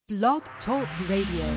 Blog Talk Radio.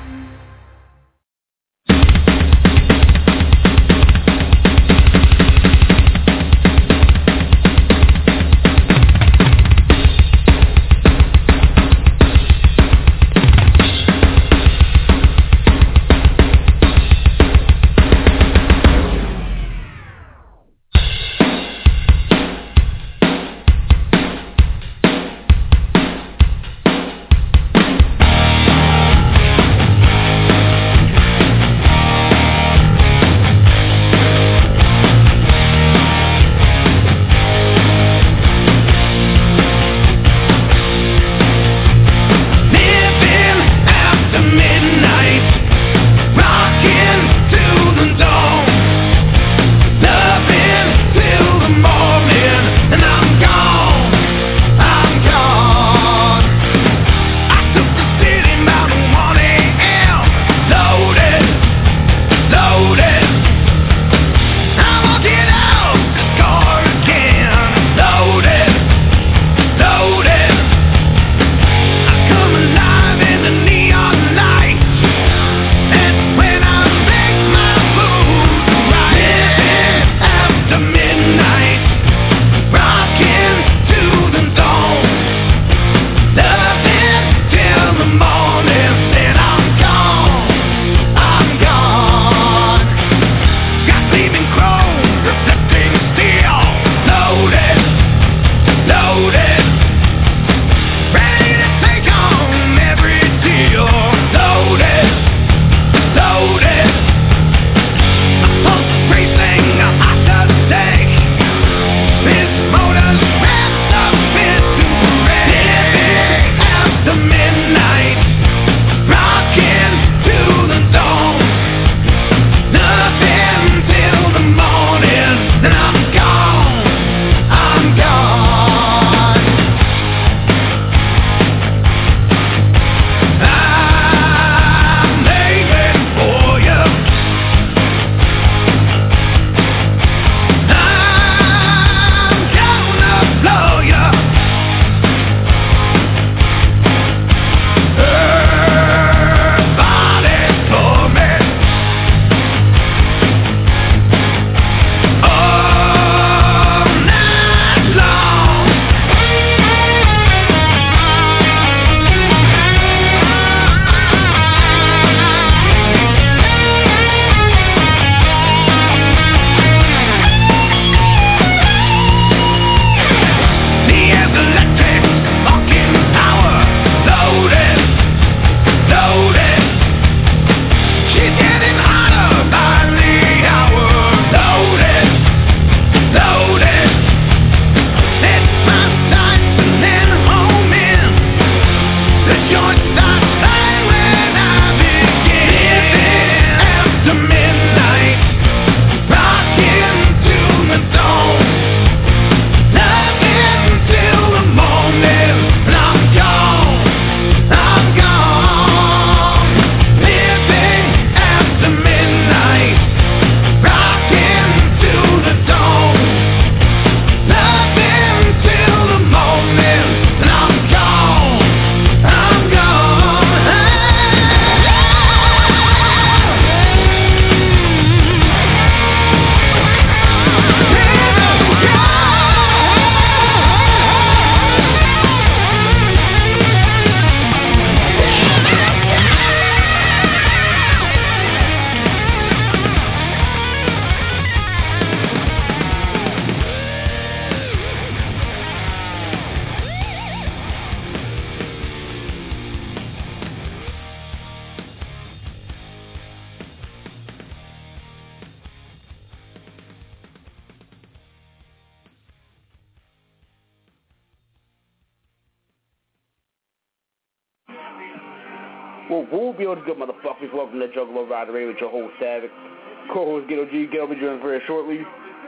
Woo, be all the good motherfuckers. Welcome to Juggalo Ride the Radio with your host, Savik. Co-host, Ghetto G. Ghetto will be joining very shortly.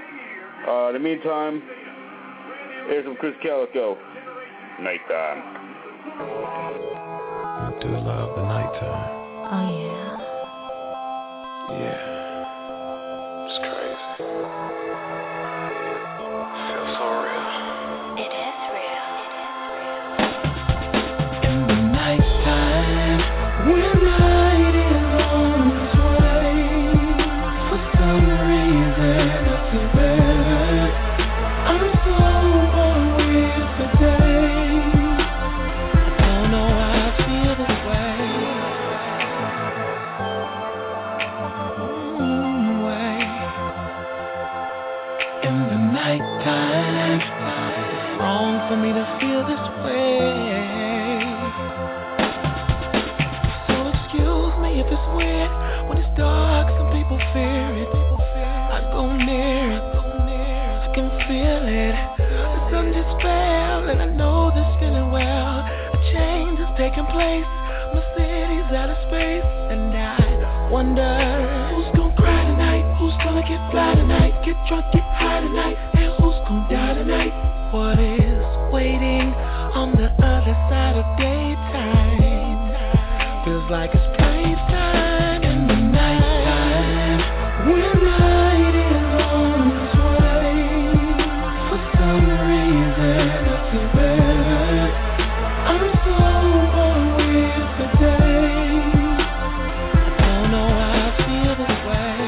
In the meantime, here's some Chris Calico. Nighttime. I do love the nighttime. Oh, yeah. Yeah. It's crazy. Feels so real. It is real. In the nighttime. it's weird. When it's dark, some people fear it. I go near it, I can feel it. The sun just fell, and I know this feeling well. A change is taking place. My city's out of space, and I wonder who's gonna cry tonight, who's gonna get fly tonight, get drunk, get high tonight, and who's gonna die tonight. What is waiting on the other side of daytime? Feels like it's playtime in the nighttime. When night is on its way, for some reason I feel better. I'm so bored with the day. I don't know why I feel this way.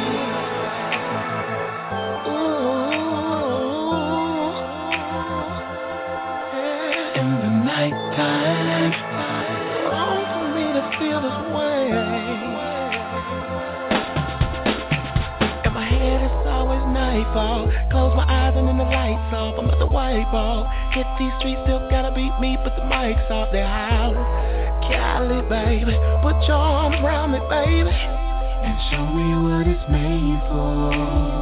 Ooh, in the nighttime, wrong for me to feel this way. In my head it's always nightfall. Close my eyes and then the lights off. I'm at the white ball. Hit these streets, still gotta beat me, but the mic's off. They're hollering, Cali, baby, put your arms around me, baby, and show me what it's made for.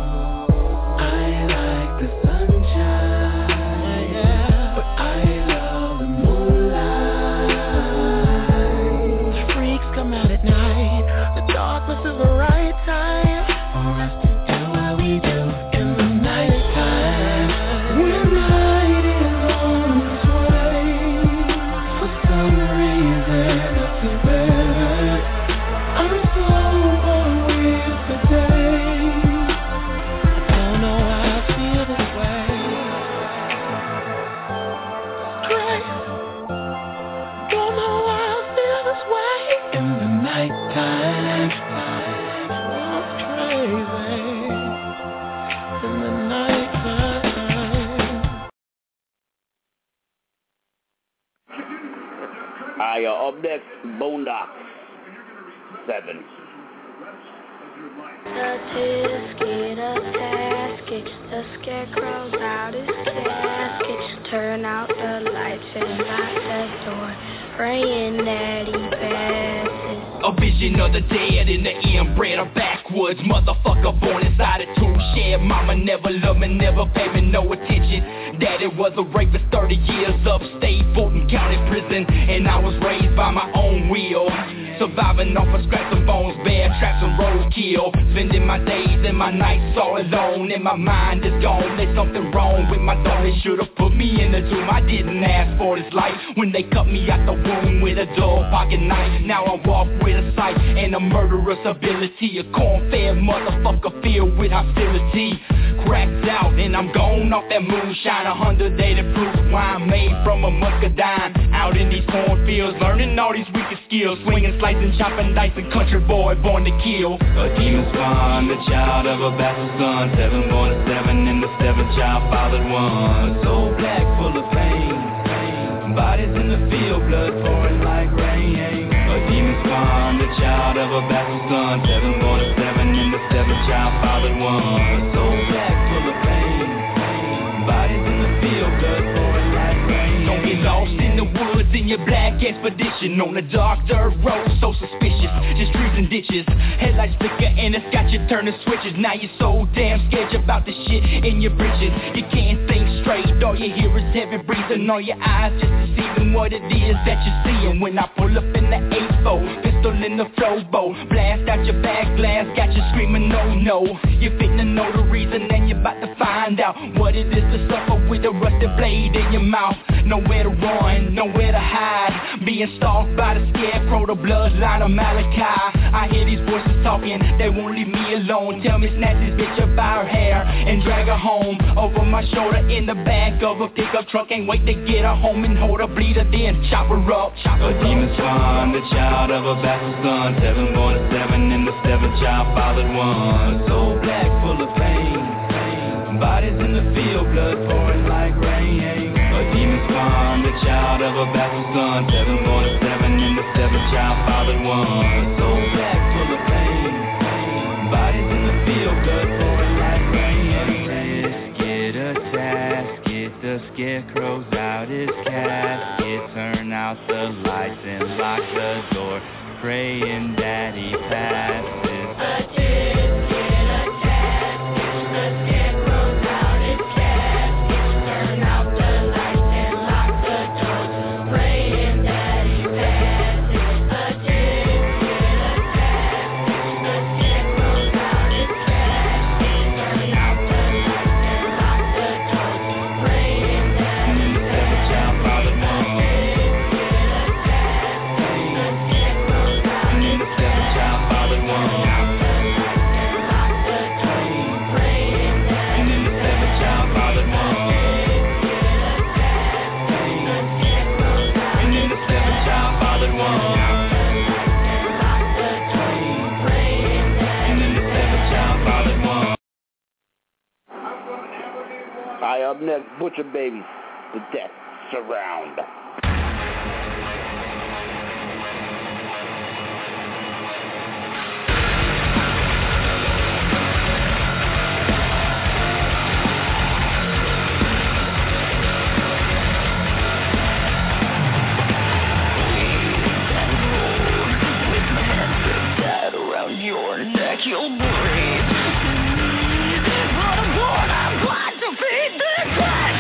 I like the sunshine, yeah, but I love the moonlight. Freaks come out at night. The darkness is the right time for us to do what we do in the nighttime. When night is on its way, for some reason I feel better. I'm so bored with the day. I don't know why I feel this way. Crazy. Don't know why I feel this way in the nighttime. I'm crazy in the nighttime. Up next, Boondocks 7. The tisket, a tasket, the scarecrow's out his casket. Turn out the lights and lock the door, praying that he passes. A vision of the dead in the inbred or backwoods. Motherfucker born inside a tool shed. Mama never loved me, never paid me no attention. Daddy was a rapist, 30 years upstate Fulton County prison, and I was raised by my own will. Surviving off of scraps and bones, bear traps and roadkill. Spending my days and my nights all alone, and my mind is gone. There's something wrong with my dome. They should've put me in the tomb. I didn't ask for this life when they cut me out the womb with a dull pocket knife. Now I walk with a sight and a murderous ability. A corn-fed motherfucker filled with hostility. Cracked out and I'm gone off that moonshine. 100 dated proof wine made from a muscadine. Out in these cornfields, learning all these wicked skills. Swinging, slicing, chopping dice, and country boy born to kill. A demon spawn, the child of a bastard son. 7 born to 7, and the 7th child fathered one. So black, full of pain. Bodies in the field, blood pouring like rain. A demon spawn, the child of a bastard son. 7 born to 7, and the 7th child fathered one. So black, full of pain. Bodies in the field, blood pouring like rain. Don't get lost in the woods in your black expedition. On the dark dirt road, so suspicious. Just trees and ditches. Headlights flicker and it's got you turning switches. Now you're so damn scared about the shit in your britches. You can't think straight. All you hear is heavy breathing. All your eyes just deceiving what it is that you're seeing. When I pull up in the 8-4, pistol in the flowboat, blast out your back glass, got you screaming no, no. You finna know the reason and you're about to find out what it is to suffer with a rusted blade in your mouth. Nowhere to run, nowhere to hide. Being stalked by the scarecrow, the bloodline of Malachi. I hear these voices talking, they won't leave me alone. Tell me snatch this bitch up by her hair and drag her home. Over my shoulder in the back of a pickup truck. Ain't wait to get her home and hold her, bleed her, then chop her up. A demon spawn, the child of a bastard son. 7 born to 7, and the 7th child fathered one. So black, full of pain. Bodies in the field, blood pouring like rain. A demon spawn, the child of a bastard son. 7 born to 7, and the 7th child fathered one. So black, full of pain. Bodies in the field, blood pouring like rain. Get a tasket, the scarecrow's out his casket. Turn out the lights and lock the door, praying that he passes. Up next, Butcher Babies, The Death Surround. Around your neck, you'll breathe. I'm glad to feed this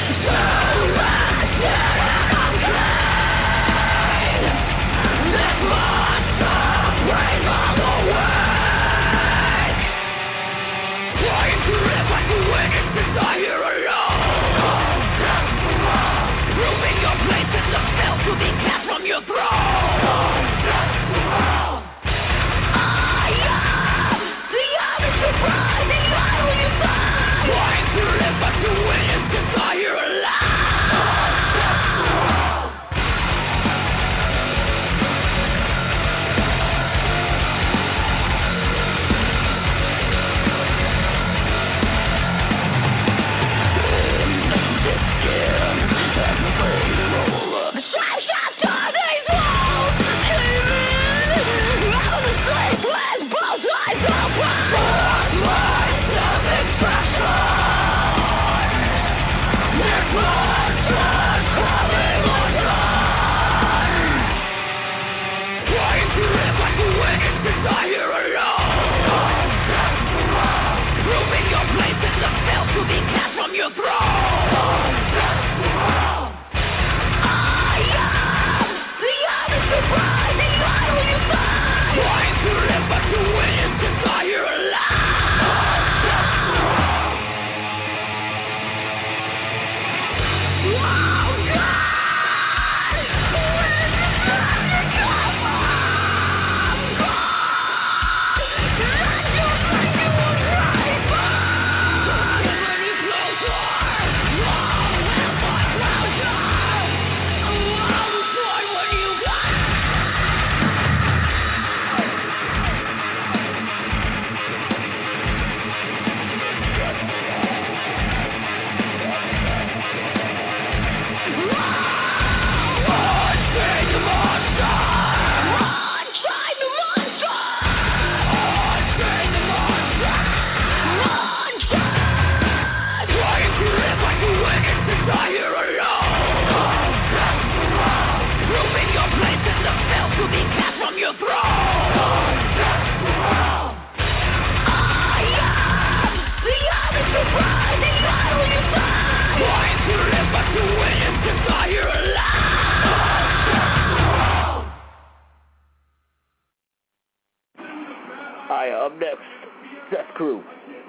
Alright, up next, Death Crew.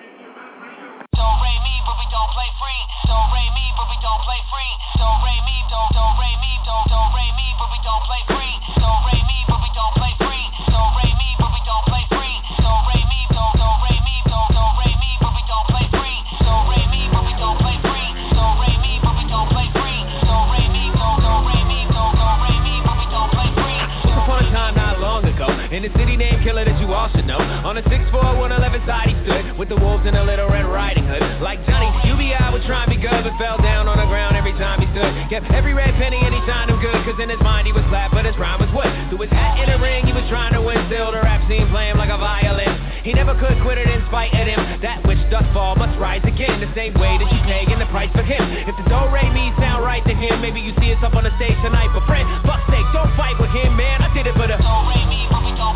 Don't re me, but we don't play free. Don't re me, but we don't play free. Don't re me, don't re me, don't re me, but we don't play free. Don't re me, but we don't play free. Don't re me, but we don't play free. Don't re me, don't re me, don't re me, but we don't play free. Don't re me, but we don't play free. Don't re me, but we don't play free. Don't re me, don't re me, don't re me, but we don't play free. Once upon a time not long ago, in the city named Killer that you all should know, on a 6'4", 111 side he stood with the wolves in a little Red Riding Hood. Like Johnny, UBI would try and be good, but fell down on the ground every time he stood. Kept every red penny and he signed him good, cause in his mind he was flat, but his rhyme was wood. Through his hat in the ring, he was trying to win, still the rap scene play him like a violin. He never could quit it in spite of him. That which does fall must rise again, the same way that you paying the price for him. If the do-re-mi sound right to him, maybe you see us up on the stage tonight. But friend, fuck's sake, don't fight with him, man. I did it for the do-re-mi, but we don't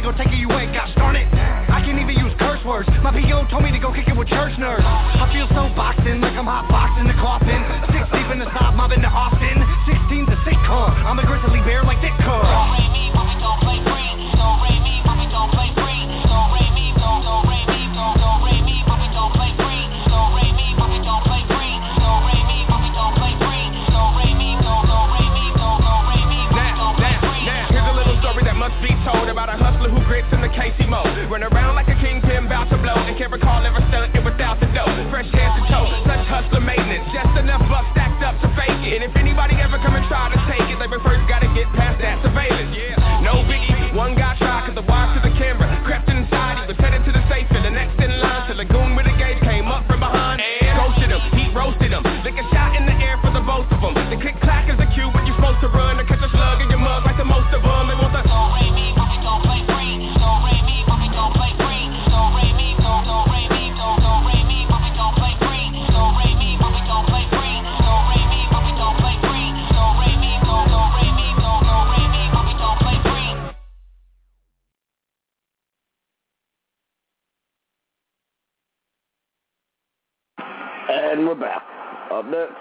go take it, you ain't got darn it. I can't even use curse words. My PO told me to go kick it with church nerds. I feel so boxed in, like I'm hot boxing the coffin. 6 deep in the stop, mobbing to Austin. 16's a sitcom. I'm a grizzly bear like Dick Cub. Don't rate me, but we don't play free. Don't rate me, but we don't play free. Don't rate me, don't rate me, don't rate me, but we don't play free. Don't rate me, but we don't play free. Don't rate me, but we don't play free. Don't rate me, don't rate me, don't rate me, but we don't play free. Now, here's a little story that must be told about a hustler who grits in the KC mode. Run around like a kingpin, bout to blow, and can't recall ever selling it without the dough. Fresh hands to toe, such hustler maintenance. Just enough bucks stacked up to fake it. And if anybody ever come and try to take it, they first gotta get past that surveillance. No biggie, one guy tried cause the wire to the camera crept inside. He was headed to the safe and the next in line till the goon with the gauge came up from behind and ghosted him, heat roasted him. Lick a shot in the air for the both of them. The click clack is the cue when you're supposed to run to catch a slug in your mug like the most of them. They want the don't rate me, but we don't play free. Don't rate me, but we don't play free. Don't rate me, don't rate me, don't rate me, but we don't play free. Don't rate me, but we don't play free. Don't rate me, but we don't play free. Don't rate me, don't rate me, don't rate me, but we don't play free. And we're back. Up next.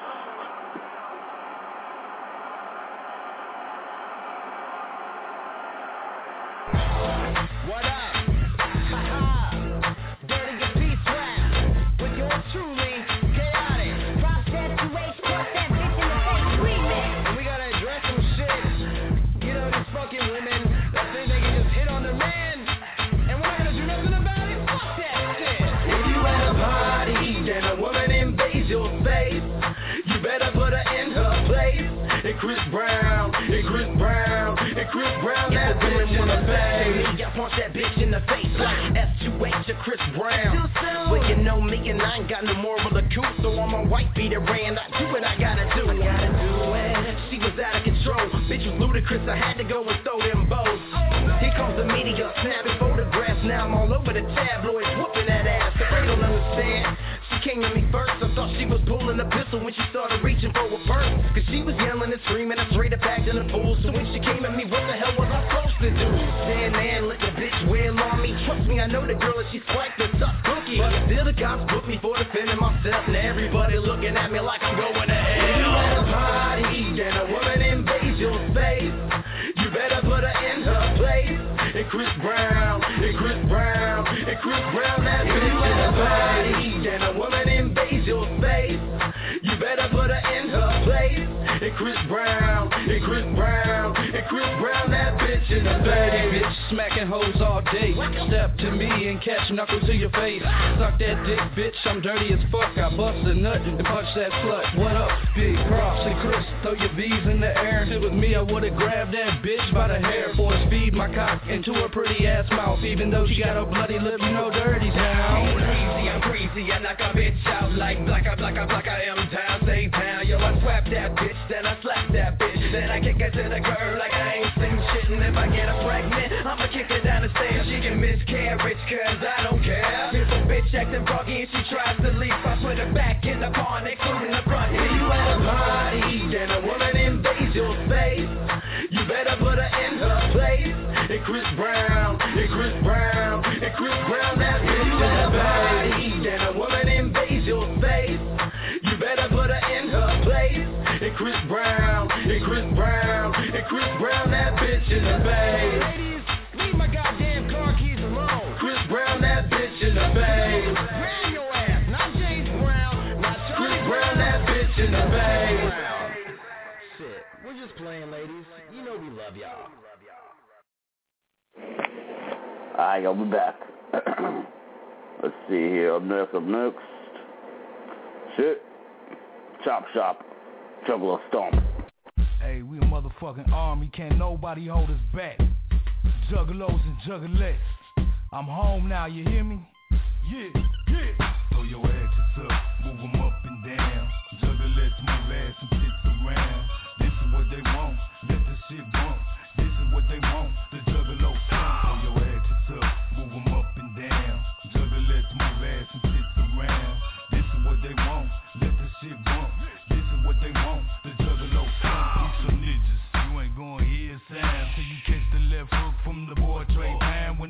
What up? Ha-ha. Dirty and peace rap. With yours truly, chaotic. Drop that 2H, cross that bitch in the face, remix. And we gotta address some shit. You know, these fucking women that think they can just hit on their man. And we're not gonna do nothing about it. Fuck that shit. If you at a party and a woman invades your space, you better put her in her place. And Chris Brown, that bitch in the face. I punch that bitch in the face like S2H or Chris Brown. Well, you know me and I ain't got no moral of the coup, so I'm a white beater and I do what I gotta do. She was out of control, bitch was ludicrous, I had to go and throw them bows. Here comes the media, snapping photographs, now I'm all over the tabloids, whooping that ass. But they don't understand. She came to me first, I thought she was pulling a pistol when she started reaching for a purse. Cause she was yelling and screaming, I straight up back in the pool. So when she came at me, what the hell was I supposed to do? Stand there and let the bitch wail on me. Trust me, I know the girl and she's quite the tough cookie. But still the cops booked me for defending myself. And everybody looking at me like I'm going to hell. If you at a party and a woman invades your space, you better put her in her place. And Chris Brown, that bitch in the party and a woman invades your space, you better put her in her place. And Chris Brown, that bitch in the face. Bitch smacking hoes all day. Step to me and catch knuckle to your face. Suck that dick, bitch, I'm dirty as fuck. I bust a nut and punch that slut. What up, big props and Chris? Throw your V's in the air. If it was me, I would've grabbed that bitch by the hair. Force feed my cock into her pretty ass mouth. Even though she got a bloody lip, you know dirty down. I'm crazy, I knock a bitch out like I am down, stay down. Yo, I swap that bitch, then I slap that bitch, then I kick it to the curb like I ain't seen shit. And if I get her pregnant, I'ma kick her down the stairs. She can miscarriage, cause I don't care. If a bitch acting froggy and she tries to leave, I put her back in the car and including the front. If you at a party and a woman invades your space, you better put her in her place. And Chris Brown, that bitch in the party and a woman invades your space, you better put her in her place. And Chris Brown, that bitch in the face. Ladies, leave my goddamn car keys alone. Chris Brown, that bitch in the face. Brown your ass, not James Brown, not Charlie Chris Brown, that bitch in the face. Shit, we're just playing, ladies. You know we love y'all. Alright, I'll be back. Let's see here. Up next. Shit. Chop Shop. Juggler Stomp. Hey, we a motherfucking army. Can't nobody hold us back. Juggalos and juggalettes. I'm home now, you hear me? Yeah. Throw your asses up. Move them up and down. Juggalettes move ass and tits around. This is what they want. Let the shit bump. This is what they want. The Juggalo Stomp. Throw your asses up. Move them up and down. Juggalettes move ass and tits around. This is what they want. Let the shit bump. This is what they want. The Juggalo Stomp. We some ninjas. You ain't gonna hear a sound till you catch the left hook from the boy Trey Pound.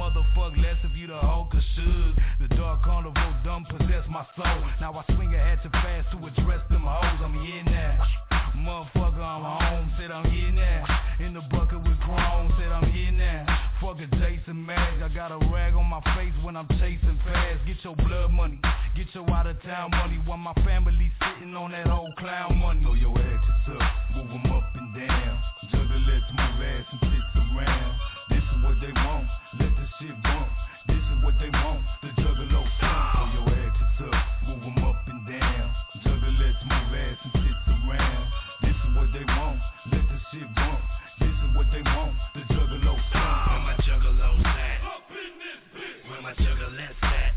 motherfucker less if you the hoe, cause should. The dark carnival dumb possess my soul. Now I swing a hatchet fast to address them hoes. I'm here now. Motherfucker, I'm home, said I'm here now. In the bucket with grown, said I'm here now. Fucking Jason Mag, I got a rag on my face when I'm chasing fast. Get your blood money, get your out of town money, while my family sitting on that old clown money. Throw your asses up, move them up and down. Juggalettes move ass and tits around. This is what they want, let the shit bump. This is what they want, the juggalo stomp. Throw your asses up, move them up and down. Juggalettes move ass and tits around. This is what they want, let the shit bump. This is what they want, the juggalo stomp. Where my juggalos at? Where my juggalettes at?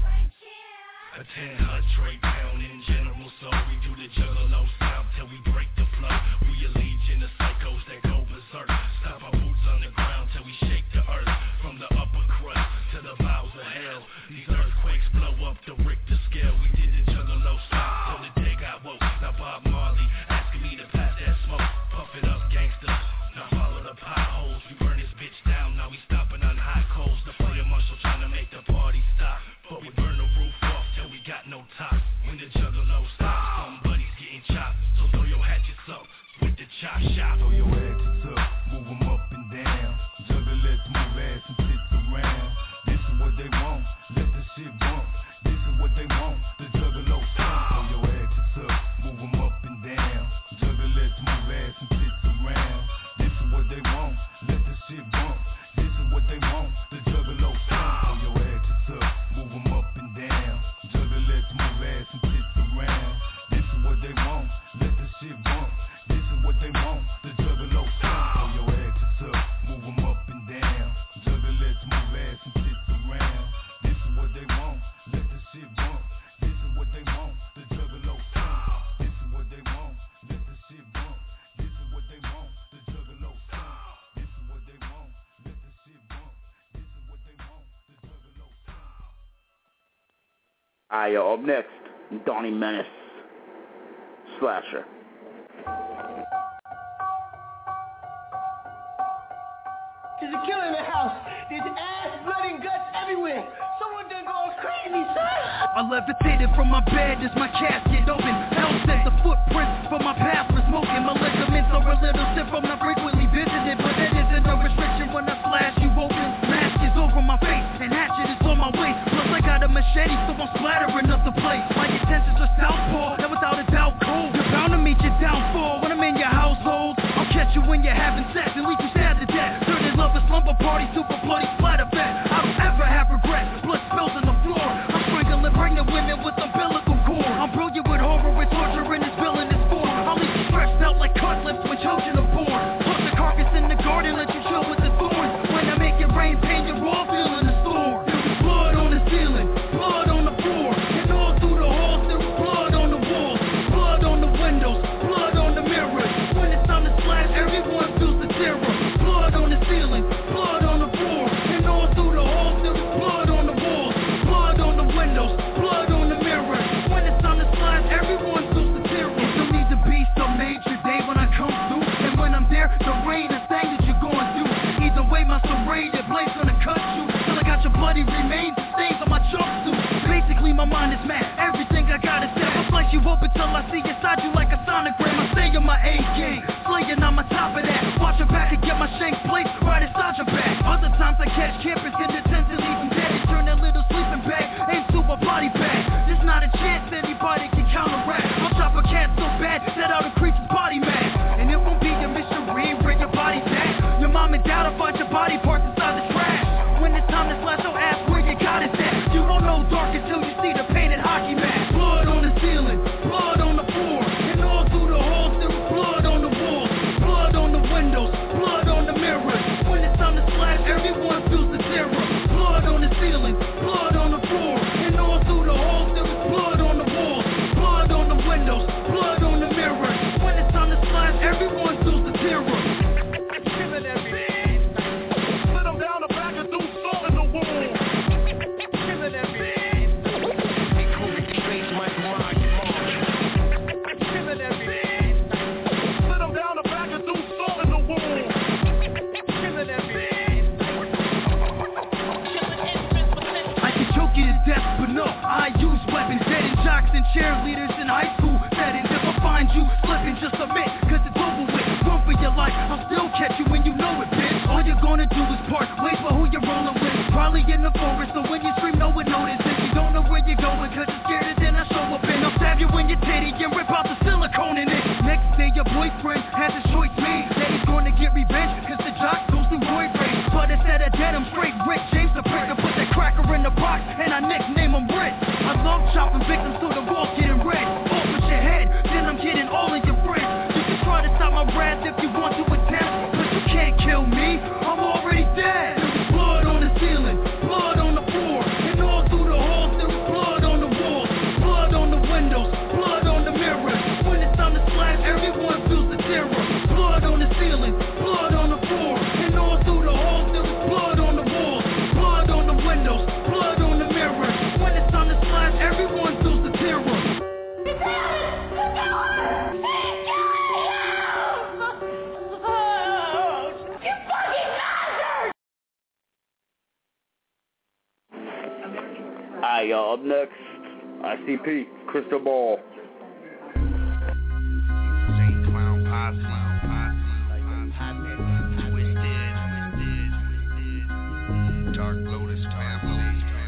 A 10 Trey pound in general, so we do the juggalo stomp till we break the flow. We a legion of psychos that go berserk. Stop our boots on the ground till we shake the earth. From the upper crust to the bowels of hell. These earthquakes blow up the Richter scale. We did the juggalo stomp till the day got woke. Now Bob Marley asking me to pass that smoke. Puff it up, gangster. Now follow the potholes. We burn this bitch down. Now we stomping on hot coals. The fire marshal trying to make the party stop, but we burn the roof off till we got no top. When the juggalo stops, somebody's getting chopped. So throw your hatchets up with the chop shop. Throw your hatchets up, move them up and down. Juggalettes move ass and tits around. This is what they want, let the shit bump. This is what they want, the juggalo stomp. Throw your hatchets up, move them up and down. Juggalettes move ass and tits around. This is what they want, let the shit bump. This is what they want, the juggalo stomp. Throw your hatchets up, move them up and down. Juggalettes move ass and tits around. This is what they want, let the shit bump. This is what they want, the juggalo stomp. Throw your hatchets up, move them up and down. Juggalettes move ass and tits around. This is what they want, let the shit bump. This is what they want, the juggalo stomp. This is what they want, let the shit bump. This is what they want, the juggalo stomp. This is what they want, let the shit bump. This is what they want, the juggalo stomp. Alright, yo, up next, Donnie Menace, Slasher. There's a killer in the house. There's ass, blood, and guts everywhere. Someone done gone crazy, son. I levitated from my bed as my casket open. Hell sent the footprints from my path for smoking. My ligaments are a little stiff, I'm not frequently visited, but that isn't a restriction when I slash you open. Mask is over my face and hatchet is on my waist. Plus I got a machete, so I'm splattering up the place. My intentions are southpaw, and without a doubt cold. You're bound to meet your downfall when I'm in your household. I'll catch you when you're having sex and leave you stabbed to death. Turning love a slumber party, super bloody splatter fest. I don't ever have regret, blood spills on the floor. I'm sprinkling pregnant women with umbilical cord. I'm brilliant with horror and torture in this villainous form. I'll leave you stretched out like cutlass when children are born. Put the carcass in the garden, let you chill with the thorns. When I make it rain, pain, you're all feeling the storm. There was blood on the ceiling, blood on the floor, and all through the halls there was blood on the walls, blood on the windows, blood on the mirrors. When it's time to slash, everyone feels the terror. Blood on the ceiling, blood on the floor, and all through the halls there was blood on the walls, blood on the windows, blood on the mirrors. When it's time to slash, everyone feels the terror. It don't need to be some major day when I come through, and when I'm there, the rain is thing that you're going through. Either way, my serrated blade's gonna cut you till I got your bloody remains and stains on my jumpsuit. Basically, my mind is mad. Everything I got is dead. I'll slice you open till I see inside you like a sonogram. I stay on my A game, slaying on my top of that. Watch your back and get my shank placed right inside your back. Other times I catch campers in the tent and leave them dead and turn that little sleeping bag into a body bag. There's not a chance anybody can counteract. I'll chop a cat so bad that I'll increase his body mass. And it won't be a mystery where your body's at. Your mom and dad will find your body parts inside the trash. When it's time to slash, don't ask where you got it at. You won't know dark until you see the painted hockey match. Blood on the ceiling, blood on the floor, and all through the halls there was blood on the walls, blood on the windows, blood on the mirrors. When it's time to slash, everyone feels the terror. Blood on the jocks and cheerleaders in high school settings. If I find you slipping, just admit, cause it's over with. Run for your life, I'll still catch you when you know it, bitch. All you're gonna do is park, wait for who you're rolling with. Probably in the forest, so when you scream, no one notices. You don't know where you're going, cause you're scared, and then I show up and I'll stab you in your titty and rip out the silicone in it. Next day, your boyfriend has his choice made. That he's gonna get revenge, cause the jock goes through roid rage. But instead of dead, I'm straight Rick James the prick. I put that cracker in the box, and I nickname him Rick. I love chopping victims so the walls getting red. Off with your head, then I'm getting all of your friends. You can try to stop my wrath if you want to attempt, but you can't kill me, I'm already dead. There was blood on the ceiling, blood on the floor, and all through the halls there was blood on the walls, blood on the windows, blood on the mirrors. When it's time to slash, everyone feels the terror. Blood on the ceiling, blood on the floor, and all through the halls there was blood on the walls, blood on the windows, blood on the mirrors. When it's time to slash, everyone feels the terror. Alright, y'all, up next, ICP, Crystal Ball. Dark Lotus family.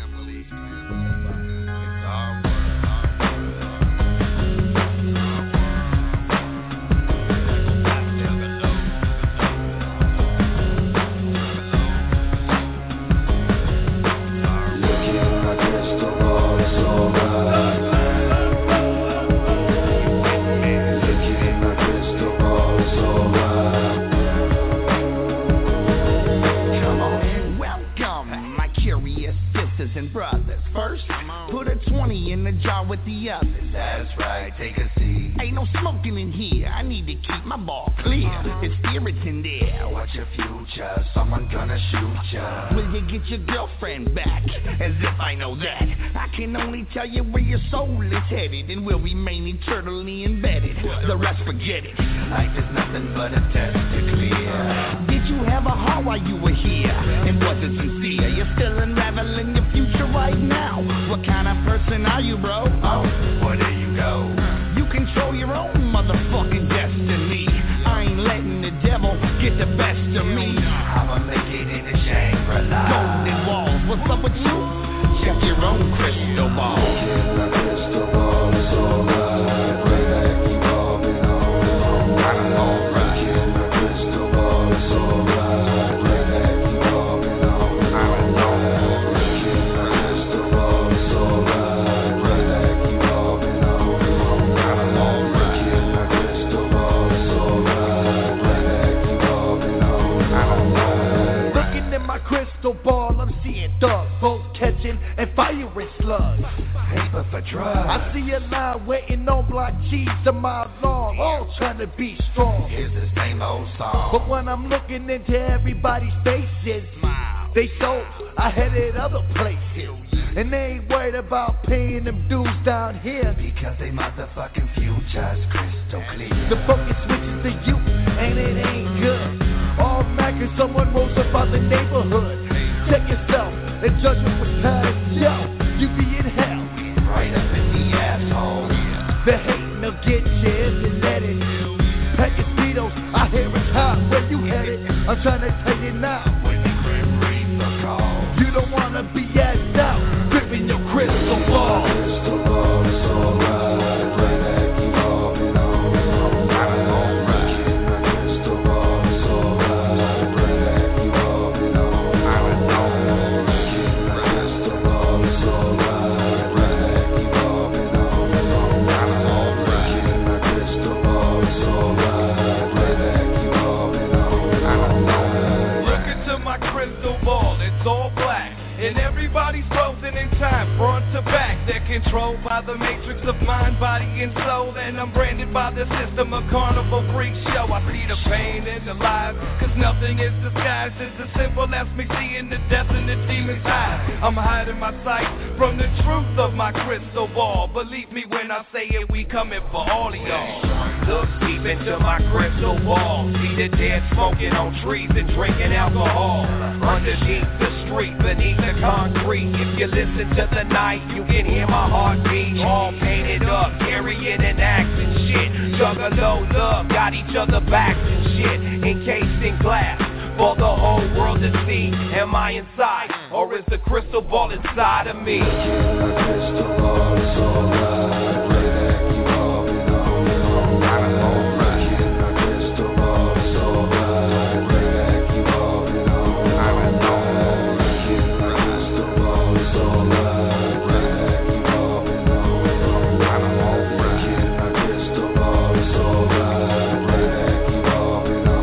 And brothers, first, put a 20 in the jar with the others. That's right, take a seat. Ain't no smoking in here, I need to keep my ball clear. It's spirits in there. What's your future? Someone gonna shoot ya. Will you get your girlfriend back? As if I know that. I can only tell you where your soul is headed, and will remain eternally embedded. The rest forget it. Life is nothing but a test to clear. Did you have a heart while you were here? And was it sincere? You're still unraveling your future right now. What kind of person are you, bro? Oh, well there you go. You control your own motherfucking destiny. I ain't letting the devil get the best of me. I'ma make it in the Shangri-La. Golden walls, what's up with you? Check your own crystal ball. My crystal ball is alright. Pray that you've all been alright. I'm alright. My crystal ball is alright. Pray that you've all been alright. I'm alright. My crystal ball is alright. Pray that you've all been alright. I'm alright. My crystal ball is alright. Pray that you've all been alright. I'm alright. Looking at my crystal ball, I'm seeing thugs, both catching and firing slugs. Paper for drugs. I see a line waiting on block G's a mile long, all trying to be strong. Here's the same old song. But when I'm looking into everybody's faces, they so I headed other places. And they ain't worried about paying them dues down here, because they motherfucking future's crystal clear. The focus switches to you, and it ain't good. All mad cause someone rolls about the neighborhood. Check yourself and judge it with time. Yo, you be in hell. Right up in the asshole. The hating will get you and let it. Pack your Tito's, I hear it's hot. Where you headed? I'm trying to tell you now. When the Grim Reaper calls, you don't wanna be asked out. Gripping your crystal ball. Crystal ball is alright. Pray that you've all been alright. I'm alright. My crystal ball is alright. Pray that you've all been alright. I'm alright. My crystal ball is alright. Pray that you've all been alright. I'm alright. My crystal ball is alright. Pray that you've all been alright. I'm alright. Look into my crystal ball, it's all black. And everybody's frozen in time, front to back. They're controlled by the matrix of mind, body, and soul. And I'm branded by the system of carnival freak show. I see the pain in the lies, cause nothing is disguised. It's as simple as me seeing the death in the demon's eyes. I'm hiding my sight from the truth of my crystal ball. Believe me when I say it, we coming for all of y'all. Look deep into my crystal ball. See the dead smoking on trees and drinking alcohol. Underneath the street, beneath the concrete. If you listen to the night, you can hear my heartbeat. All painted up, carrying an axe and shit. Juggalo love, got each other backs and shit. Encased in glass, for the whole world to see. Am I inside, or is the crystal ball inside of me? Crystal ball is alright. Play that evolving on and on. Crystal ball is alright. Play that evolving on and on. Crystal ball is alright. Play that evolving on and on. Crystal ball is alright. Play that evolving on and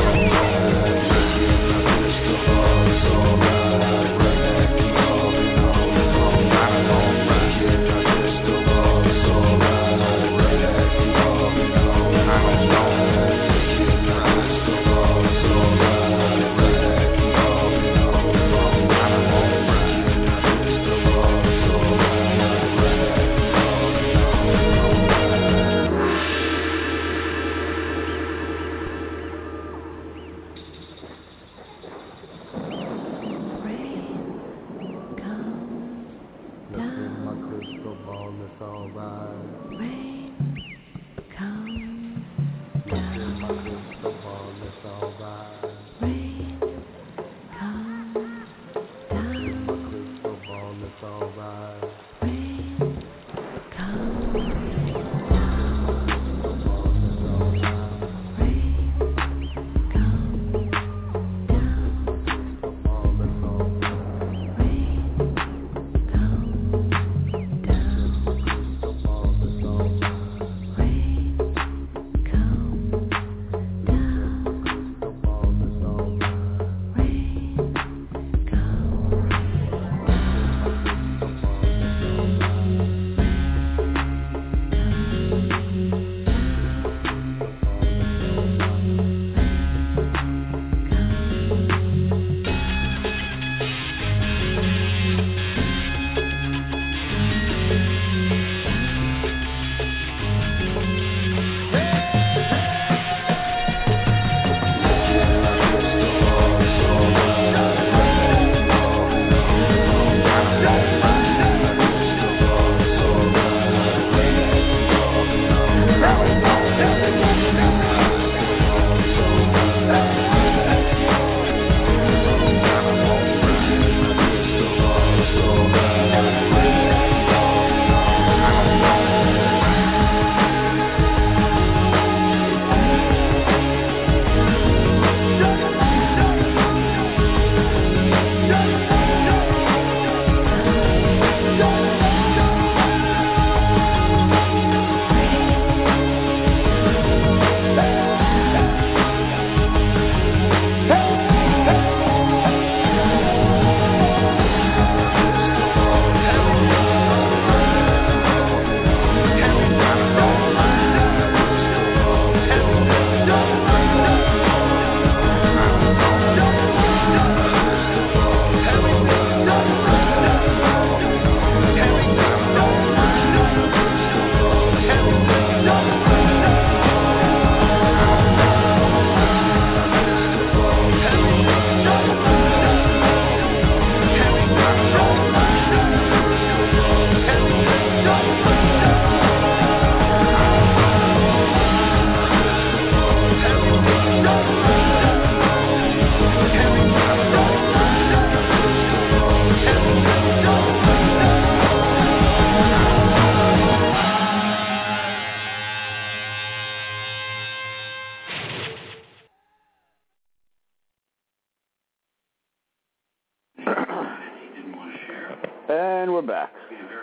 And we're back.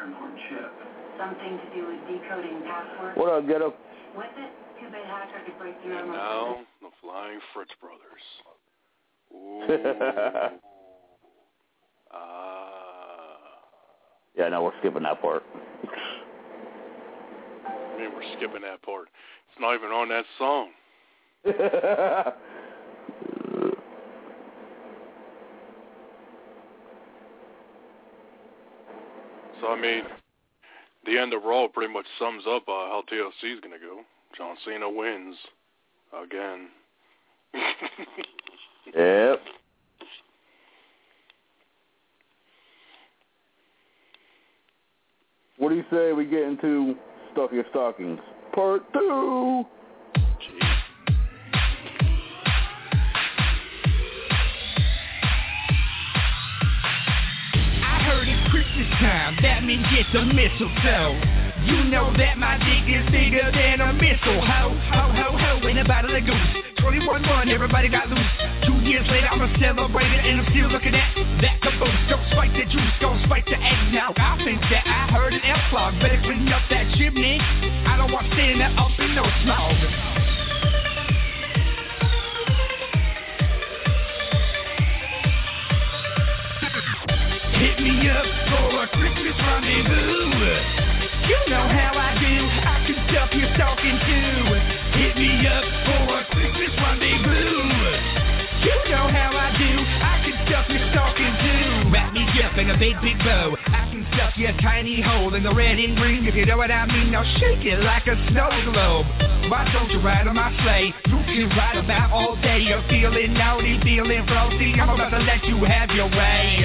Something to do with decoding passwords. What up, Ghetto? Was it? Two-bit hacker could break the normal. Now, the Flying Fritz Brothers. Ooh. Yeah, no, we're skipping that part. I mean, we're skipping that part. It's not even on that song. So, I mean, the end of Raw pretty much sums up how TLC is going to go. John Cena wins again. Yep. what do you say we get into Stuff Your Stockings Part 2? I heard it's Christmas time, that means get the mistletoe. You know that my dick is bigger than a missile. Ho, ho, ho, ho, in a bottle of goose. 21-1, everybody got loose. 2 years later, I'm a celebrator, and I'm still looking at that caboose. Don't spike the juice, don't spike the egg now. I think that I heard an F-clog. Better clean up that chimney. I don't want standing up in no smog. Hit me up for a Christmas rendezvous. You know how I do, I can stuff your stocking too. Hit me up for a Christmas rendezvous. You know how I do, I can stuff your stocking too. Wrap me up in a big, big bow. I can stuff your tiny hole in the red and green, if you know what I mean. Now shake it like a snow globe. Why don't you ride on my sleigh? You can ride about all day. You're feeling naughty, feeling frosty. I'm about to let you have your way.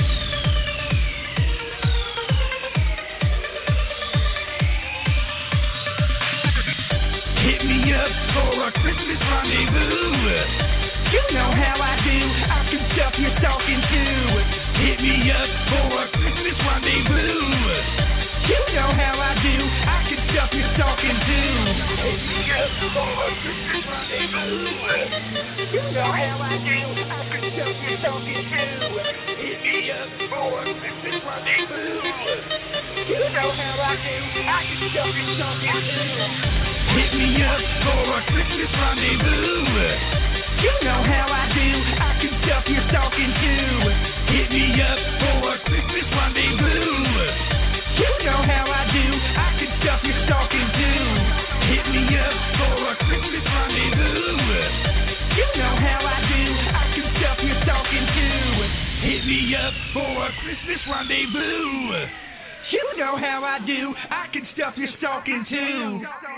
Hit me up for a Christmas rendezvous. You know how I do, I can stuff your stocking too. Hit me up for a Christmas rendezvous. You know how I do, I can stuff your stocking too. Hit me up for a Christmas rendezvous. You know how I do, I can stuff your stocking too. Hit me up for a Christmas rendezvous. You know how I do, I can stuff your stocking too. Hit me up for a Christmas rendezvous. You know how I do, I can stuff your stocking too. Hit me up for a Christmas rendezvous. You know how I do, I can stuff your stocking too. Hit me up for a Christmas rendezvous. You know how I do, I can stuff your stocking too. Hit me up for a Christmas rendezvous. You know how I do, I can stuff your stocking too.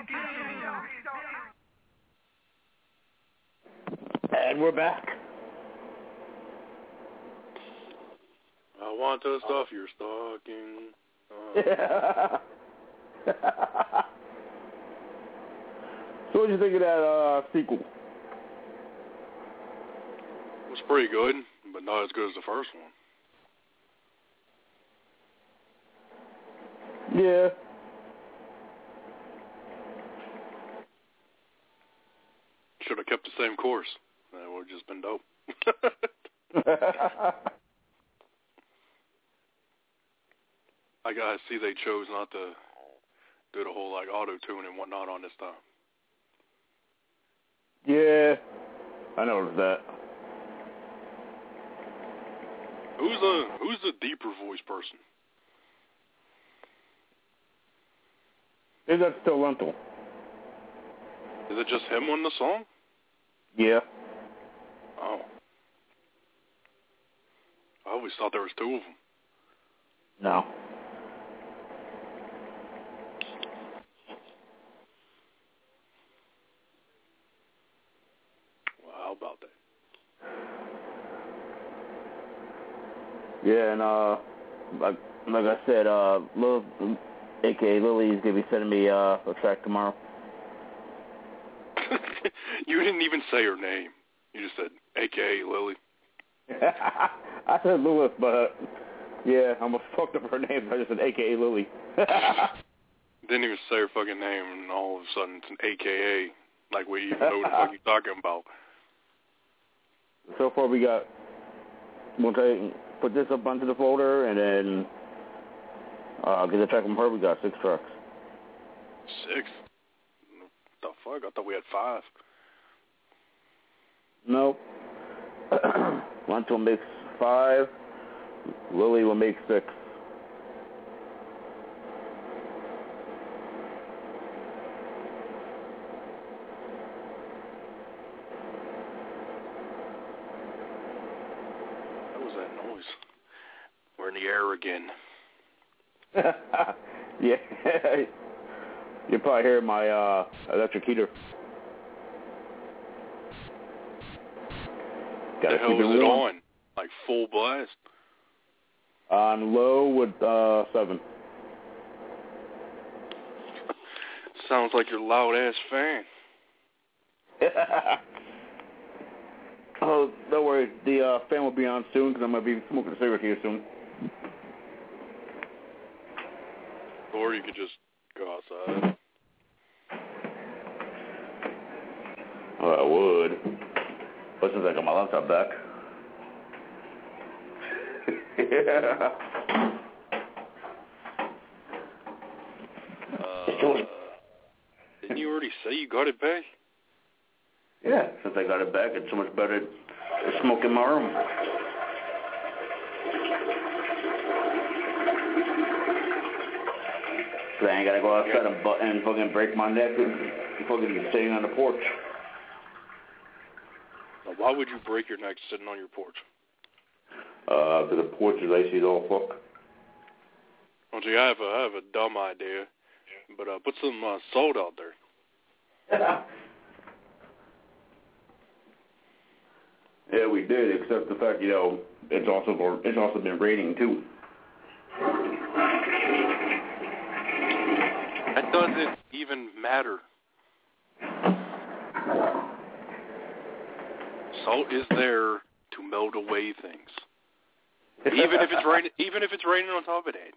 And we're back. I want to stuff your stocking. So what did you think of that sequel? It was pretty good, but not as good as the first one. Yeah. Should have kept the same course. That would have just been dope. I gotta see they chose not to do the whole like auto-tune and whatnot on this time. Yeah, I noticed that. Who's the deeper voice person? Is that still Lentil? Is it just him on the song? Yeah. Oh. I always thought there was two of them. No. Well, how about that? Yeah, and like I said, Lil, a.k.a. Lily, is going to be sending me a track tomorrow. You didn't even say her name. You just said a.k.a. Lily. I said Lewis, but yeah, I almost fucked up her name. I just said a.k.a. Lily. Didn't even say her fucking name, and all of a sudden it's an a.k.a. Like we even know what the fuck you're talking about. So far we'll put this up onto the folder, and then get the track from her. We got 6 tracks. 6? What the fuck? I thought we had 5. Nope. Lunch will make 5. Lily will make 6. What was that noise? We're in the air again. Yeah. You'll probably hear my electric heater. The hell is it on? Like full blast? On low with 7. Sounds like your loud-ass fan. Oh, don't worry. The fan will be on soon because I'm going to be smoking a cigarette here soon. Or you could just go outside. Well, I would. But since I got my laptop back. Didn't you already say you got it back? Yeah, since I got it back, it's so much better to smoke in my room. So I ain't gotta go outside and fucking break my neck and fucking sitting on the porch. Now, why would you break your neck sitting on your porch? Because the porch is icy as all fuck. Well, gee, I have a dumb idea, but put some salt out there. Yeah, we did, except the fact, it's also been raining too. That doesn't even matter. Salt is there to melt away things. Even if it's raining on top of it.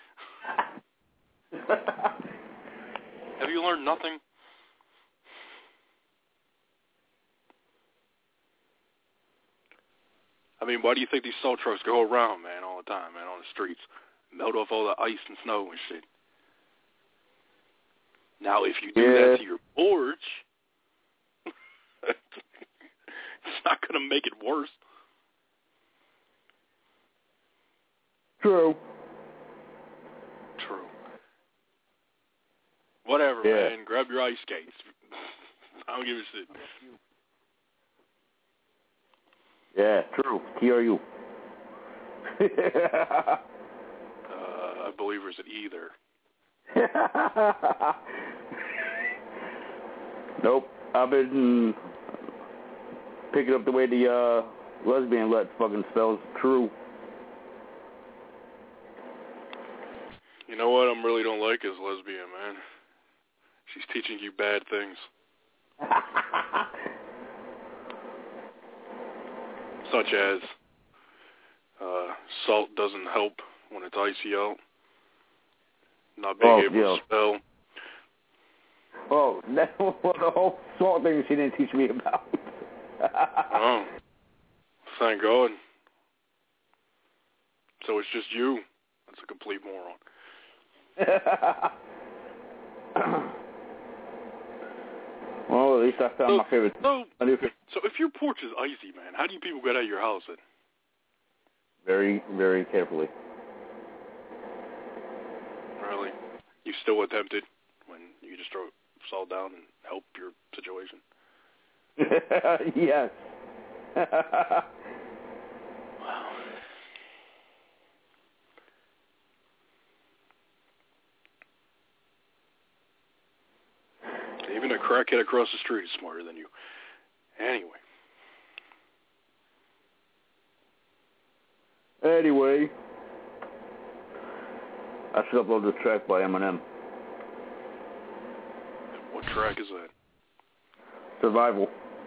Have you learned nothing? I mean, why do you think these salt trucks go around, man, all the time, man, on the streets? Melt off all the ice and snow and shit. Now, if you do that to your porch, it's not going to make it worse. True. Whatever, man. Grab your ice skates. I don't give a shit. Yeah, true. TRU. I believe there's an either. Nope. I've been picking up the way the lesbian let fucking spells true. You know what I really don't like is lesbian, man. She's teaching you bad things. Such as salt doesn't help when it's icy out. Not being able to spell. Oh, that's the whole salt thing she didn't teach me about. Oh, thank God. So it's just you. That's a complete moron. Well, at least I found my favorite. So if your porch is icy, man, how do you people get out of your house then? Very, very carefully. Really? You still attempted when you just throw salt down and help your situation? Yes. Wow. Even a crackhead across the street is smarter than you. Anyway, I should upload this track by Eminem. What track is that? Survival.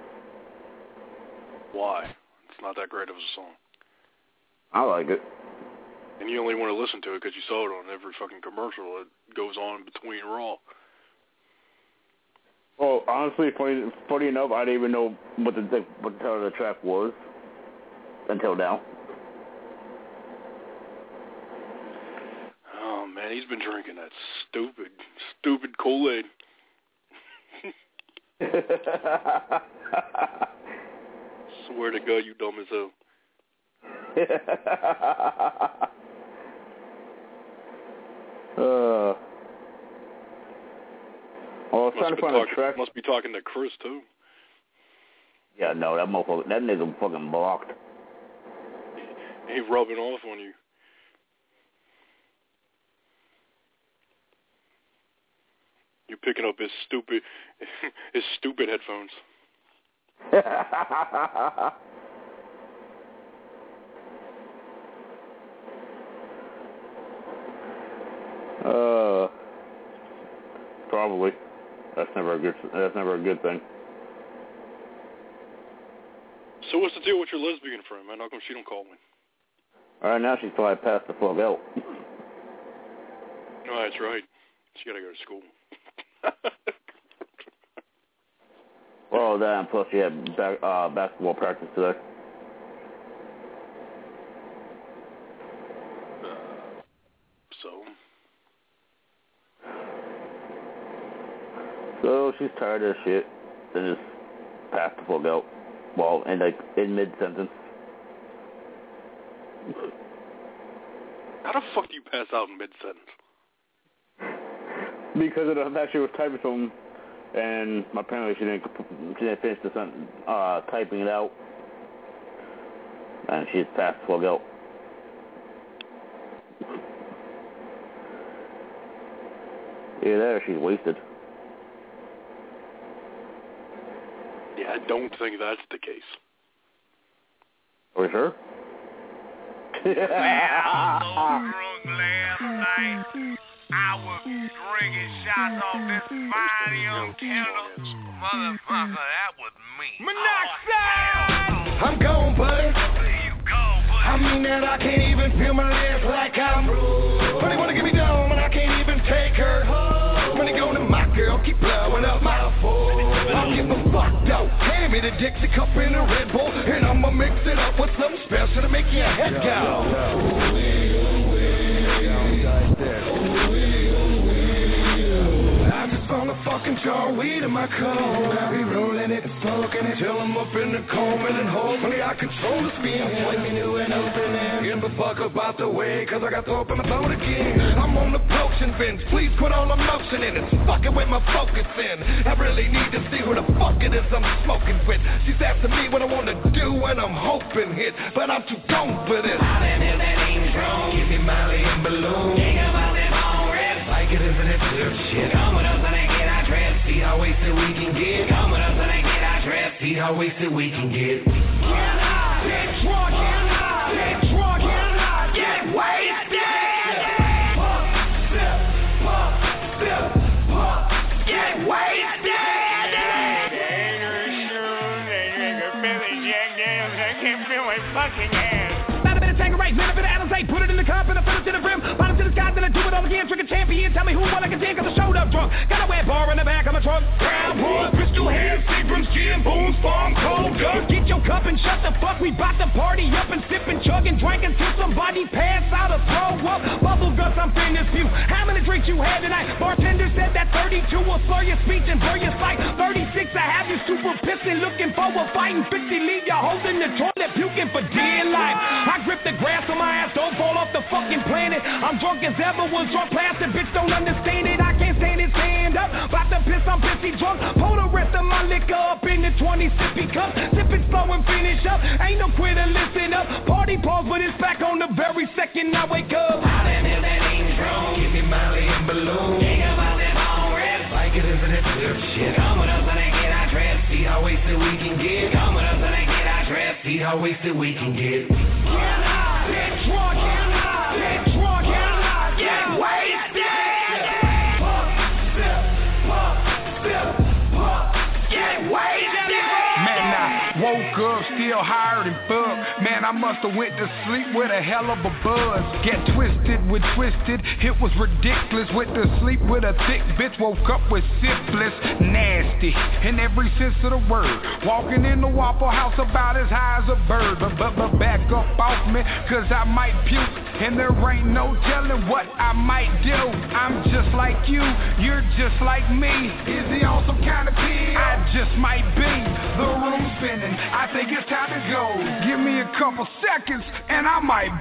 Why? It's not that great of a song. I like it. And you only want to listen to it because you saw it on every fucking commercial that goes on between Raw. Well, honestly, funny enough, I didn't even know what the title of the track was until now. Oh, man, he's been drinking that stupid Kool-Aid. Swear to God, you dumb as hell. I was trying to find a track. Must be talking to Chris, too. Yeah, no, that motherfucker, that nigga fucking blocked. He rubbing off on you. You're picking up his stupid headphones. Probably. That's never a good thing. So what's the deal with your lesbian friend, man? How come she don't call me? All right, now she's probably past the fuck out. No, that's right. She gotta go to school. Well, that and plus she had basketball practice today. So she's tired of shit and just passed the fuck out. Well, in mid-sentence. How the fuck do you pass out in mid-sentence? Because I actually was typing something, and apparently she didn't finish the sentence, typing it out, and she's passed the fuck out. Yeah, there, she's wasted. Yeah, I don't think that's the case. Are you sure? Well, so drunk last night, I was drinking shots off this fine young Kendall. Motherfucker, that was me. Monoxide! I'm gone, buddy. Where you go, buddy? I mean that I can't even feel my legs like I'm rude. When they wanna get me down, and I can't even take her home. When they go to my girl, keep blowing up my phone. I don't give a fuck, though. Hand me the Dixie cup in a Red Bull, and I'ma mix it up with something special to make your head go. I just found a fucking jar of weed in my coat. I be rolling it and smoking it till I'm up in the coma, and hopefully I control the speed. When me new and opening, give a fuck about the way, cause I got to open my throat again. I'm on the potion bench, please put all the motion in. It's fucking with my focus in. I really need to see who the fuck it is I'm smoking with. She's asking me what I wanna do when I'm hoping hit, but I'm too gone for this. I done hit that ain't strong. Give me Molly and Balloon. Think about them on rest. Like it isn't it good shit. Come with us and they get our dress. See how wasted we can get. Come with us and they get our dress. See how wasted we can get. Get high, get drunk, get high, get drunk, get high, get wasted. Pop, sip, pop, sip, pop, get wasted. I can't feel my fucking hands. Not a bit of Tanqueray, man, a bit of Alizé. Put it in the cup and I fill it to the brim. Bottom to the sky, then I do it all again. Trick a champion, tell me who won like a 10, cause I showed up drunk. Got a wet bar in the back of my trunk. Brown boy, pistol head, Seagram's gin, booms, farm, cold gun. Get your cup and shut the fuck. We bout to party up and sip and chug and drink until somebody pass out or throw up. Bubble guts, I'm finished few. How many drinks you had tonight? Bartender said that 32 will slur your speech and blur your sight. 36, I have you super pissed and looking for a fighting. 50, leave you holding the toilet, puking for dear life. I grip the grass on my ass, don't fall off the fucking planet. I'm drunk as ever, was drunk plastic, bitch don't understand it. I can't stand it, stand up. About to piss, I'm pissy drunk. Pour the rest of my liquor up in the 20 sippy cup. Sip it slow and finish up. Ain't no quitter, listen up. Party pause, but it's back on the very second I wake up. I done hit that ain't strong. Give me Molly and Balloon. Think about them on rest. Like it isn't it good shit. Come with us and they get our dress. See how wasted we can get. Come with us and they get our dress. See how wasted we can get. Get high, get drunk, get high, get drunk, get high, get wasted. Pop, sip, pop, sip, pop, get wasted. Man, I woke up still higher than fuck. Man, I must have went to sleep with a hell of a buzz. Get twisted with twisted, it was ridiculous. Went to sleep with a thick bitch, woke up with syphilis. Nasty, in every sense of the word. Walking in the Waffle House about as high as a bird. But back up off me, cause I might puke. And there ain't no telling what I might do. I'm just like you, you're just like me. Is he on some kind of pill? I just might be. The room's spinning, I think it's time to go. Give me a couple seconds and I might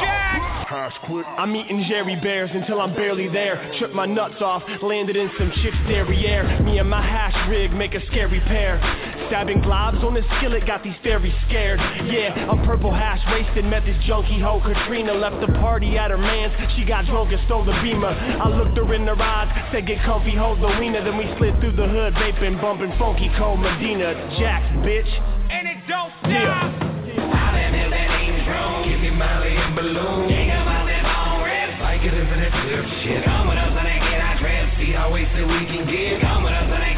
blow. I'm eating Jerry Bears until I'm barely there. Trip my nuts off, landed in some chick's derriere. Me and my hash rig make a scary pair. Stabbing globs on the skillet got these fairies scared. Yeah, I'm purple hash wasted, met this junkie hoe Katrina. Left the party at her man's, she got drunk and stole the Beamer. I looked her in the eyes, said get comfy, hold the wiener. Then we slid through the hood, vaping, bumping funky cold Medina. Jack, bitch. And it don't stop. Yeah. I done hit that ain't strong. Give me Molly and Balloon. Think about them on rest. Like it isn't it good shit. Come with us and they get our dress. See how wasted we can get. Come with us and they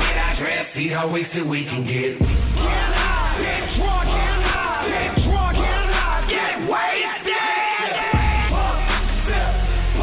See how wasted we can get. Get high, get drunk, get high, get drunk, get high, get wasted. Pump, sip,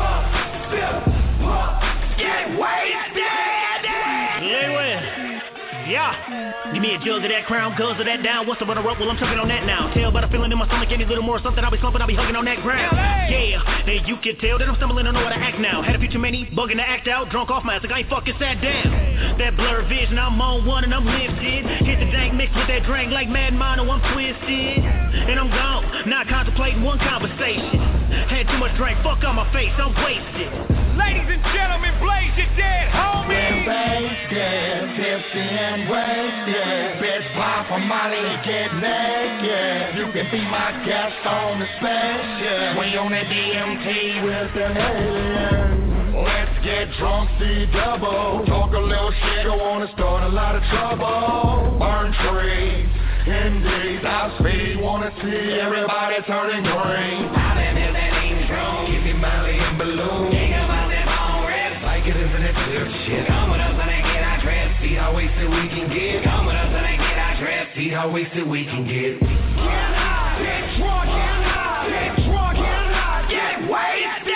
get wasted. Anyway, yeah. Give me a jug of that Crown, guzzle that down. What's up on the rope? Well, I'm chugging on that now. Tell by the feeling in my stomach, any little more something, I'll be slumping, I'll be hugging on that ground. Yeah, and you can tell that I'm stumbling, I know how to act now. Had a few too many, bugging to act out, drunk off my ass, like I ain't fucking sat down. That blurred vision, I'm on one and I'm lifted. Hit the dank mixed with that drink like Mad Mono, I'm twisted. And I'm gone, not contemplating one conversation. Had too much drink, fuck on my face, I'm wasted. Ladies and gentlemen, blaze your dead homies. We're wasted, tipsy and wasted. Bitch, pop for money, get naked. You can be my guest on the spaceship. We on a DMT with an alien. Let's get drunk, see double. Talk a little shit, don't wanna start a lot of trouble. Burn trees, indeed, I speed. Wanna see everybody turning green. I done if that ain't strong. Give me Molly and Balloon. Think about them all reds. Like it isn't it tip shit. Come with us and I get our dress. See how wasted we can get. Come with us and I get our dress. See how wasted we can get. Get high, get drunk, get high, get drunk, get high, get wasted.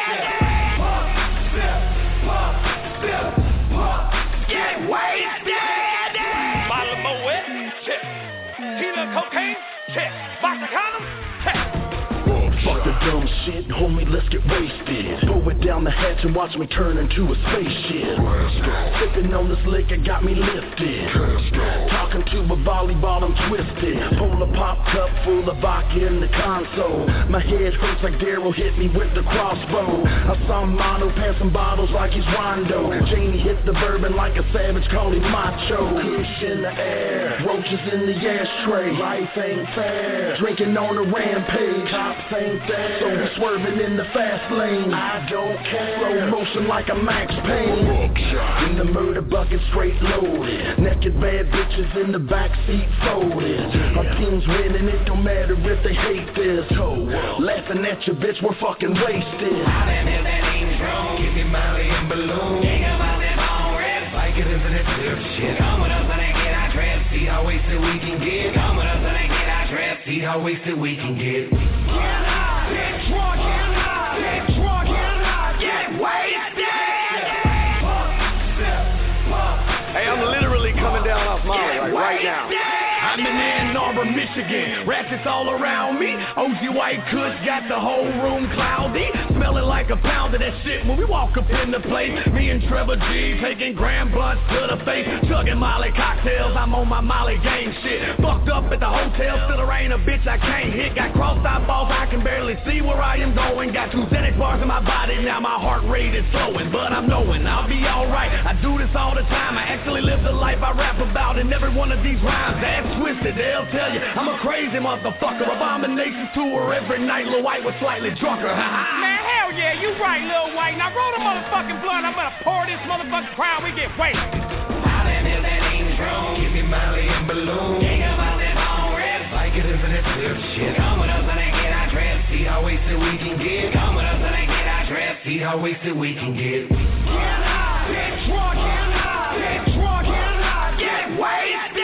Get wasted. Bottle of Moet, check. Tina cocaine, check. Box of condoms, check. Fuck the dumb shit, homie, let's get wasted. Throw it down the hatch and watch me turn into a spaceship. Sipping on this liquor got me lifted. Talking to a volleyball, I'm twisted. Polar pop cup full of vodka in the console. My head hurts like Daryl hit me with the crossbow. I saw Mono passing bottles like he's Rondo. Janie hit the bourbon like a savage, called him macho. Kush in the air, roaches in the ashtray. Life ain't fair, drinking on a rampage. Cops ain't there, so we swerving in the fast lane. I don't care, slow motion like a Max Payne. In the murder bucket straight loaded. Naked bad bitches in the backseat folded. Our team's winning, it don't matter if they hate this. Laughing at your bitch, we're fucking wasted. I done if that ain't strong. Give me Molly and Balloon. Think about them all reds. Like it isn't it tip shit. Come with us and I get our dress. See how wasted we can get. Come with us and I get our dress. See how wasted we can get. Get high, get drunk, get high, get drunk, get high, get wasted. Hey, I'm literally coming down off Molly like right now. I'm in Ann Arbor, Michigan. Ratchets all around me. OG White Kush got the whole room cloudy. Smelling like a pound of that shit when we walk up in the place. Me and Trevor G taking grand blunts to the face. Chugging Molly cocktails, I'm on my Molly gang shit. Fucked up at the hotel, still there ain't a bitch I can't hit. Got crossed out balls, I can barely see where I am going. Got 2 Xanax bars in my body, now my heart rate is slowing. But I'm knowing I'll be alright. I do this all the time. I actually live the life I rap about in every one of these rhymes. That's twisted, they'll tell you I'm a crazy motherfucker. Abominations tour every night, Lil White was slightly drunker. Man, hell yeah, you right, Lil White. Now roll the motherfucking blunt. I'm gonna pour this motherfucking Crown. We get wasted. I done if that ain't strong. Give me Molly and Balloon. Think about them all reds. Like it isn't it tip shit. Come with us and I get our dress. See how wasted we can get. Come with us and I get our dress. See how wasted we can get. Get high, get drunk, get high, get drunk, get high, get wasted.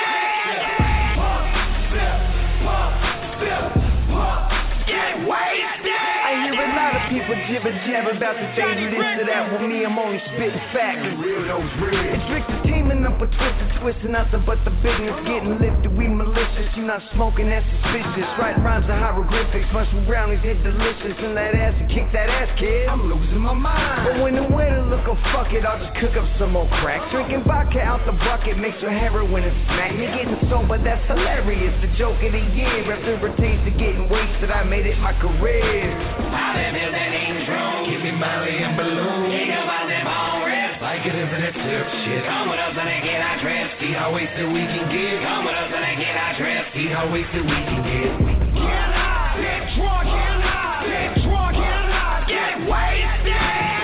I hear a lot of people jibber jabber about the thing do this or that. With me, I'm only spitting facts. It's Rick the teaming up a twisting nothing but the business getting lifted. We malicious, you not smoking, that's suspicious. Writing rhymes of hieroglyphics, mushroom brownies hit delicious. And that ass and kick that ass, kid. I'm losing my mind. But when the winter look a fuck it, I'll just cook up some more crack. Drinking vodka out the bucket makes your heroin and smack. You're getting sober, that's hilarious. The joke of the year, after a taste of getting wasted, I made it my career. I done if that ain't strong. Give me Molly and Balloon. Think about them all reds. Like it isn't it tip shit. Come with us and I get our dress. See how wasted we can get. Come with us and I get our dress. See how wasted we can get. Get high, get drunk, get high, get drunk, get high, get wasted.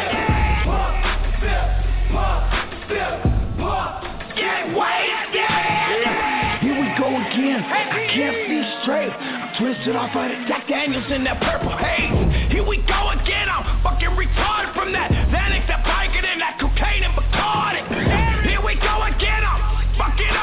Get wasted. Here we go again. I can't see straight. I'm twisted off of the Jack Daniels in that purple haze. Here we go again. I'm fucking retarded from that Xanax, that Vicodin, and that cocaine and Bacardi. Here we go again. I'm fucking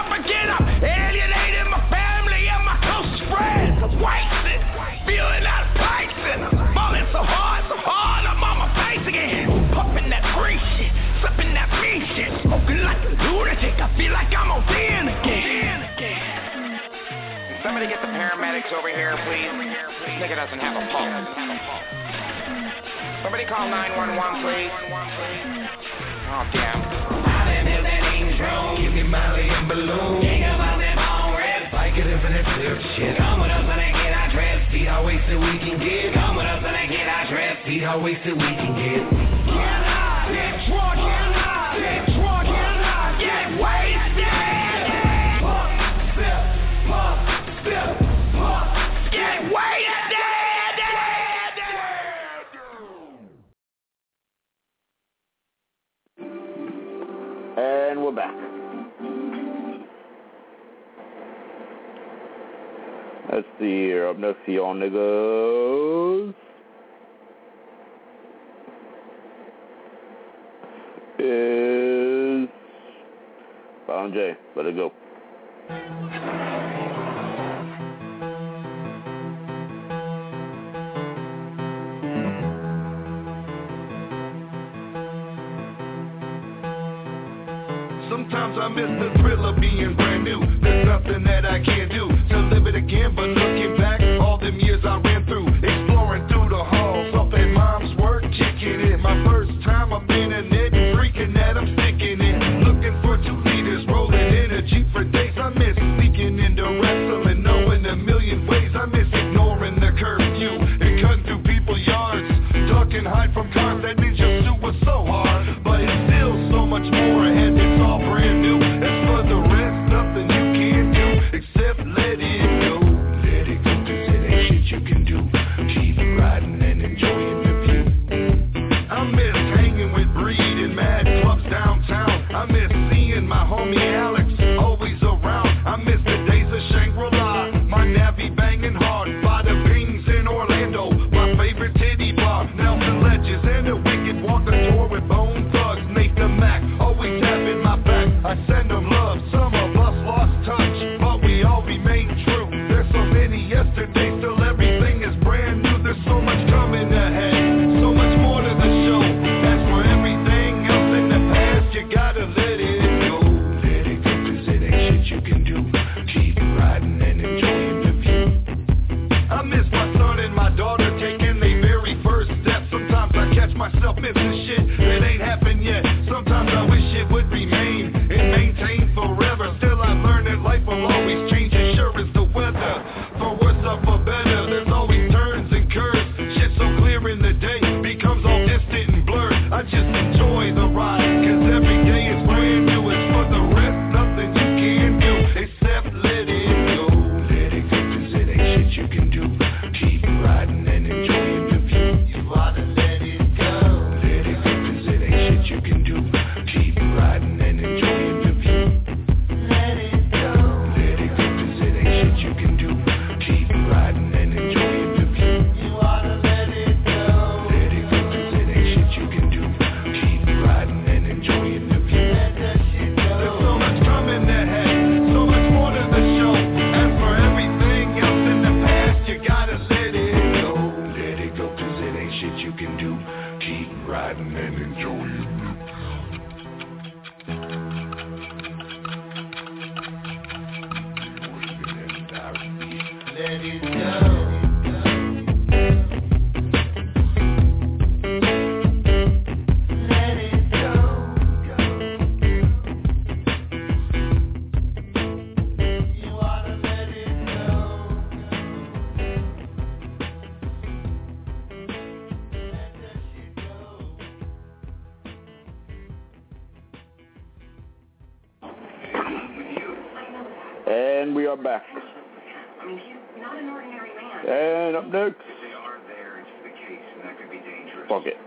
Somebody get the paramedics over here, please. This nigga doesn't have a pulse. Somebody call 911, please. Oh, damn. Give me Molly and Balloon. Think about them on red. Like it infinite flip shit. Come with us and I get our dress. See how wasted we can get. Come with us and I get our dress. See how wasted we can get. Get high, Detroit, get high, Detroit, get high, get wasted. Pump, sip, pump, sip, pump, get wasted. And we're back. Let's see here. Up next to y'all niggas is Violent J. Let it go. Sometimes I miss the thrill of being brand new. There's nothing that I can't do to live it again, but looking back, all them years I ran through, exploring through the halls, up at mom's work, kicking it. My first time up in a net, freaking that I'm sticking it. Looking for 2 liters, rolling in a Jeep for days. I miss sneaking into wrestling, knowing a million ways. I miss ignoring the curfew and cutting through people's yards, duck and hide from cars. That ninja suit was so hard, but it's still so much more ahead. It's all brand new. As for the rest, nothing you can do except let it go. Let it go, 'cause it ain't shit you can do. Keep riding and enjoying the view. I miss hanging with Breed in mad clubs downtown. I miss seeing my homie Alex always around. I miss the days of Shangri-La, my Navy banging hard by the Pings in Orlando. My favorite titty bar, Nelson Ledges and the Wicked walk the tour with Bone Thugs. Nathan Mack always having my back. I send them love. Some of us lost touch, but we all remain true. There's so many yesterdays, still everything is brand new. There's so much coming ahead, so much more to the show. As for everything else in the past, you gotta let it go. Let it go, 'cause it ain't shit you can do. Keep riding and enjoying the view. I miss my son and my daughter taking their very first steps. Sometimes I catch myself missing shit that ain't happened yet. Sometimes I wish it would remain and maintain forever. Still I learned that life will always change, as sure as the weather. For worse or for better, there's always turns and curves. Shit so clear in the day becomes all distant and blurred. I just enjoy the ride, 'cause every day is brand new. As for the rest, nothing you can do except let it go. Let it go, 'cause it ain't shit you can do. Keep riding and enjoying the view. You ought to let it go. Let it go, 'cause it ain't shit you can do. Keep riding and enjoying the view. Let it go. Let it go, 'cause it ain't shit you can do. Keep riding and enjoying the view. You ought to let it go. Let it go, 'cause it ain't shit you can do. Keep riding and enjoying the view. Let that shit go. There's so much coming ahead, so much more to the show. And for everything else in the past, you gotta let it go. Let it go, 'cause it ain't shit you can do. Keep riding and enjoying the view. Let it go. Let it go. You ought to let it go. And we are back. I mean, he's not an ordinary man. And up next, If they are there, it's the case, and that could be dangerous. fuck it.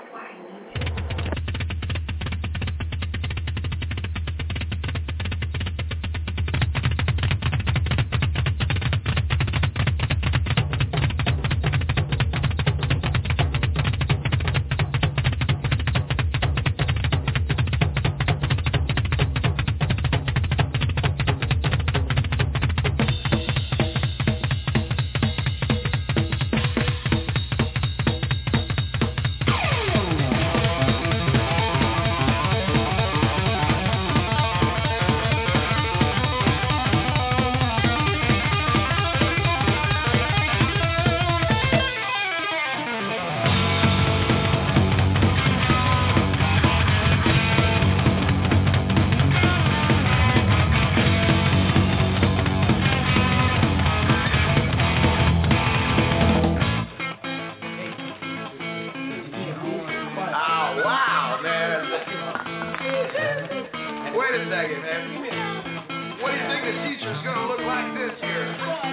a second, man. What do you think the teacher's gonna look like this year?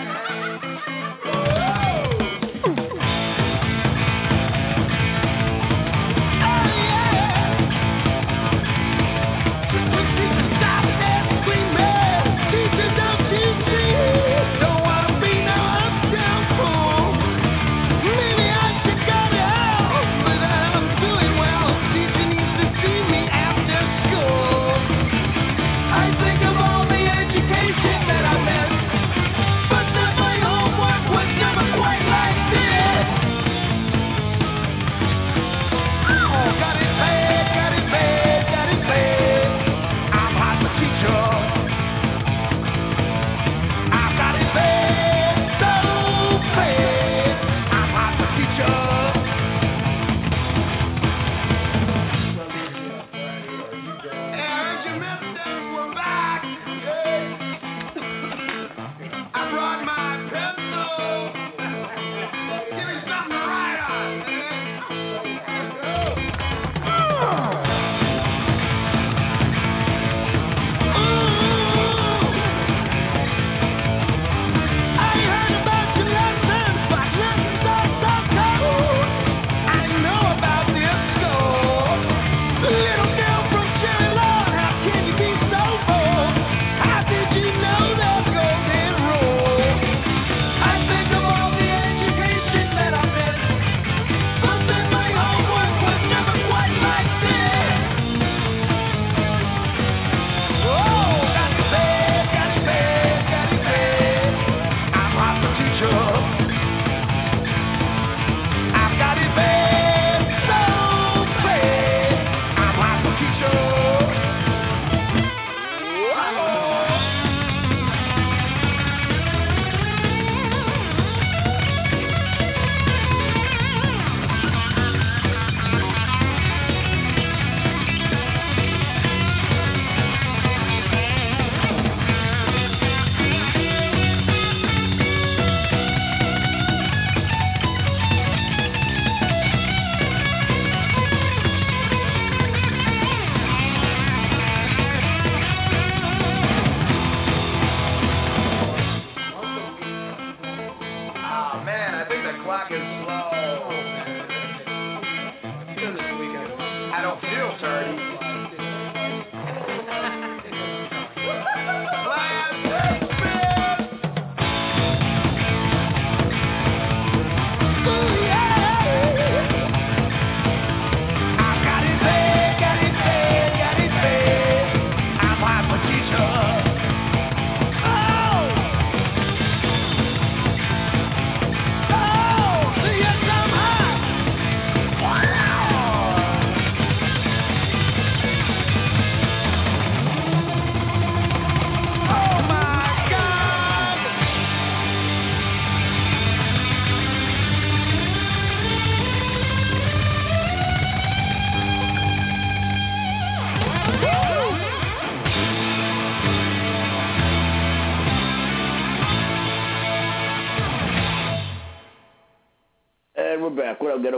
We're back. What up, Ghetto?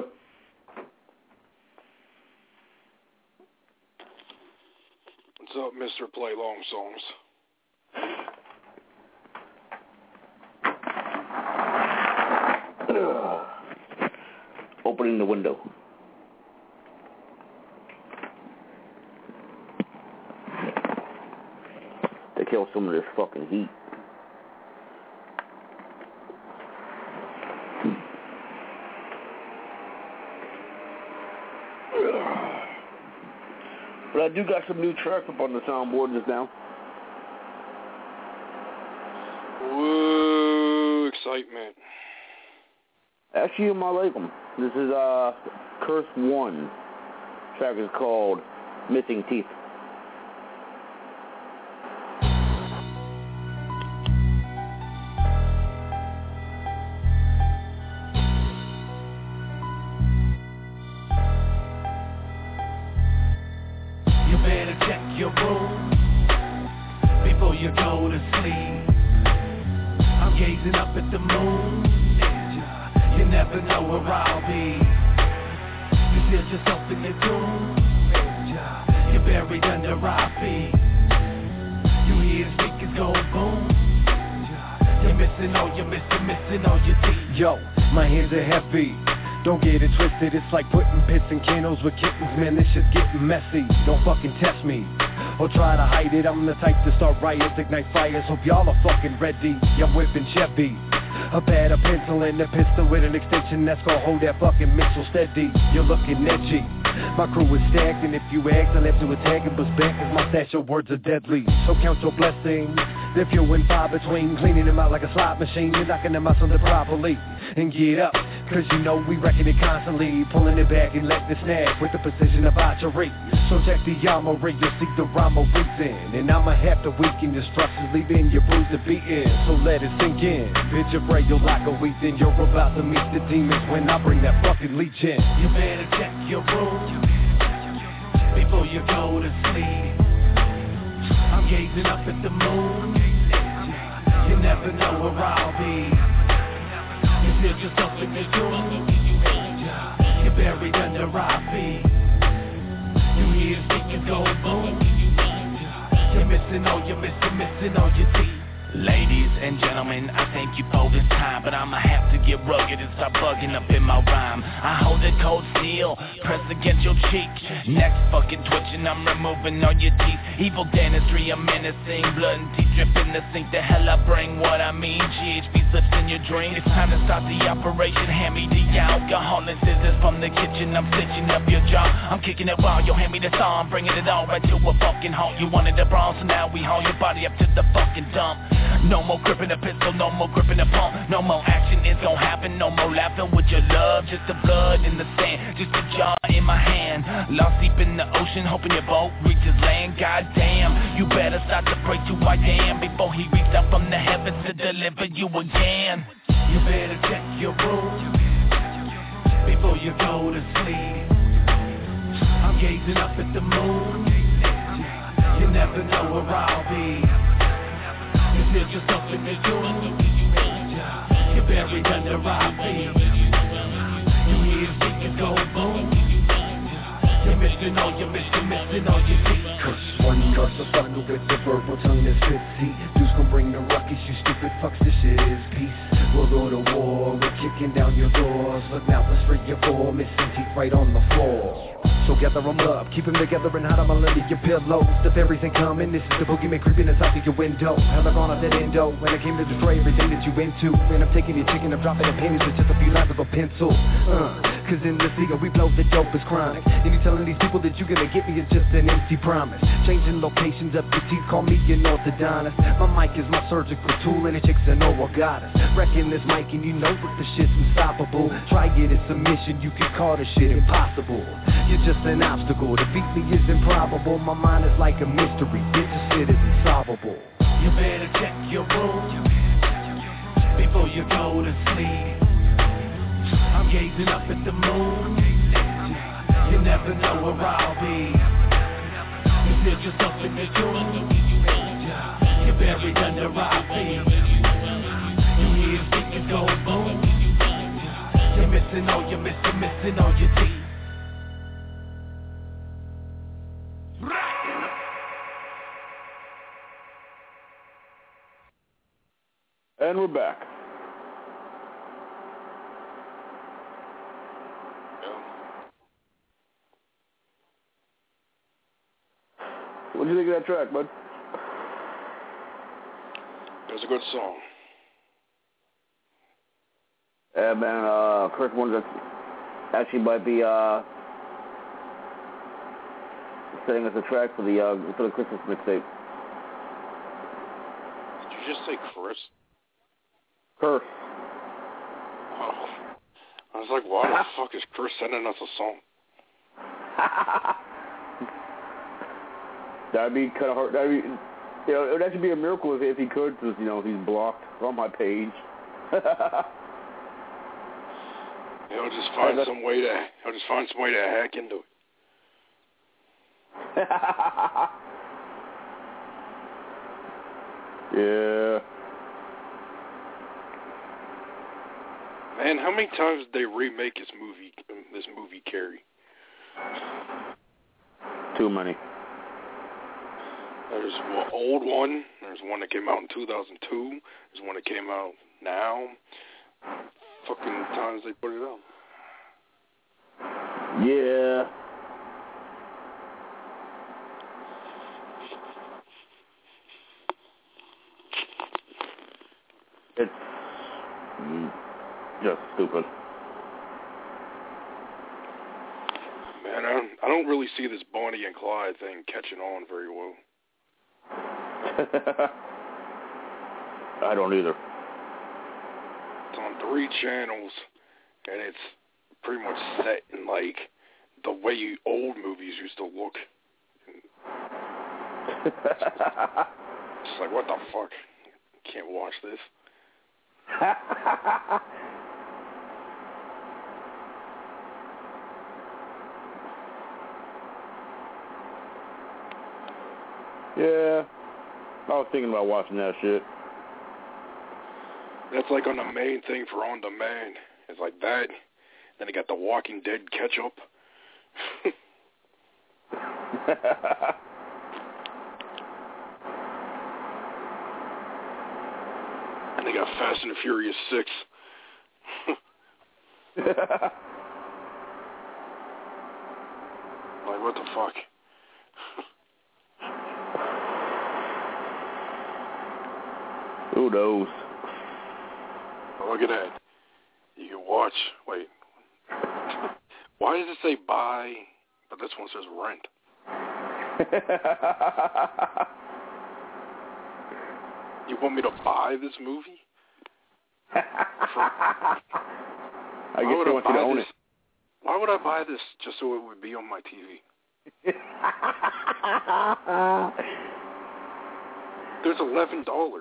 What's up, Mr. Play Long Songs? Opening the window. To kill some of this fucking heat. But I do got some new tracks up on the soundboard just now. Woo, excitement. Actually, you might like them. This is Curse 1. Track is called Missing Teeth. Yourself in your doom. You're buried under our feet. go boom. You're missing all your teeth. Yo, my hands are heavy. Don't get it twisted, it's like putting pits in kennels with kittens, man, this shit's getting messy. Don't fucking test me, or try to hide it. I'm the type to start riots, ignite fires. Hope y'all are fucking ready. I'm whipping Chevy, a pad, a pencil, and a pistol with an extension that's gonna hold that fucking missile steady. You're looking edgy. My crew is stacked, and if you ask, I'll have to attack and bust back, cause my stash of words are deadly. So count your blessings. They're few and far between, cleaning them out like a slot machine. You're knocking them out something properly. And get up, cause you know we wrecking it constantly. Pulling it back and letting it snap with the precision of archery. So check the armory, you'll see the rhyme of reason. And I'ma have to weaken your structures, leaving your bruised and beaten. So let it sink in, picture pray you'll like a week. Then you're about to meet the demons when I bring that fucking leech in. You better check your room before you go to sleep. I'm gazing up at the moon. You never know where I'll be. You feel yourself in the room. You're buried under our feet. You hear speakers go boom. You're missing all your teeth. Ladies and gentlemen, I thank you for this time, but I'ma have to get rugged and start bugging up in my rhyme. I hold it cold steel, pressed against your cheek. Next fucking twitching, I'm removing all your teeth. Evil dentistry, I'm menacing, blood and teeth dripping the sink. The hell I bring what I mean, GHB slips in your dream. It's time to start the operation, hand me the alcohol and scissors from the kitchen. I'm stitching up your jaw, I'm kicking it while you hand me the saw. I'm bringing it all right to a fucking halt. You wanted the bronze, so now we haul your body up to the fucking dump. No more gripping a pistol, no more gripping a pump. No more action is gon' happen, no more laughing with your love. Just the blood in the sand, just a jar in my hand. Lost deep in the ocean, hoping your boat reaches land. Goddamn, you better start to pray to I am before he reaches out from the heavens to deliver you again. You better check your room before you go to sleep. I'm gazing up at the moon. You never know where I'll be. You feel yourself in the room. You're buried under our feet. You hear speakers go boom. You're missing all your teeth. Curse one, curse a thunder with the verbal tongue that spits heat. Dudes gon' bring the ruckus, you stupid fucks, this shit is peace. We'll go to war, we're kicking down your doors. Look now, let's 3 or 4, missing teeth right on the floor. So gather them up, keep them together and hide them all under your pillows. The fairies ain't coming, this is the boogeyman creeping inside of your window. Hell, I've gone off that endo, when I came to destroy everything that you into. And I'm taking your chicken, I'm dropping the pennies with just a few lines of a pencil. Cause in this league we blow the dope as chronic. And you telling these people that you're gonna get me is just an empty promise. Changing locations up your teeth, call me an orthodontist. My mic is my surgical tool and the chicks are no goddess. Wrecking this mic and you know that the shit's unstoppable. Try it, it's a mission, you can call this shit impossible. You're just an obstacle, defeat me is improbable. My mind is like a mystery, bitch, this shit is insolvable. You better check your room before you go to sleep. I'm gazing up at the moon. You never know where I'll be. You feel yourself in the room. You're buried under our feet. You hear speakers go boom. You're missing all your teeth. And we're back. What do you think of that track, bud? It was a good song. Yeah, man, Chris one that actually might be setting us a track for the Christmas mixtape. Did you just say Chris? Curse. Oh. I was like, why the fuck is Chris sending us a song? That'd be kind of hard. That'd be, it would actually be a miracle if he could, because he's blocked from my page. He'll just find some way to hack into it. Yeah. Man, how many times did they remake this movie, Carrie? Too many. There's an old one. There's one that came out in 2002. There's one that came out now. Fucking times they put it out. Yeah. It's just stupid. Man, I don't really see this Bonnie and Clyde thing catching on very well. I don't either. It's on 3 channels, and it's pretty much set in, like, the way old movies used to look. It's like, what the fuck? Can't watch this. Yeah, I was thinking about watching that shit. That's like on the main thing for On Demand. It's like that. Then they got The Walking Dead catch up. And they got Fast and the Furious 6. Like, what the fuck? Who knows? Oh, look at that. You can watch. Wait. Why does it say buy, but this one says rent? You want me to buy this movie? I guess they want you to own it. Why would I buy this just so it would be on my TV? There's $11.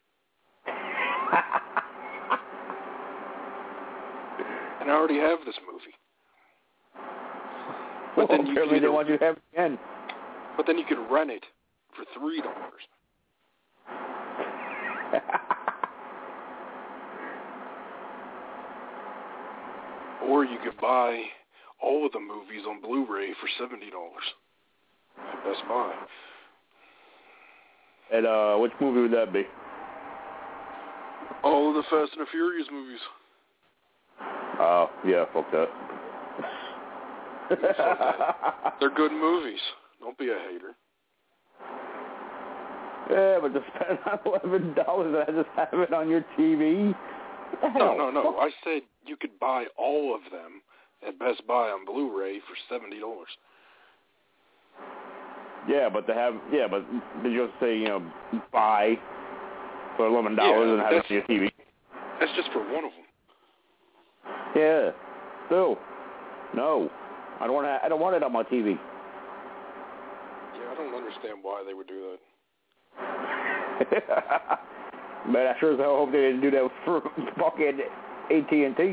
And I already have this movie. But then you they want you to have it again. But then you could rent it for $3. Or you could buy all of the movies on Blu-ray for $70 at Best Buy. And which movie would that be? All of the Fast and the Furious movies. Oh, yeah, fuck that. They're good movies. Don't be a hater. Yeah, but to spend $11 and I just have it on your TV? No. I said you could buy all of them at Best Buy on Blu-ray for $70. Yeah, but did you just say, buy for $11 and have it on your TV? That's just for one of them. Yeah. Still. No. I don't want it on my TV. Yeah, I don't understand why they would do that. But I sure as hell hope they didn't do that for fucking AT&T. I'm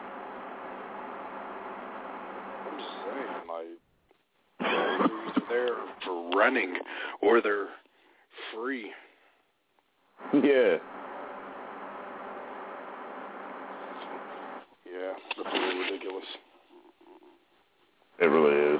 just saying, like, they're either there for renting or they're free. Yeah. Yeah, that's really ridiculous. It really is.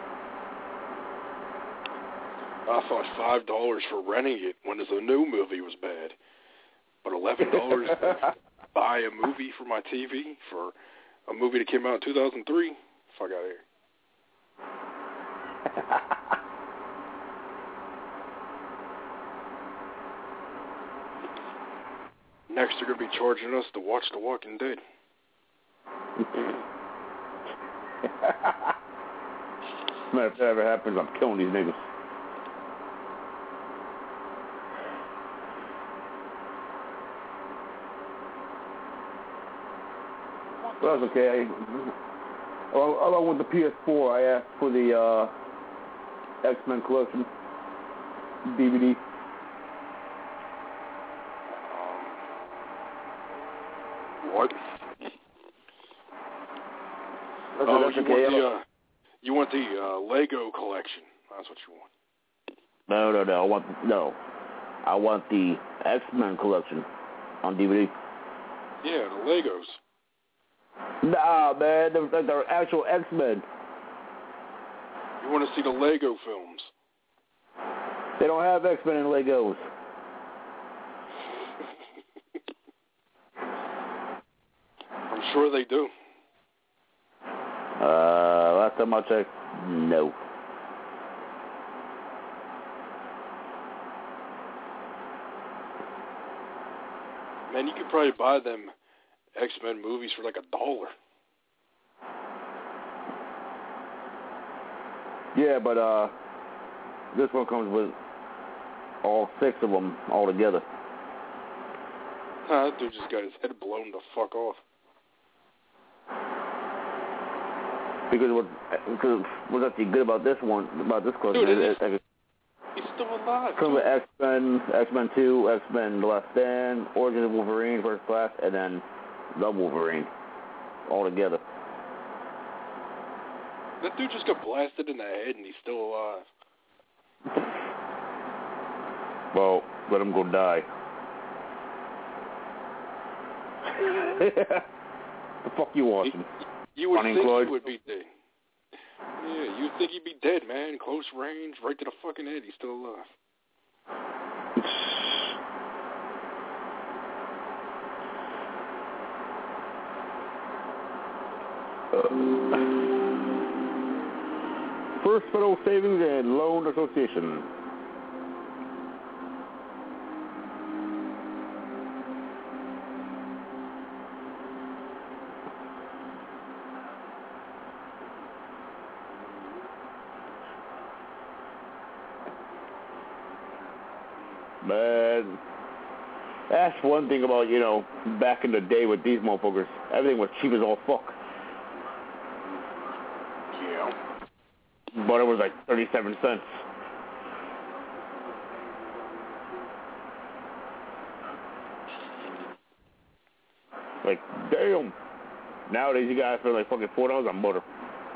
I thought $5 for renting it when the new movie was bad. But $11 to buy a movie for my TV for a movie that came out in 2003? Fuck out of here. Next, they're going to be charging us to watch The Walking Dead. Man, if that ever happens, I'm killing these niggas. Well, that's okay. Along with the PS4, I asked for the X-Men Collection DVD. What? You want the Lego collection. That's what you want. No. I want the X-Men Collection on DVD. Yeah, the Legos. Nah, man, they're actual X-Men. You want to see the Lego films? They don't have X-Men in Legos. I'm sure they do. Last time I checked, no. Man, you could probably buy them X-Men movies for like $1. Yeah, but this one comes with all 6 of them all together. That dude just got his head blown the fuck off. Because what's actually good about this one, about this question, dude, he's still alive. Comes with X-Men, X-Men 2, X-Men The Last Stand, Origins of Wolverine, First Class, and then The Wolverine, all together. That dude just got blasted in the head and he's still alive. Well, let him go die. The fuck you watching? You would Bonnie think Clyde? he would be dead. Yeah, you'd think he'd be dead, man. Close range, right to the fucking head. He's still alive. First Federal Savings and Loan Association. Man, that's one thing about, back in the day with these motherfuckers. Everything was cheap as all fuck. Yeah. But it was like 37 cents. Like, damn. Nowadays, you guys spend like fucking $4 on butter.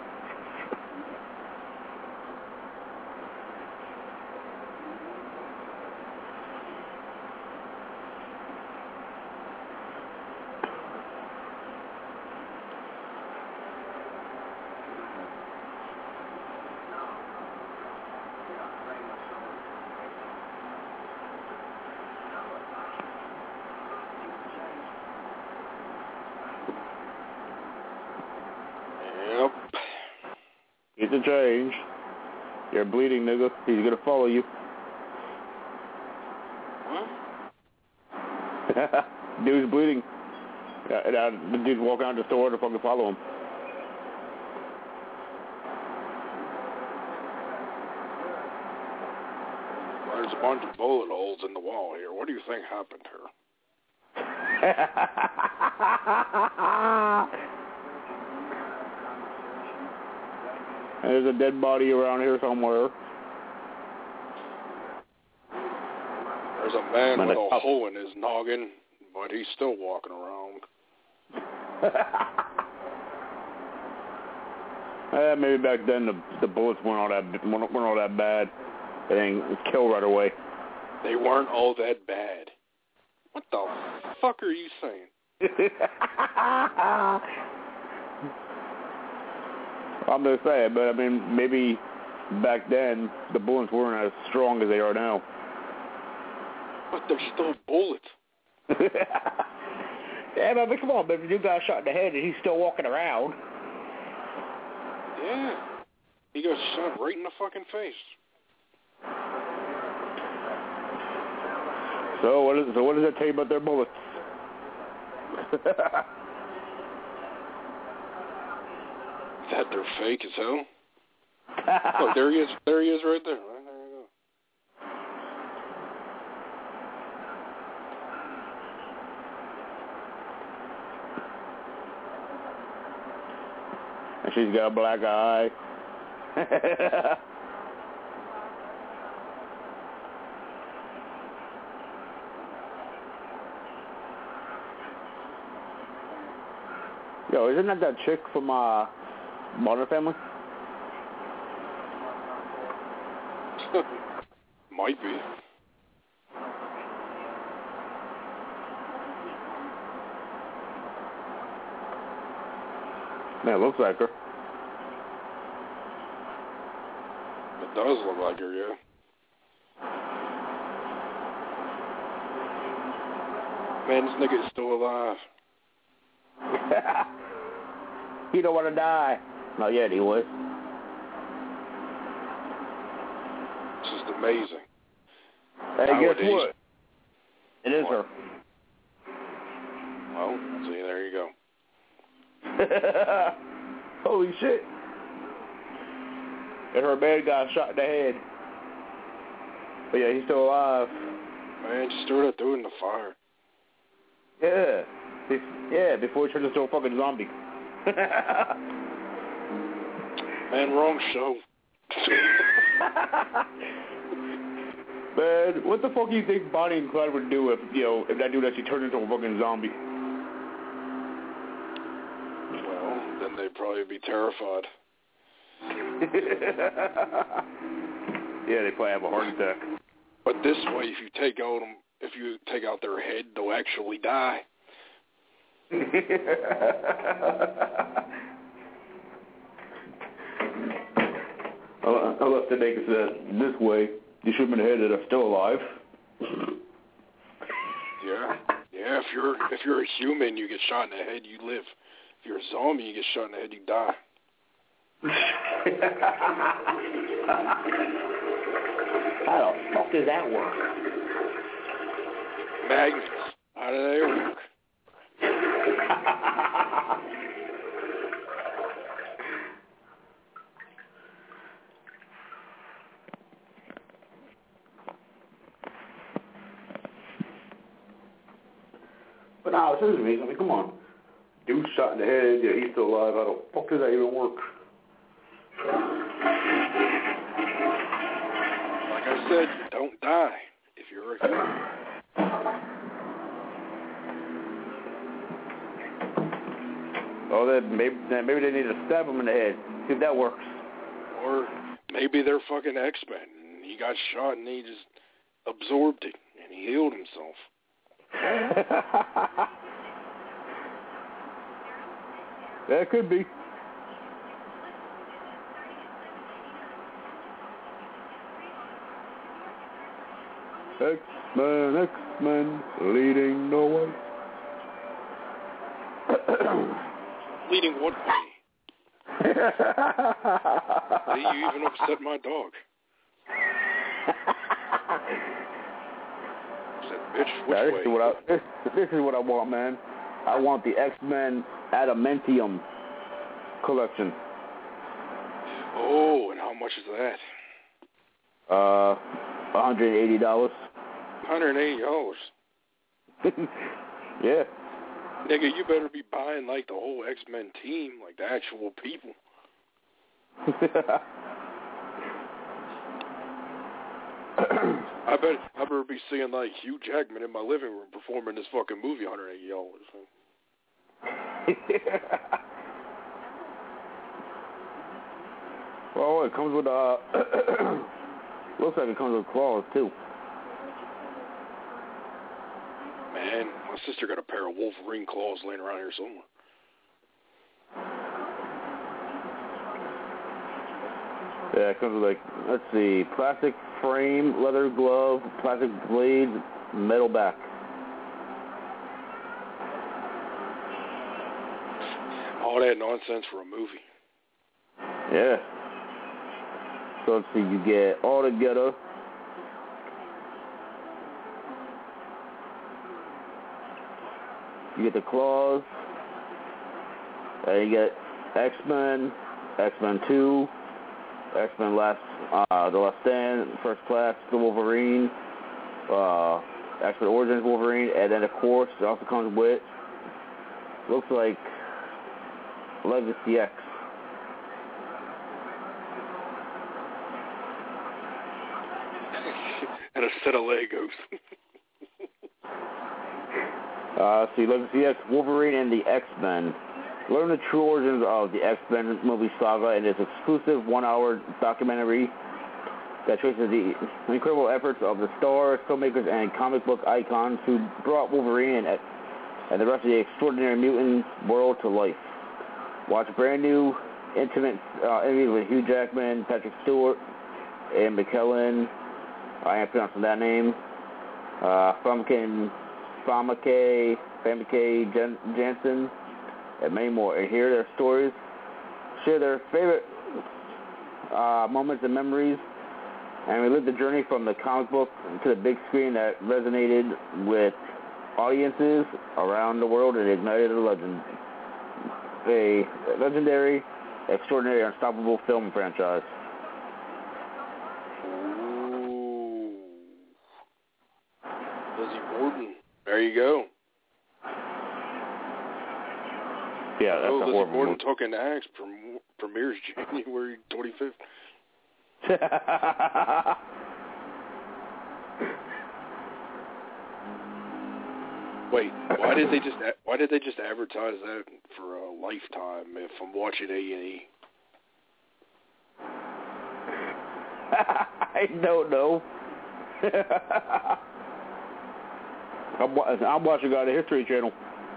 Get the change. You're bleeding, nigga. He's gonna follow you. What? Dude's bleeding. The dude walking out the store to fucking follow him. There's a bunch of bullet holes in the wall here. What do you think happened here? There's a dead body around here somewhere. There's a man with a hole in his noggin, but he's still walking around. Maybe back then the bullets weren't all that bad. They didn't kill right away. They weren't all that bad. What the fuck are you saying? I'm just saying, but I mean, maybe back then the bullets weren't as strong as they are now. But they're still bullets. Yeah, but come on, but if you got shot in the head and he's still walking around. Yeah. He got shot right in the fucking face. So what does that tell you about their bullets? That they're fake as hell. Look, there he is. There he is right there. Right, there you go. And she's got a black eye. Yo, isn't that chick from Modern Family? Might be. Man, it looks like her. It does look like her, yeah. Man, this nigga is still alive. He don't want to die. Not yet, anyway. This is amazing. Hey, Nowadays, guess what? It is her. Well, see, there you go. Holy shit. And her man got shot in the head. But yeah, he's still alive. Man, just throw that dude in the fire. Yeah. Yeah, before he turns into a fucking zombie. Man, wrong show. Man, what the fuck do you think Bonnie and Clyde would do if that dude actually turned into a fucking zombie? Well, then they'd probably be terrified. Yeah, they probably have a heart attack. But this way, if you take out their head, they'll actually die. Unless they make it this way, you shoot them in the head that are still alive. Yeah. If you're a human, you get shot in the head, you live. If you're a zombie, you get shot in the head, you die. How the fuck does that work? Magnets. How do they work? But now, seriously, I mean, come on. Dude shot in the head, yeah, he's still alive. How the fuck does that even work? Like I said, you don't die if you're a human. Oh, then maybe they need to stab him in the head. See if that works. Or maybe they're fucking X-Men. And he got shot and he just absorbed it and he healed himself. That could be. X-Men, leading the way. Leading what way? See, you even upset my dog. Said, bitch, which way? This is what I want, man. I want the X-Men Adamantium collection. Oh, and how much is that? $180. $180? Yeah. Nigga, you better be buying like the whole X-Men team, like the actual people. I better be seeing like Hugh Jackman in my living room performing this fucking movie, $180. Well, it comes with looks like it comes with claws too. Man, my sister got a pair of Wolverine claws laying around here somewhere. Yeah, it comes with like, let's see, plastic frame, leather glove, plastic blade, metal back. All that nonsense for a movie. Yeah. So let's see, you get all together. You get the claws. And you get X-Men, X-Men 2, X-Men The Last Stand, First Class, the Wolverine, X-Men Origins Wolverine, and then of course it also comes with, looks like Legacy X. And a set of Legos. See, Legacy X, Wolverine, and the X-Men. Learn the true origins of the X-Men movie saga in this exclusive 1-hour documentary that traces the incredible efforts of the stars, filmmakers, and comic book icons who brought Wolverine and the rest of the extraordinary mutant world to life. Watch a brand new, intimate interview with Hugh Jackman, Patrick Stewart, and McKellen. I am pronouncing that name. Frumpkin Famke Janssen, and many more, and hear their stories, share their favorite moments and memories, and relive the journey from the comic book to the big screen that resonated with audiences around the world and ignited a legendary, extraordinary, unstoppable film franchise. Ooh. Lizzie Borden. There you go. Yeah, that's a Lizzie horrible Borden movie. Talking Axe premieres January 25th. Wait, why did they just advertise that for a Lifetime if I'm watching A&E? I don't know. I'm watching on the History Channel.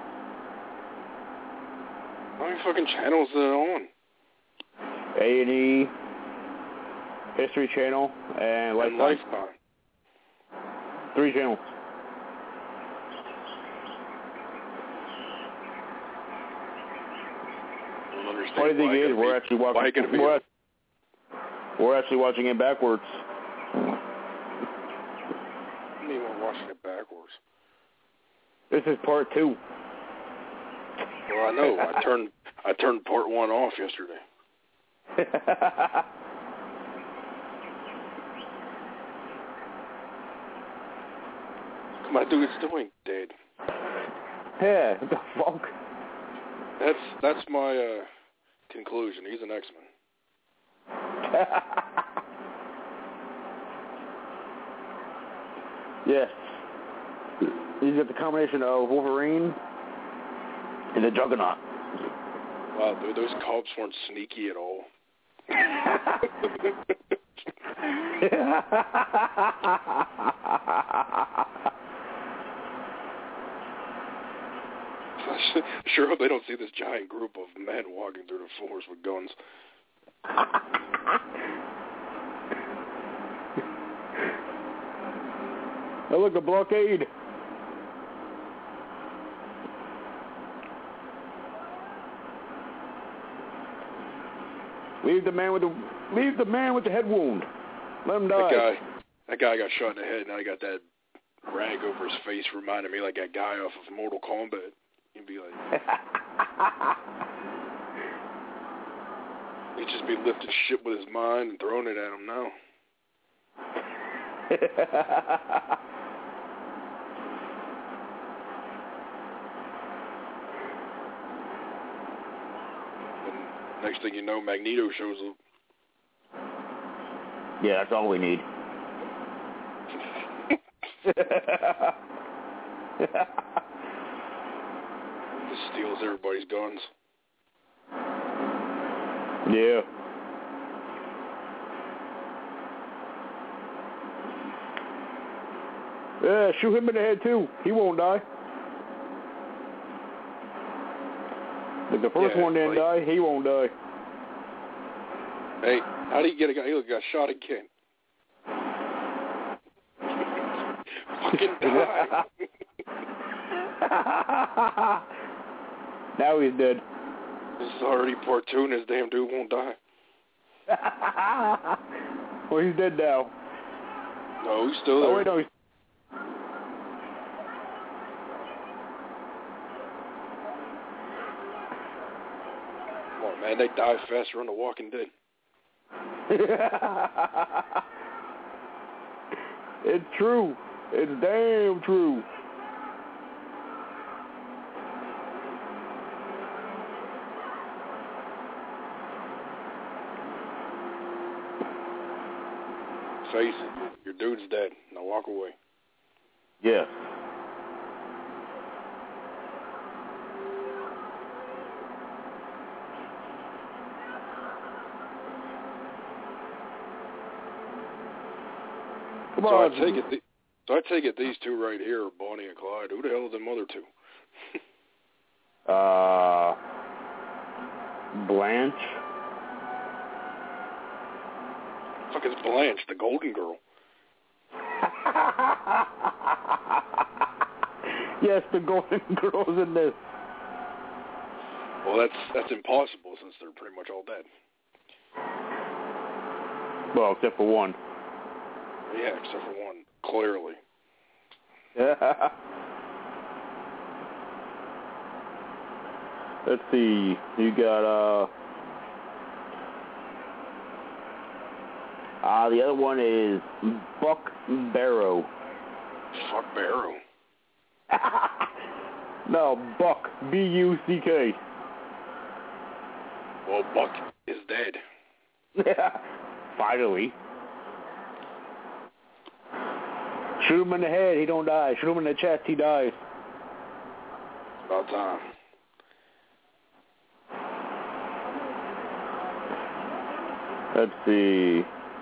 How many fucking channels is it on? A&E, History Channel, and Lifetime. 3 channels. Funny thing is, we're actually watching it backwards. I mean, we're watching it backwards. This is part 2. Well, I know. I turned part 1 off yesterday. Come on, dude, it's doing dead. Yeah, what the fuck? That's my conclusion. He's an X-Men. Yes. He's got the combination of Wolverine and the Juggernaut. Wow, dude, those cops weren't sneaky at all. Sure hope they don't see this giant group of men walking through the forest with guns. Oh, look, a blockade. Leave the man with the head wound. Let him die. That guy got shot in the head. Now he got that rag over his face, reminding me like that guy off of Mortal Kombat. He'd be like, he'd just be lifting shit with his mind and throwing it at him now. And next thing you know, Magneto shows up. Yeah, that's all we need. Just steals everybody's guns. Yeah. Yeah, shoot him in the head too. He won't die. Like the first one didn't die, he won't die. Hey, how do you get a guy who got shot again? Fucking die. Now he's dead. This is already part 2 and this damn dude won't die. Well, he's dead now. No, he's still there. Oh, wait, no, Come on, man, they die faster on The Walking Dead. It's true. It's damn true. Face it, your dude's dead. Now walk away. Yeah. Come on. So I take it these two right here are Bonnie and Clyde. Who the hell are them other two? Blanche. Fuck is Blanche, the Golden Girl? Yes, the Golden Girls in this. Well, that's impossible since they're pretty much all dead. Well, except for one. Yeah, except for one, clearly. Let's see. You got the other one is Buck Barrow. Fuck Barrow. No, Buck. B-U-C-K. Well, Buck is dead. Yeah. Finally. Shoot him in the head, he don't die. Shoot him in the chest, he dies. About time. Let's see.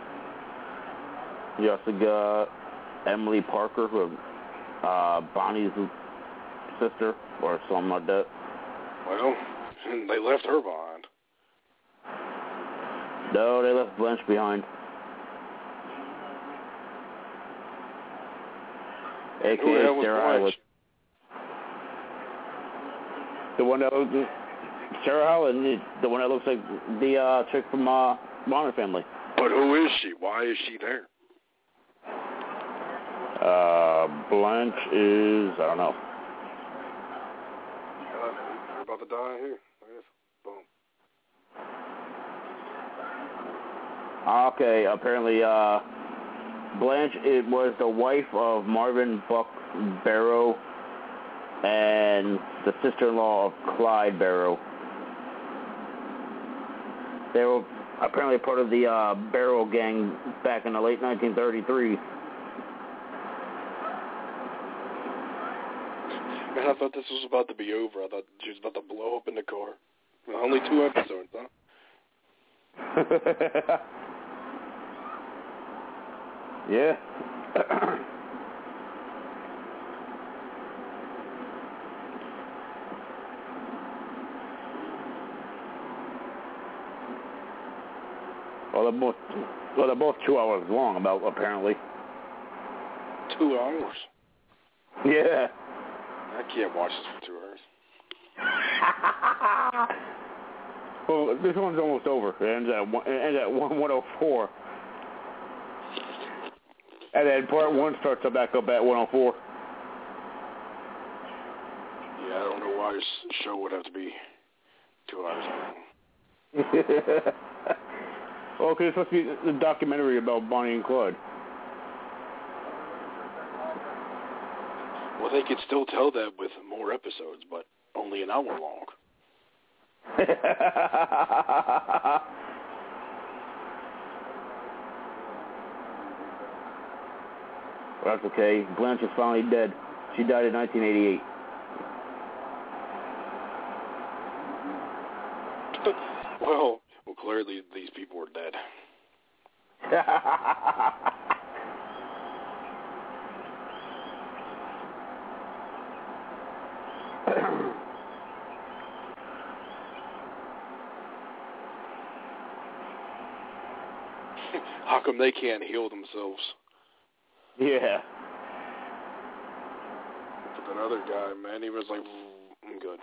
You also got Emily Parker, who Bonnie's sister, or something like that. Well, they left her behind. No, they left Blanche behind. A.K.A. Sarah Hyland. The one that looks... Sarah Hyland, the one that looks like the chick from Modern Family. But who is she? Why is she there? Blanche is... I don't know. You're about to die here. Boom. Okay, apparently, Blanche, it was the wife of Marvin Buck Barrow and the sister-in-law of Clyde Barrow. They were apparently part of the Barrow gang back in the late 1933. Man, I thought this was about to be over. I thought she was about to blow up in the car. Only 2 episodes, huh? Yeah. Well, they're both 2 hours long, apparently. 2 hours? Yeah. I can't watch this for 2 hours. Well, this one's almost over. It ends at 104. And then part 1 starts back up at 104. Yeah, I don't know why this show would have to be 2 hours long. Well, because it's supposed to be the documentary about Bonnie and Clyde. Well, they could still tell that with more episodes, but only an hour long. Well, that's okay. Blanche is finally dead. She died in 1988. Well, clearly these people were dead. How come they can't heal themselves? Yeah. But that other guy, man, he was like, I'm good.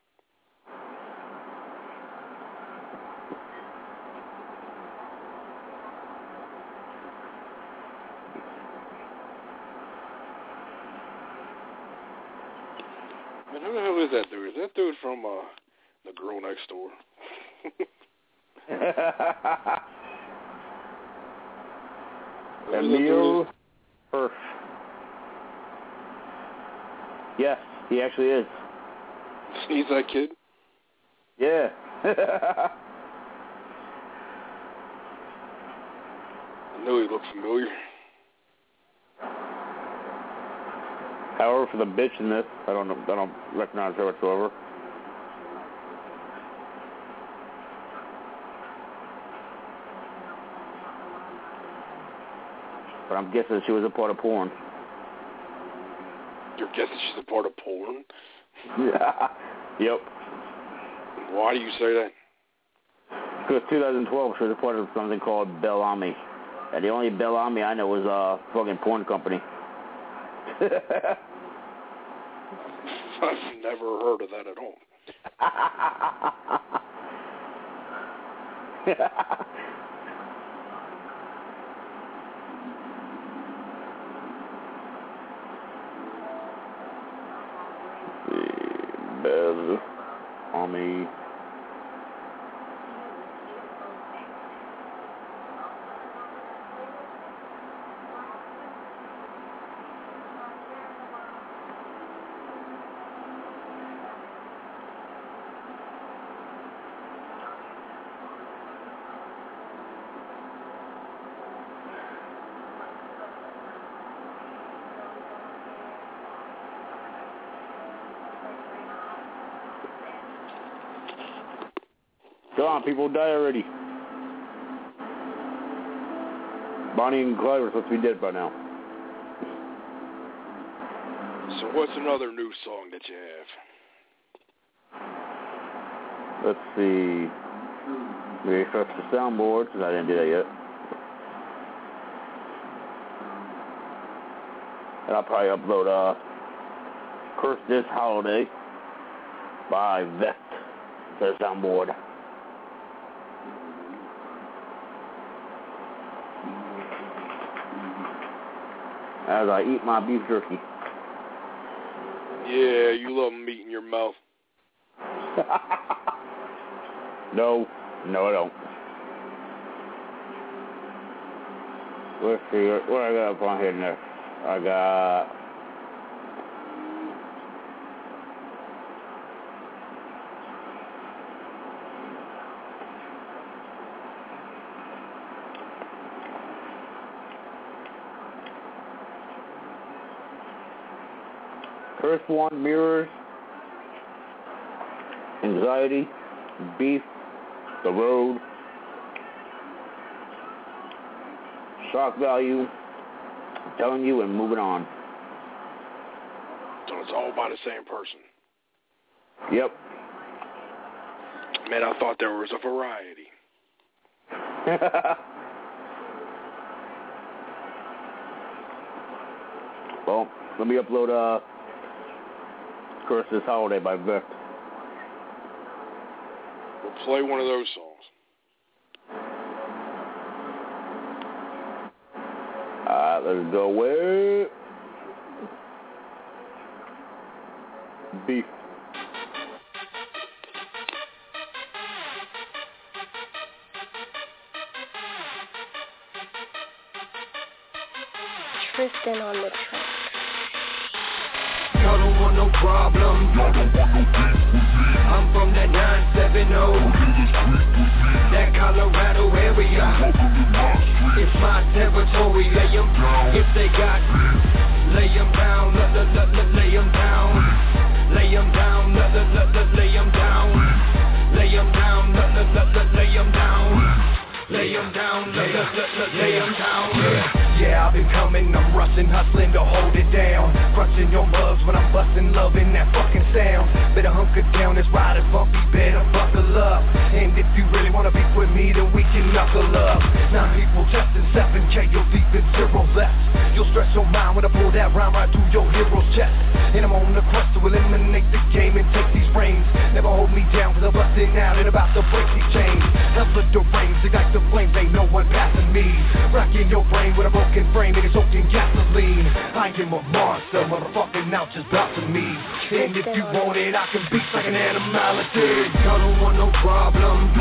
Man, who the hell is that dude? Is that dude from The Girl Next Door? Emil Hirsch. Yes, he actually is. He's that kid? Yeah. I knew he looked familiar. However, for the bitch in this, I don't recognize her whatsoever. But I'm guessing she was a part of porn. You're guessing she's a part of porn? Yeah. Yep. Why do you say that? Because 2012 she was a part of something called Bellamy. And the only Bellamy I know was a fucking porn company. I've never heard of that at all. Bell Army. Come on, people, die already. Bonnie and Clyde were supposed to be dead by now. So what's another new song that you have? Let's see. Refresh the soundboard, because I didn't do that yet. And I'll probably upload Curse This Holiday by Vect to the soundboard. As I eat my beef jerky. Yeah, you love meat in your mouth. No, I don't. Let's see, what I got up on here next? I got... First one, Mirrors, Anxiety, Beef, The Road, Shock Value, Telling You, and Moving On. So it's all by the same person. Yep. Man, I thought there was a variety. Well, let me upload Curse This Holiday by Vect. We'll play one of those songs. Let's go with Beef. Tristan on the track. Y'all don't want no problem. I'm from that 970, that Colorado area. It's my territory. Lay 'em if they got. Lay 'em down, lay 'em down. Lay 'em down, lay 'em down. Lay 'em down, lay 'em down. Lay 'em down, lay 'em down. Yeah, I've been coming, I'm rushing, hustling to hold it down. Crushing your mugs when I'm busting, loving that fucking sound. Better hunker down, this ride is bumpy, better buckle up. And if you really wanna be with me, then we can knuckle up. 9 people testing 7K, you're deep in 0 left. You'll stress your mind when I pull that rhyme right through your hero's chest. And I'm on the quest to eliminate the game and take these reins. Never hold me down, cause I'm busting out and about to break these chains. Hella deranged, ignite the flames, ain't no one passing me. Rocking your brain with a broken frame and it's soaked in gasoline. I am a monster, motherfucking out just bout to me. And if you want it, I can beat like an animality. Y'all don't want no problem.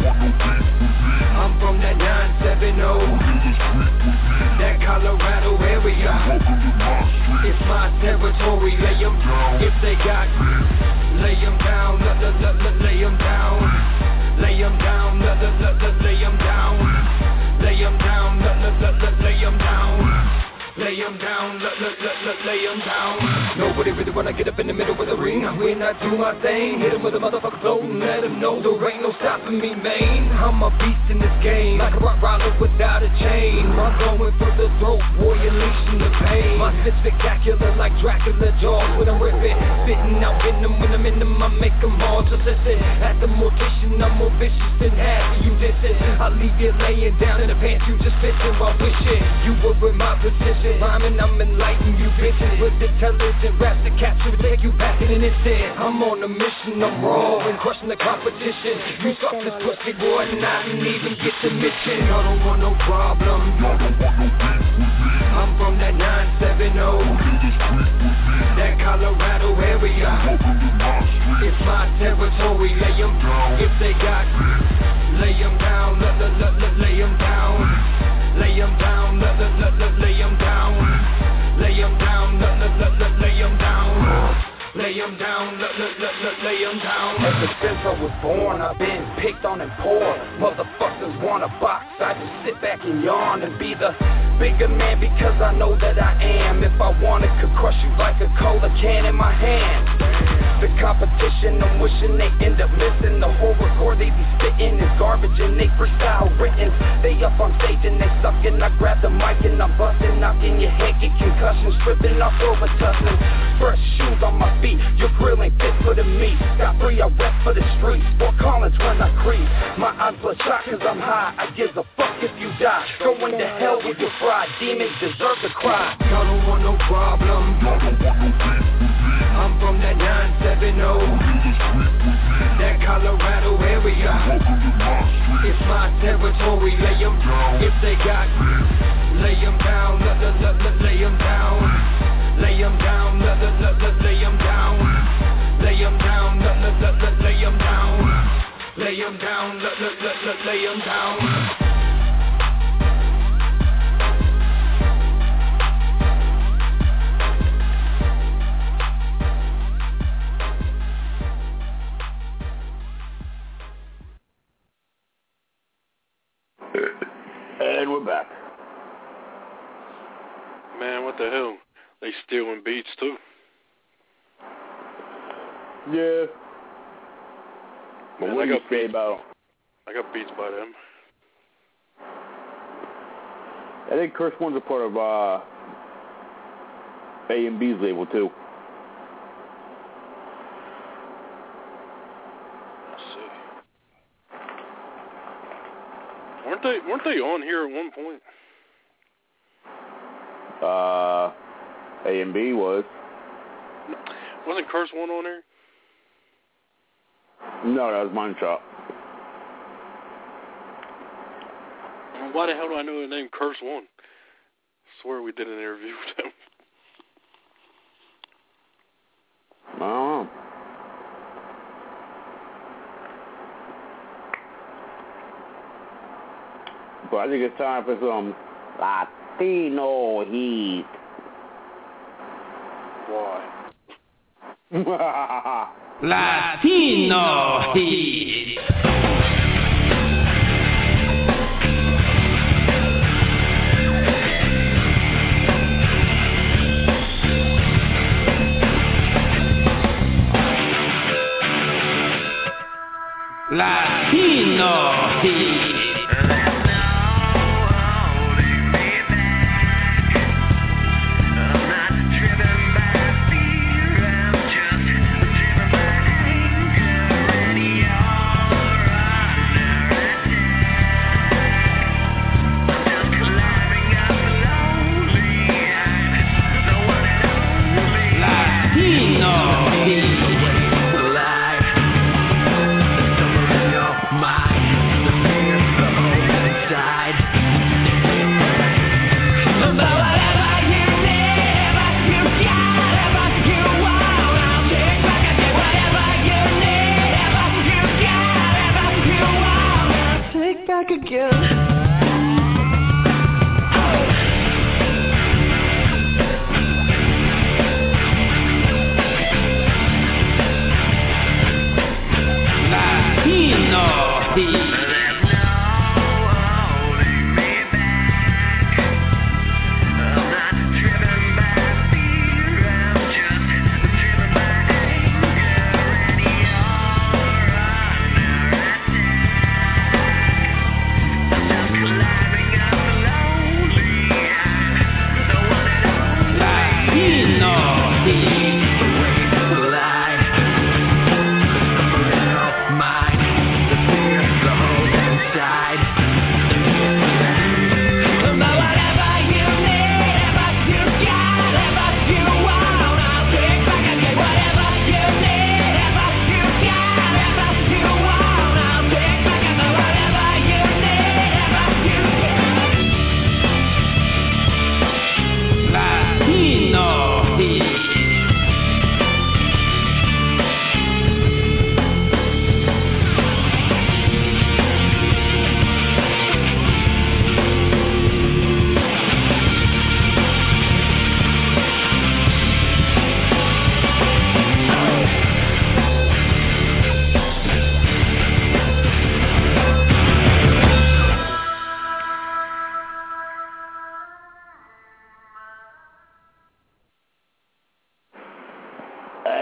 I'm from that 970, that Colorado area. It's my territory. Lay 'em if they got. Lay 'em down, lay 'em down. Lay 'em down, lay 'em down. Lay 'em down, lay 'em down. Lay 'em down, lay 'em down. Nobody really wanna get up in the middle of the ring. When I do my thing, hit 'em with a motherfucker flow and let 'em know there ain't no stopping me, man. I'm a beast in this game, like a rock rider without a chain. I'm going for the throat, boy, unleashing the pain. My spit spectacular like Dracula jaws when I'm ripping. Spitting out venom when I'm in them, I make them hard to listen. At the mortician, I'm more vicious than half of you listen. I leave you laying down in the pants, you just pissing while wishing you were in my position. Rhyming, I'm enlightening you bitches with intelligence and raps to capture and take you back in instead. I'm on a mission, I'm raw and crushing the competition. You suck this pussy boy and I didn't even get the mission. I don't want no problem. I'm from that 970, that Colorado area. It's my territory. Lay 'em down if they got. Lay 'em down, lay 'em down. Lay 'em down, lay 'em down. Lay 'em down, lay 'em down. Lay 'em down, lay 'em down. Ever since I was born, I've been picked on and poor. Motherfuckers wanna box, I just sit back and yawn and be the bigger man because I know that I am. If I wanted, could crush you like a cola can in my hand. The competition, I'm wishing they end up missing. The whole record they be spitting is garbage and they freestyle written. They up on stage and they suckin'. I grab the mic and I'm bustin', knocking your head, get concussions, tripping off over tussling. Fresh shoes on my feet, your grill ain't fit for the meat. Got 3, I rep for the streets. Fort Collins when I creep. My eyes bloodshot cause I'm high. I give a fuck if you die. Going to hell with your pride. Demons deserve to cry. Y'all don't want no problem. I'm from that 970, that Colorado area. It's my territory. Lay 'em if they got. Lay 'em down, lay 'em down. Lay 'em down, lay 'em down. Lay 'em down, lay 'em down. Lay 'em down, lay 'em down. And we're back. Man, what the hell? They stealing beats too. Yeah. But man, what do you say about? I got beats by them. I think Curse One's a part of A&B's label too. Weren't they on here at one point? A&B was. Wasn't Curse One on there? No, that was Mine Shop. Why the hell do I know the name Curse One? I swear we did an interview with him. I don't know. But I think it's time for some Latino heat. Why? Latino heat. Latino heat.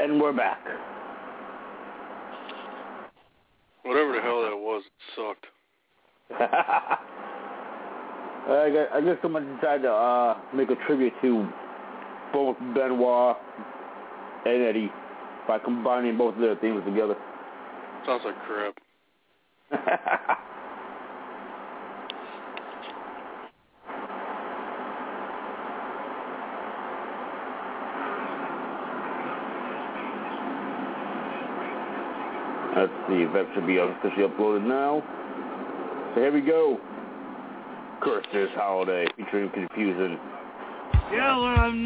And we're back. Whatever the hell that was, it sucked. I guess someone decided to make a tribute to both Benoit and Eddie by combining both of their themes together. Sounds like crap. Let's see if that should be officially uploaded now. So here we go. Curse This Holiday featuring Confusion. Yeah, well, I'm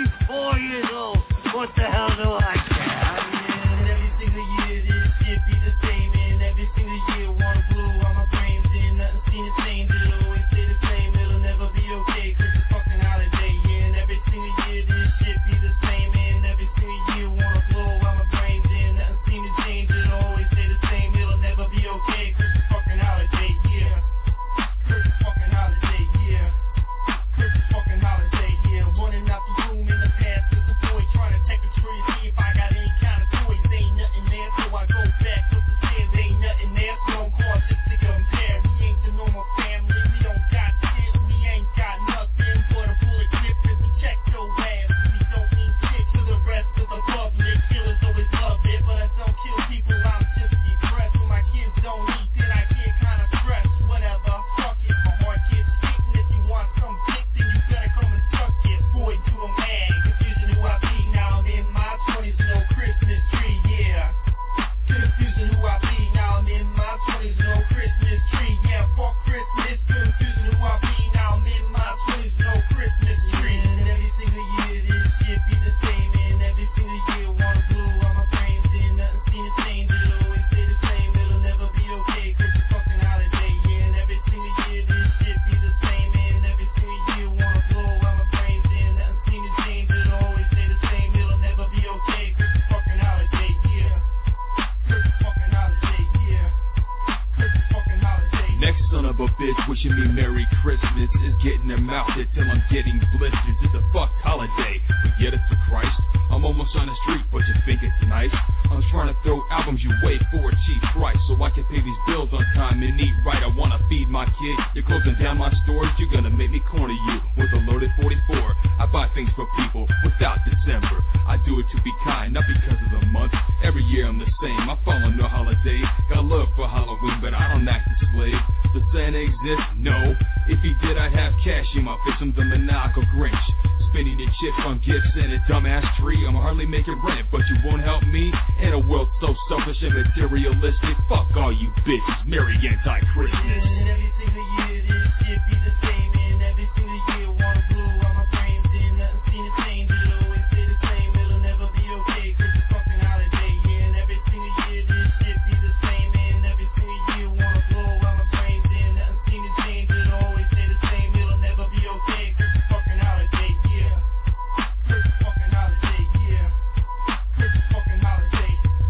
94 years old. What the hell do I care? And every single year this shit be the same. And every single year wanna blow all my brains in. Nothing seen the same. It'll always stay the same. It'll never be okay. Cause it's fucking holiday. Yeah, and every single year this shit be the same. And every single year wanna blow all my brains in. Nothing seen the change. It'll always stay the same. It'll never be okay. Cause it's fucking holiday. Yeah. Cause it's fucking holiday. Yeah. Cause it's fucking holiday. Yeah. Running out the room in the past as a boy trying to take a tree. See if I got any kind of toys. Ain't nothing there, so I go back up the stairs. Ain't nothing there, so I'm called just to compare. We ain't the normal family. We don't got shit. We ain't got nothing but a bullet clip and we check your ass. We don't mean shit to the rest of the public. Killers always love it, but I don't kill people. I'm just depressed. When my kids don't eat, then I get kind of stressed. Whatever, fuck it. My heart gets beaten. If you want some dick, then you better come and suck it. Boy, do a man. Confusion who I be now. I'm in my 20s, no Christmas tree, yeah. Confusion who I be now. I'm in my 20s, no Christmas tree, yeah. Fuck Christmas. Confusion who I be now. I'm in my 20s, no Christmas tree. And every single year this shit be the same. And every single year wanna blow all my brains in. Nothing seen the change. It'll always stay the same. It'll never be okay. Cause it's fucking holiday, yeah. And every single year this shit be the same. And every single year wanna blow all my brains in. Nothing seen the change. It'll always stay the same. It'll never be okay. Cause it's fucking holiday, yeah. Cause it's fucking holiday, yeah. Cause it's fucking holiday. Next son of a bitch wishing me Merry Christmas is getting them out there till I'm getting blisters. It's a fucked holiday, but yet it's for Christ. I'm almost on the street, but you think it's nice. I'm trying to throw albums your way for a cheap price, so I can pay these bills on time and eat right. I wanna feed my kid. You're closing down my stores, you're gonna make me corner you with a loaded 44. I buy things for people without December. I do it to be kind, not because of the month. Every year I'm the same, I follow no holiday. Got love for Halloween, but I don't act a slave. Does Santa exist? No. If he did, I'd have cash in my fist. I'm the maniacal Grinch, spending the chips on gifts and a dumbass tree. I'm hardly making rent, but you won't help me in a world so selfish and materialistic. Fuck all you bitches, Merry Anti-Christmas. And every single year this shit be the same. And every single year wanna blow all my brains in. Nothing seen the change. It'll always stay the same. It'll never be okay. Cause it's fucking holiday, yeah. And every single year this shit be the same. And every single year wanna blow all my brains in. Nothing seen the change. It'll always stay the same. It'll never be okay. Cause it's fucking holiday, yeah. Cause it's fucking holiday, yeah. Cause it's fucking holiday.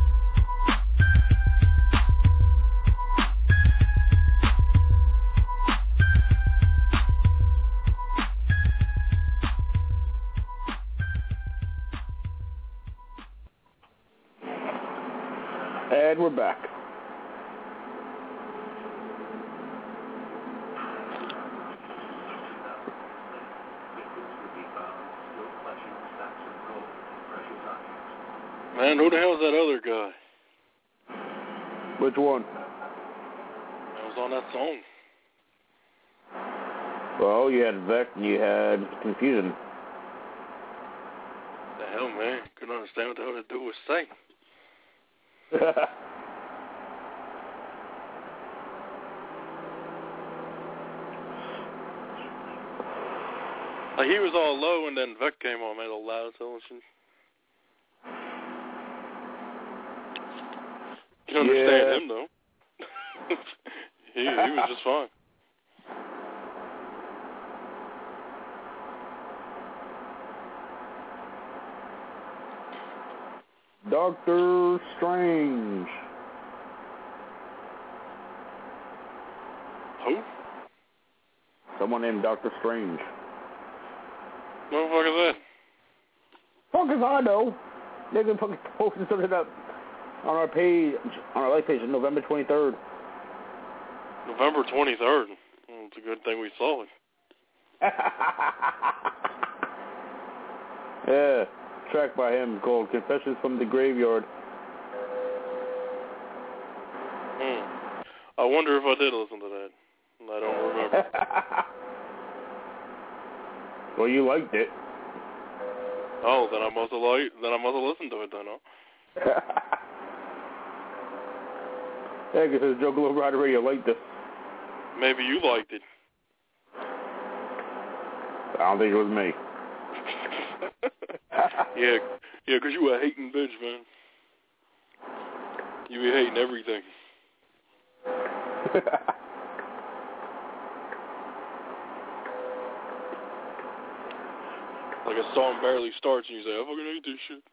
And we're back. Man, who the hell's that other guy? Which one? That was on that song. Well, you had Vec and you had Confusion. The hell, man? Couldn't understand what the hell the dude was saying. Like, he was all low, and then Vec came on, made a loud television. You can understand him, though. he was just fine. Doctor Strange. Who? Someone named Doctor Strange. What the fuck is that? Fuck as I know. They're fucking posting something up on our page, on our live page on November 23rd. November 23rd. Well, it's a good thing we saw it. Yeah, track by him called Confessions from the Graveyard. I wonder if I did listen to that. I don't remember. Well, you liked it. Oh, then I must have listened to it then, huh? Yeah, because the Joe Globe Rider Radio liked it. Maybe you liked it. I don't think it was me. Yeah, because you a hating bitch, man. You be hating everything. Like a song barely starts and you say, I fucking hate this shit.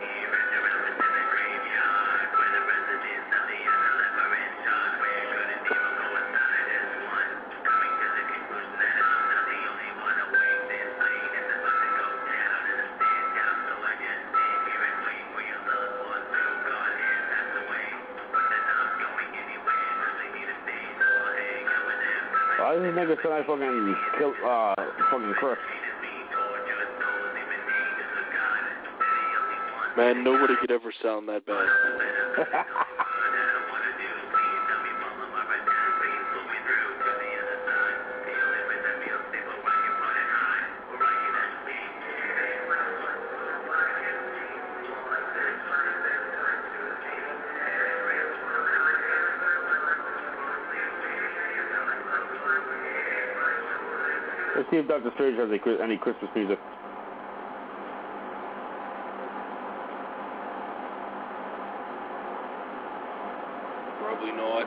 I didn't think it's gonna fucking kill, fucking Chris. Man, nobody could ever sound that bad. Let's see if Dr. Strange has any Christmas music. Probably not.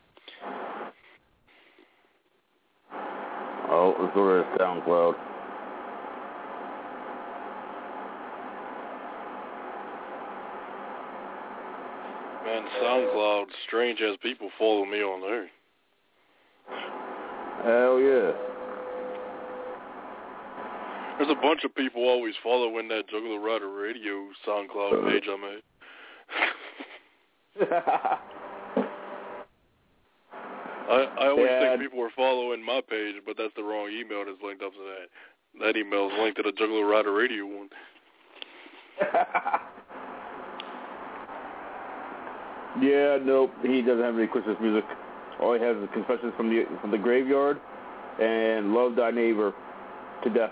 Oh, let's go to SoundCloud. Man, SoundCloud, Strange has people follow me on there. Hell yeah. There's a bunch of people always following that Juggler Rider Radio SoundCloud page I made. I always think people are following my page, but that's the wrong email that's linked up to that. That email is linked to the Juggler Rider Radio one. Yeah, nope, he doesn't have any Christmas music. All he has is Confessions from the Graveyard and Love Thy Neighbor to Death.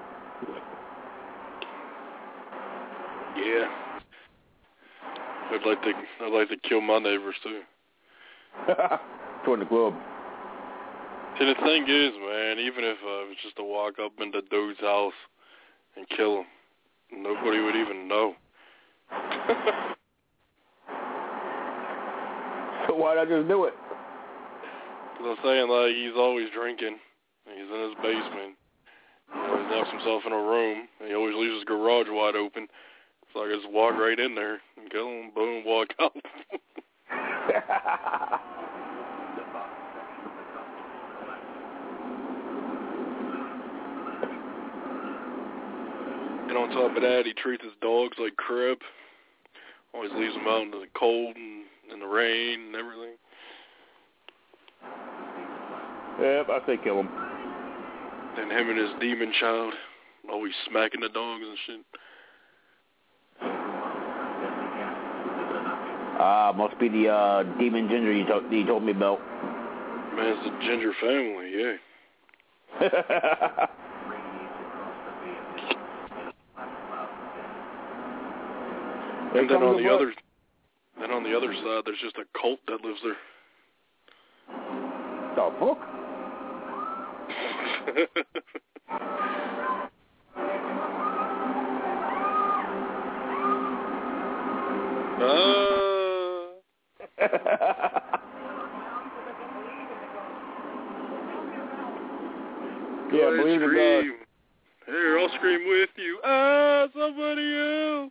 Yeah. I'd like to kill my neighbors too. Join the club. See, the thing is, man, even if I was just to walk up into dude's house and kill him, nobody would even know. So why not just do it? Because I'm saying, like, he's always drinking. He's in his basement. He locks himself in a room, and he always leaves his garage wide open. So I just walk right in there and kill him, boom, walk out. And on top of that, he treats his dogs like crap. Always leaves them out in the cold and in the rain and everything. Yep, I say kill him. And him and his demon child, always smacking the dogs and shit. Must be the demon ginger you told me about. Man, it's the Ginger family, yeah. And then on the other side, there's just a cult that lives there. The fuck? Yeah, believe it or not. Here, I'll scream with you. Somebody else.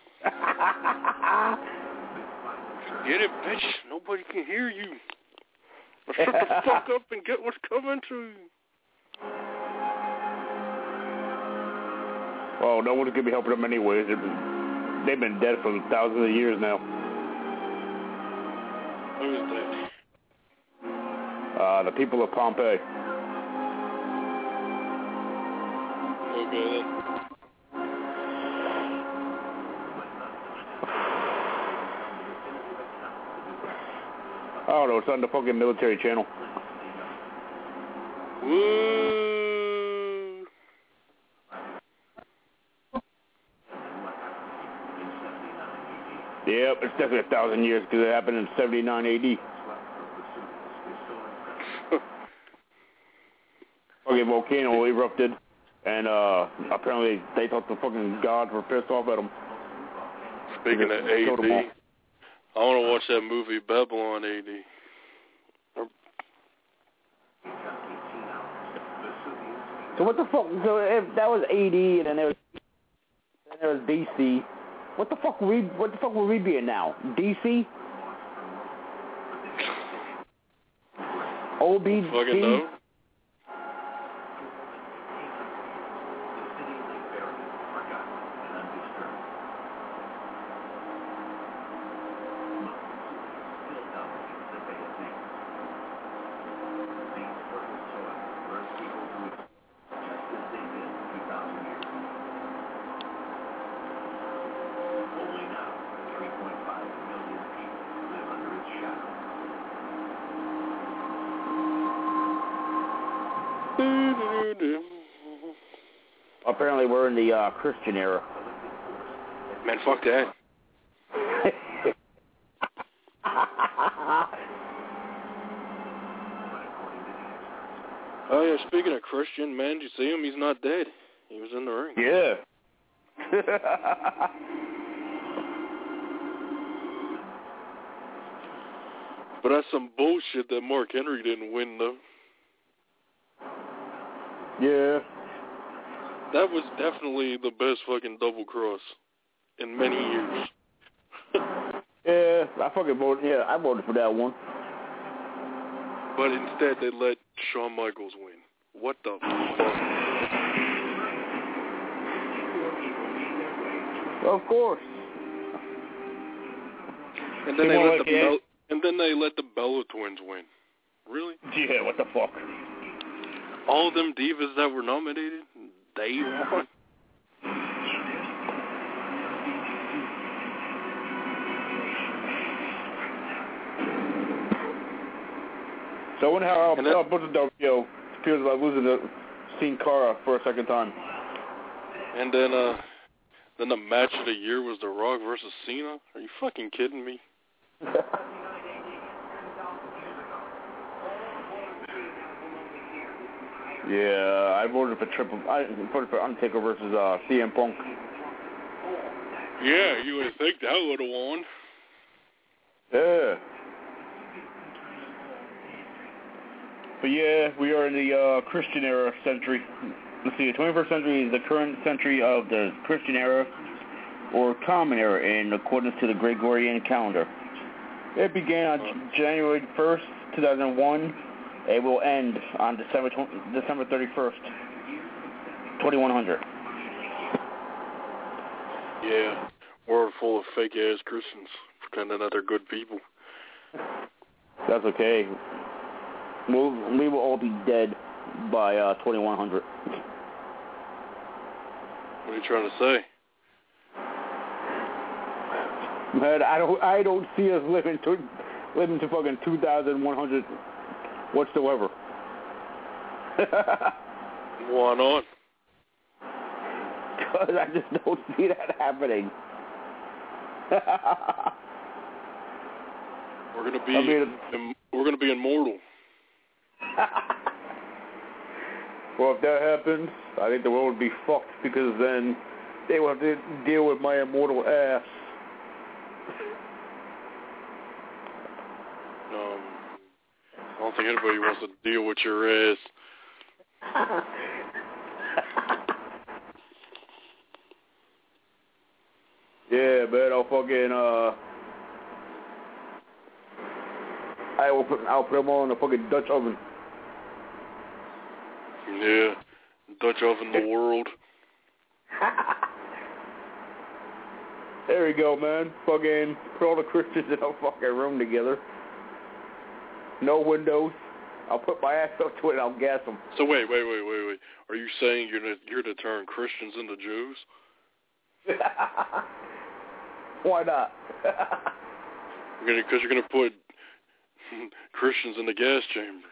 Get it, bitch. Nobody can hear you. Now shut the fuck up and get what's coming to you. Well, no one's going to be helping him anyways. They've been dead for thousands of years now. Who is that? The people of Pompeii. Okay. I don't know, it's on the fucking military channel. Woo! Yep, it's definitely 1,000 years because it happened in 79 AD. Fucking volcano erupted, and apparently they thought the fucking gods were pissed off at them. Speaking of AD, I want to watch that movie Babylon AD. So what the fuck? So if that was AD and then there was DC, what the fuck would we be in now? DC? OBC? Fucking no. Apparently we're in the Christian era. Man, fuck that. Oh yeah, speaking of Christian, man, did you see him? He's not dead. He was in the ring. Yeah. But that's some bullshit that Mark Henry didn't win, though. Yeah. That was definitely the best fucking double cross in many years. Yeah, I fucking voted. Yeah, I voted for that one. But instead, they let Shawn Michaels win. What the fuck? Of course. And then they let the Bella Twins win. Really? Yeah, what the fuck? All of them divas that were nominated, they won. So I wonder how Butcher feels about losing to Sin Cara for a second time. And then the match of the year was The Rock versus Cena. Are you fucking kidding me? Yeah, I voted for Undertaker versus CM Punk. Yeah, you would think that would have won. Yeah. But yeah, we are in the Christian era century. Let's see, the 21st century is the current century of the Christian era, or Common Era, in accordance to the Gregorian calendar. It began on January 1st, 2001. It will end on December 31st, 2100. Yeah, world full of fake-ass Christians pretending that they're good people. That's okay. We will all be dead by 2100. What are you trying to say? Man, I don't see us living to fucking 2100 whatsoever. Why not? Because I just don't see that happening. We're gonna be immortal. Well, if that happens, I think the world would be fucked, because then they will have to deal with my immortal ass. I don't think anybody wants to deal with your ass. Yeah, man, I'll put them all in a fucking Dutch oven. Yeah, Dutch oven the world. There we go, man. Fucking put all the Christians in a fucking room together. No windows. I'll put my ass up to it and I'll gas them. So wait. Are you saying you're to turn Christians into Jews? Why not? Because you're going to put Christians in the gas chamber.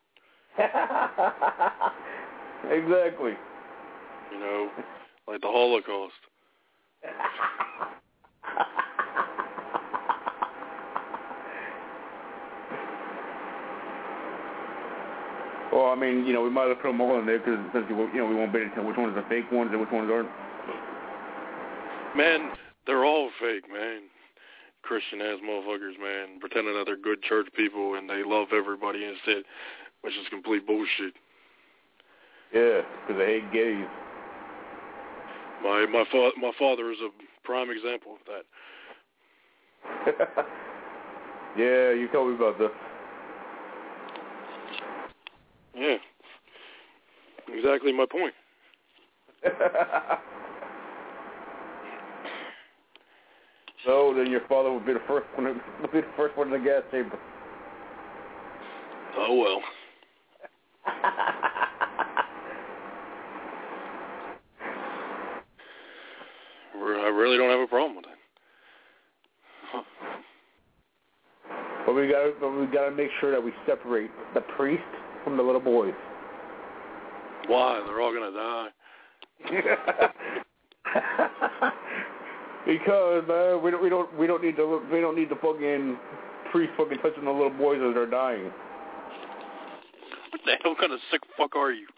Exactly. You know, like the Holocaust. Well, I mean, you know, we might have put them all in there because, you know, we won't be able to tell which ones are fake ones and which ones aren't. Man, they're all fake, man. Christian-ass motherfuckers, man, pretending that they're good church people and they love everybody instead, which is complete bullshit. Yeah, because they hate gays. My father is a prime example of that. Yeah, you told me about that. Yeah, exactly my point. So then your father would be the first one. In the gas chamber. Oh well. I really don't have a problem with that. But we gotta make sure that we separate the priest from the little boys. Why? They're all gonna die. Because man, we don't need the fucking priest fucking touching the little boys as they're dying. What the hell kind of sick fuck are you?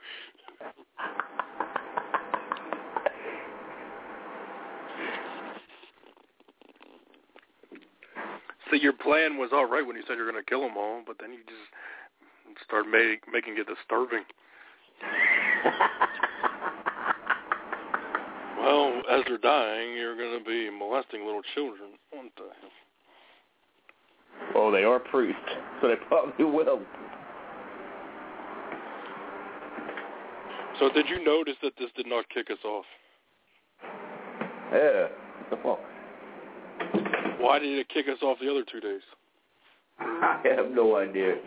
So your plan was all right when you said you're going to kill them all, but then you just start making it disturbing. Well, as they're dying, you're going to be molesting little children. What the hell? Oh, they are priests, so they probably will. So did you notice that this did not kick us off? Yeah. What the fuck? Why did it kick us off the other 2 days? I have no idea.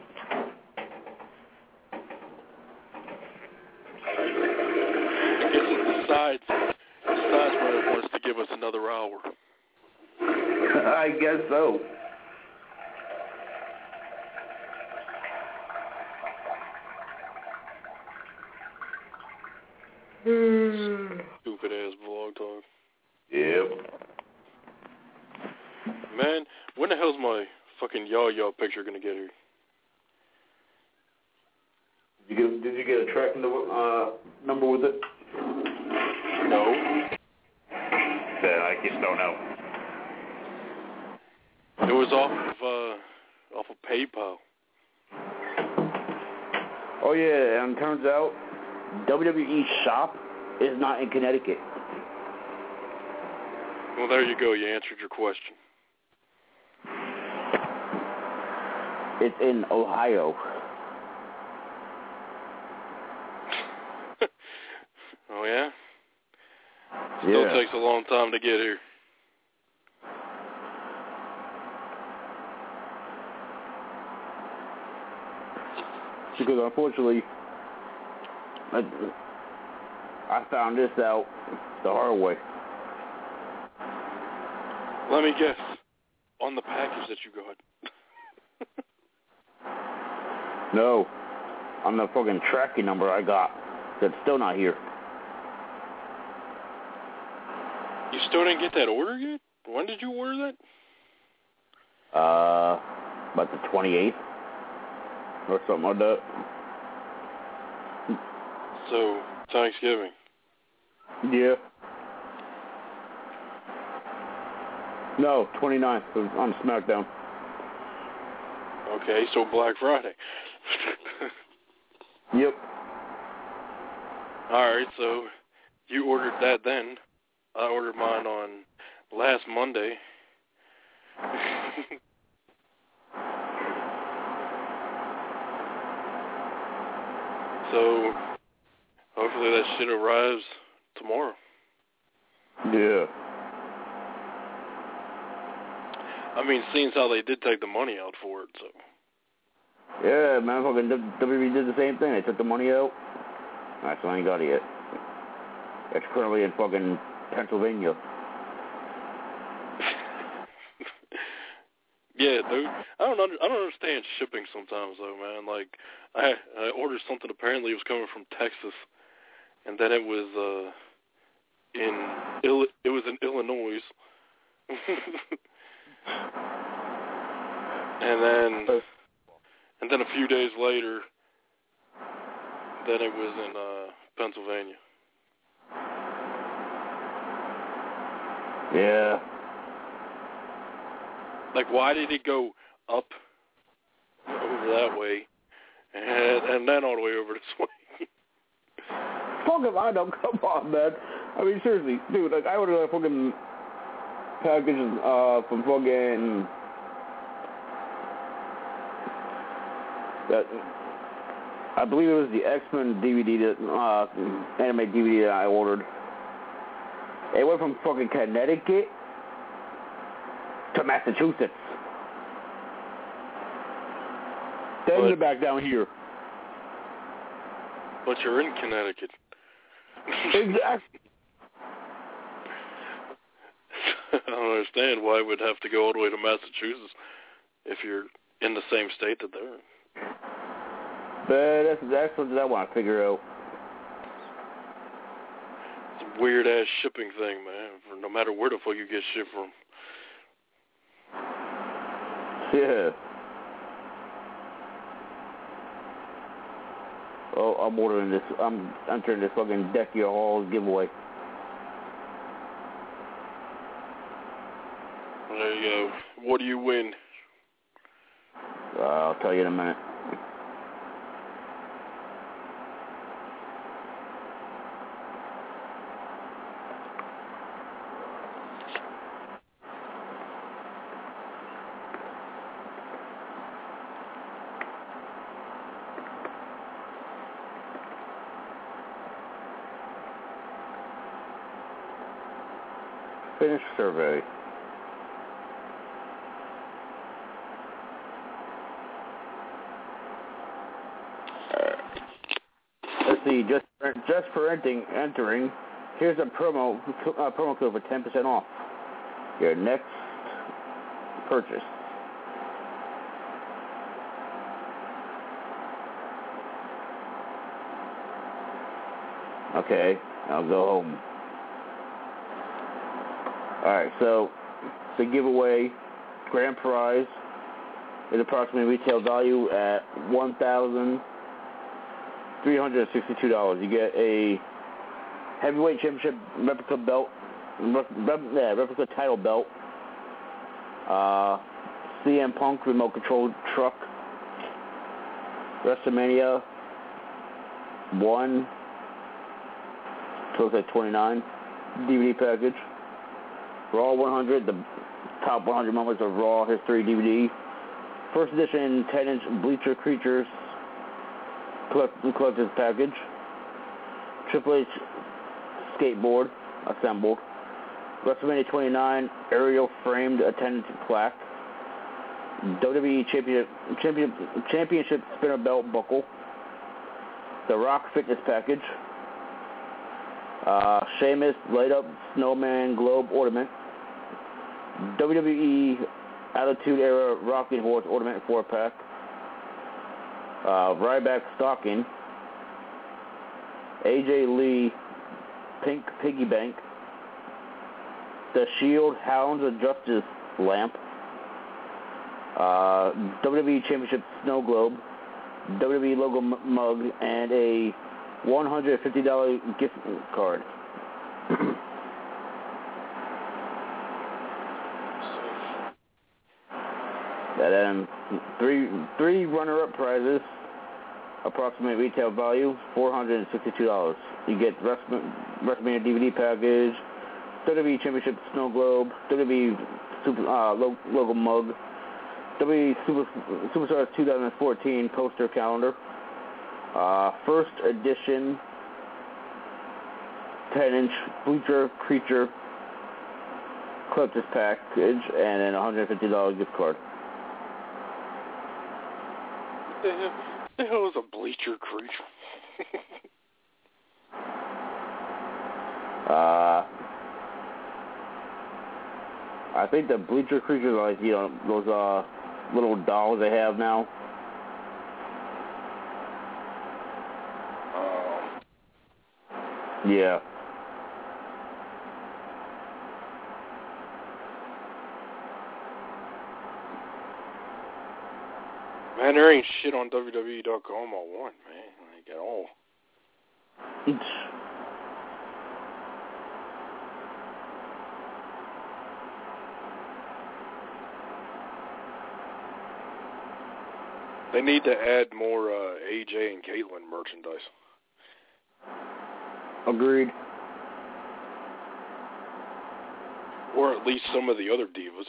I guess it decides whether it wants to give us another hour. I guess so. Stupid ass vlog talk. Yep. Man, when the hell's my fucking y'all picture gonna get here? Did you get a tracking number with it? No. I just don't know. It was off of PayPal. Oh yeah, and turns out WWE shop is not in Connecticut. Well, there you go. You answered your question. It's in Ohio. Oh, yeah? Still takes a long time to get here. Because unfortunately, I found this out the hard way. Let me guess. On the package that you got. No. On the fucking tracking number I got. That's still not here. You still didn't get that order yet? When did you order that? About the 28th. Or something like that. So, Thanksgiving. Yeah. No, 29th. It was on SmackDown. Okay, so Black Friday. Yep. Alright, so you ordered that then. I ordered mine on last Monday. So, hopefully that shit arrives tomorrow. Yeah. I mean, seeing how they did take the money out for it, so. Yeah, man, fucking WWE did the same thing. They took the money out. That's why I ain't got it yet. It's currently in fucking Pennsylvania. Yeah, dude. I don't understand shipping sometimes, though, man. Like, I ordered something. Apparently, it was coming from Texas, and then it was in Illinois. and then a few days later, then it was in Pennsylvania. Yeah. Like, why did it go up over that way and then all the way over this way? Fuck if I don't. Come on, man. I mean, seriously, dude. Like, I ordered a fucking package from fucking that. I believe it was the X-Men DVD, anime DVD that I ordered. It went from fucking Connecticut to Massachusetts. Then you're back down here. But you're in Connecticut. Exactly. I don't understand why it would have to go all the way to Massachusetts if you're in the same state that they're in. But that's what I want to figure out. It's a weird-ass shipping thing, man, for no matter where the fuck you get shit from. Yeah. Oh, I'm ordering this. I'm entering this fucking Deck Your Halls giveaway. There you go. What do you win? I'll tell you in a minute. Finish survey. Let's see. Just for entering. Here's a promo code for 10% off your next purchase. Okay, I'll go home. Alright, so the giveaway grand prize is approximately retail value at $1,362. You get a heavyweight championship replica belt, replica title belt, CM Punk remote control truck, WrestleMania 1 to 29 DVD package. Raw 100, the top 100 moments of Raw history DVD. First edition 10-inch Bleacher Creatures collector's package. Triple H skateboard assembled. WrestleMania 29 aerial framed attendance plaque. WWE Championship spinner belt buckle. The Rock fitness package. Sheamus light up snowman globe ornament. WWE Attitude Era Rocking Horse ornament 4-pack. Ryback stocking. AJ Lee pink piggy bank. The Shield Hounds of Justice lamp. WWE Championship snow globe. WWE logo mug and a $150 gift card. And then three runner-up prizes, approximate retail value $462. You get WrestleMania DVD package, WWE Championship Snow Globe, WWE Super, logo mug, WWE Superstars 2014 poster calendar, first edition 10-inch Bleacher Creature collect this package and then $150 gift card. What the hell is a bleacher creature? I think the bleacher creatures are like, those little dolls they have now. Yeah. Man, there ain't shit on WWE.com I want, man. Like, at all. They need to add more AJ and Caitlyn merchandise. Agreed. Or at least some of the other divas.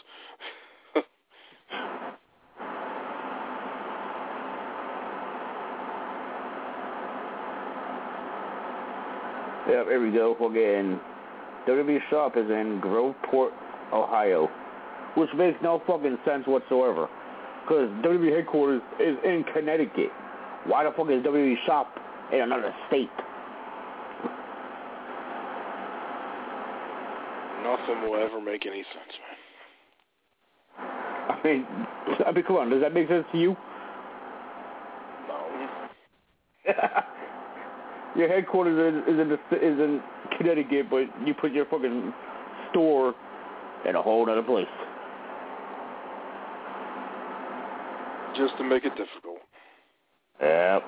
Yep, here we go. Again, WWE shop is in Groveport, Ohio, which makes no fucking sense whatsoever. Because WWE headquarters is in Connecticut. Why the fuck is WWE shop in another state? Nothing will ever make any sense, man. I mean, come on, does that make sense to you? No. Your headquarters is in Connecticut, but you put your fucking store in a whole other place. Just to make it difficult. Yep.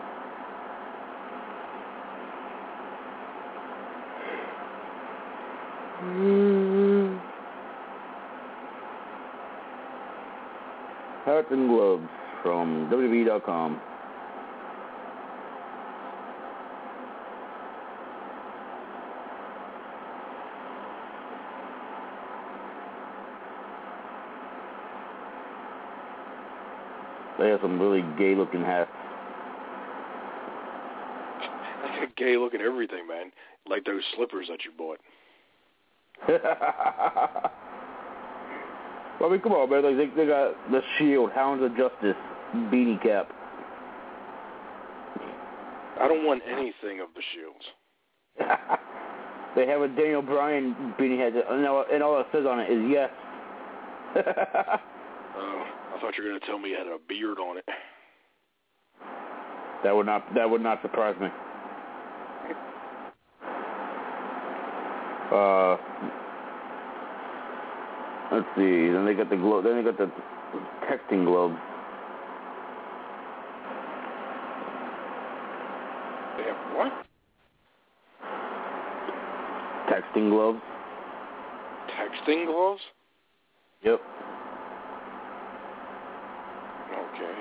Hats and gloves from WWE.com. They have some really gay-looking hats. Like a gay-looking everything, man. Like those slippers that you bought. Well, I mean, come on, man. Like, they got the Shield, Hounds of Justice, beanie cap. I don't want anything of the Shields. They have a Daniel Bryan beanie hat, and all it says on it is yes. Oh, I thought you were going to tell me it had a beard on it. That would not surprise me. Let's see. Then they got the glove. Then they got the texting gloves. They have what? Texting gloves. Texting gloves? Yep. Okay.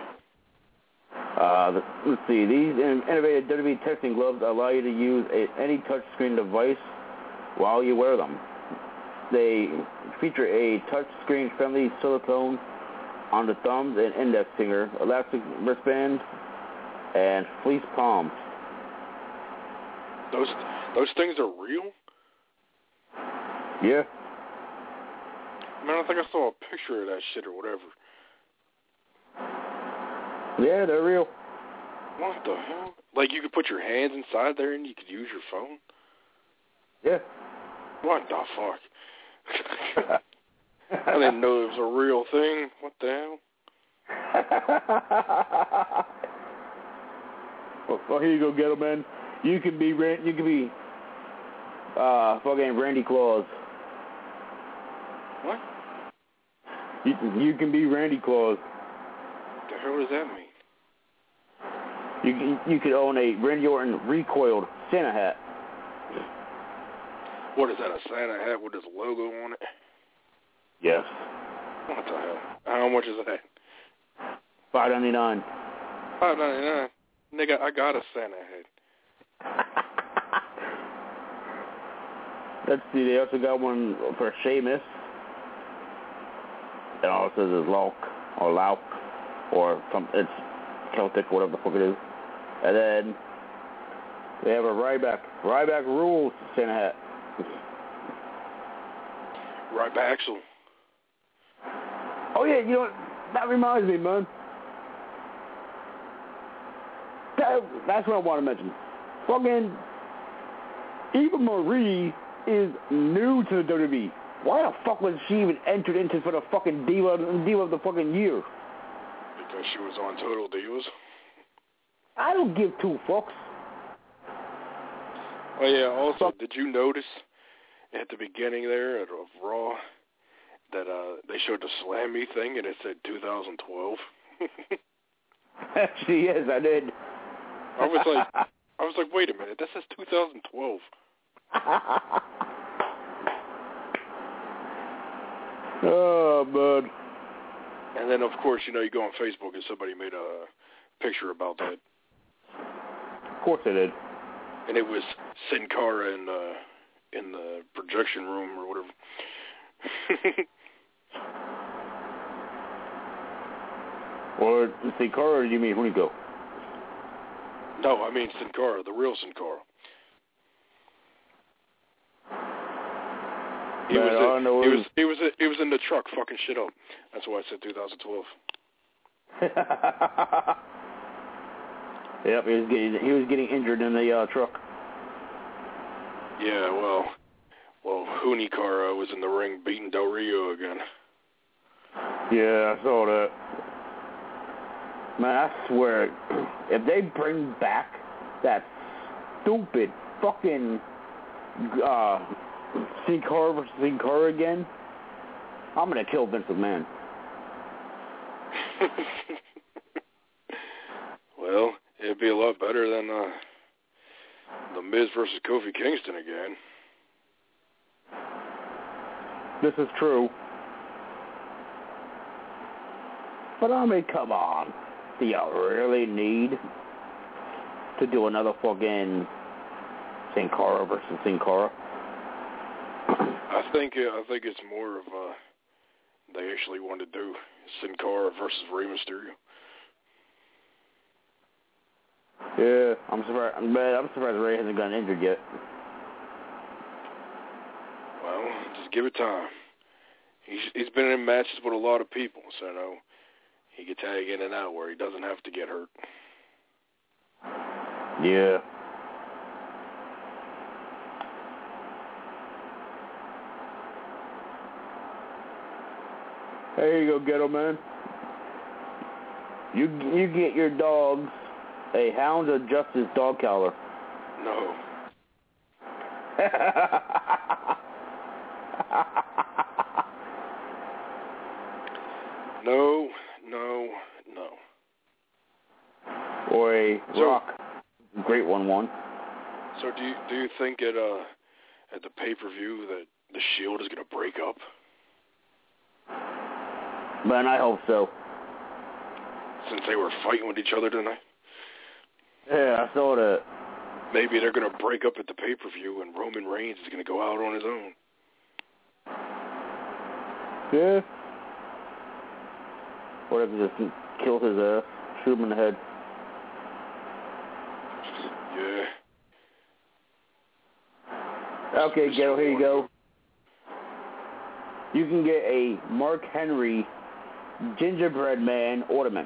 Let's see. These innovative WWE texting gloves allow you to use any touchscreen device while you wear them. They feature a touchscreen-friendly silicone on the thumbs and index finger, elastic wristband, and fleece palms. Those things are real? Yeah. Man, I think I saw a picture of that shit or whatever. Yeah, they're real. What the hell? Like you could put your hands inside there and you could use your phone? Yeah. What the fuck? I didn't know it was a real thing. What the hell? Well, here you go, Ghetto Man. You can be fucking Randy Claus. What? You can be Randy Claus. What the hell does that mean? You could own a Randy Orton recoiled Santa hat. What is that, a Santa hat with his logo on it? Yes. What the hell? How much is that? $5.99. $5.99. Nigga, I got a Santa hat. Let's see, they also got one for Sheamus. And all it says is Lauk, or Lauk, or it's Celtic, whatever the fuck it is. And then they have a Ryback rules Santa hat. Rybaxel. Oh, yeah, you know what? That reminds me, man. That's what I want to mention. Fucking Eva Marie is new to the WWE. Why the fuck was she even entered into for the fucking diva of the fucking year? Because she was on Total Divas. I don't give two fucks. Oh yeah, also, did you notice at the beginning there of Raw that they showed the Slam Me thing and it said 2012? Actually, yes, I did. I was like, wait a minute, that says 2012. Oh, man. And then, of course, you go on Facebook and somebody made a picture about that. Of course they did. And it was Sin Cara in the projection room or whatever. Or Sin Cara, or do you mean Hunico? No, I mean Sin Cara, the real Sin Cara. He was in the truck fucking shit up. That's why I said 2012. Yep, he was getting injured in the truck. Yeah, well, Hunicara was in the ring beating Del Rio again. Yeah, I saw that. Man, I swear, if they bring back that stupid fucking Sin Cara versus Sin Cara again, I'm gonna kill Vince McMahon. Well, it'd be a lot better than the Miz versus Kofi Kingston again. This is true. But I mean, come on. Do you really need to do another fucking Sin Cara versus Sin Cara? I think it's more of they actually want to do Sin Cara versus Rey Mysterio. Yeah, I'm surprised Rey hasn't gotten injured yet. Well, just give it time. He's been in matches with a lot of people, so he can tag in and out where he doesn't have to get hurt. Yeah. There you go, Ghetto Man. You get your dogs a Hounds of Justice dog collar. No. No. Or a Rock Great One. So do you think at the pay-per-view that the Shield is going to break up? Man, I hope so. Since they were fighting with each other tonight? Yeah, I saw that. Maybe they're going to break up at the pay-per-view and Roman Reigns is going to go out on his own. Yeah. Or if he just kills his ass, shoot him in the head. Yeah. Okay, Ghetto, here you go. You can get a Mark Henry gingerbread man ornament.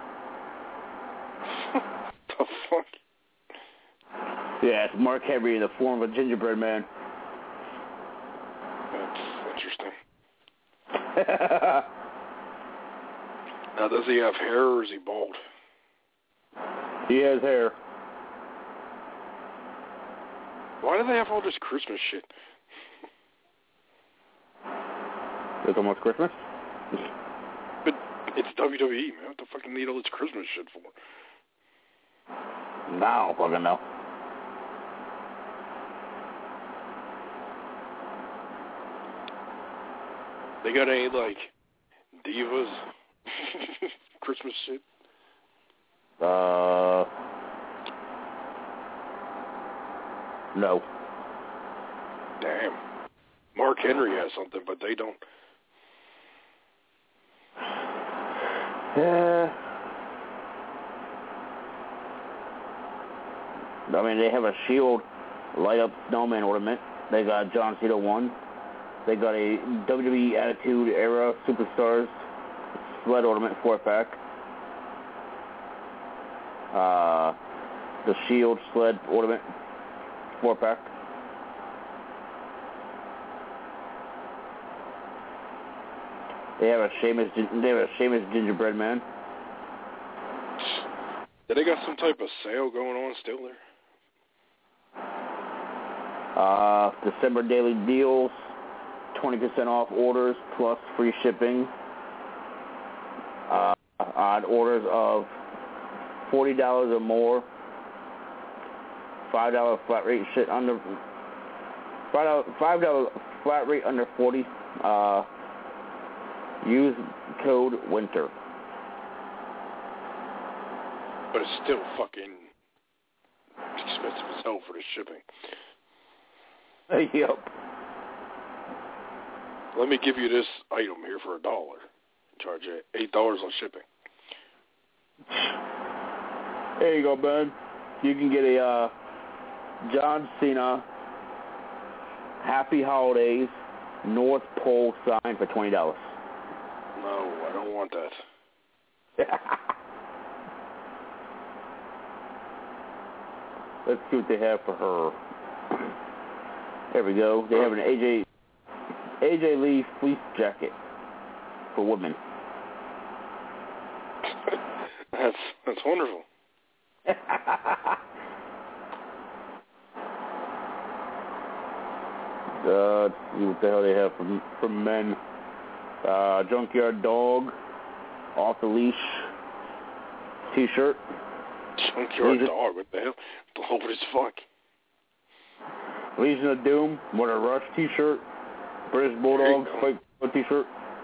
The fuck? Yeah, it's Mark Henry in the form of a gingerbread man. That's interesting. Now, does he have hair or is he bald? He has hair. Why do they have all this Christmas shit? There's almost Christmas? But it's WWE, man. What the fuck do you need all this Christmas shit for? I don't fucking know. They got any, like, divas Christmas shit? No. Damn. Mark Henry has something, but they don't. Yeah. I mean, they have a Shield light-up snowman ornament. They got John Cena 1. They got a WWE Attitude Era Superstars sled ornament 4-pack. The Shield sled ornament 4-pack. They have a Sheamus gingerbread man. Yeah, they got some type of sale going on still there. December daily deals, 20% off orders plus free shipping. On orders of $40 or more, $5 flat rate shit under $5 flat rate under 40. Use code WINTER. But it's still fucking expensive as hell for the shipping. Yep. Let me give you this item here for $1. Charge you $8 on shipping. There you go, Ben. You can get a John Cena Happy Holidays North Pole sign for $20. No, I don't want that. Let's see what they have for her. There we go. They have an AJ Lee fleece jacket for women. That's wonderful. Let's see what the hell they have for men. Junkyard Dog, Off the Leash T-shirt. Junkyard Dog, what the hell? Old as fuck. Legion of Doom, What a Rush T-shirt. British Bulldogs Fight T-shirt.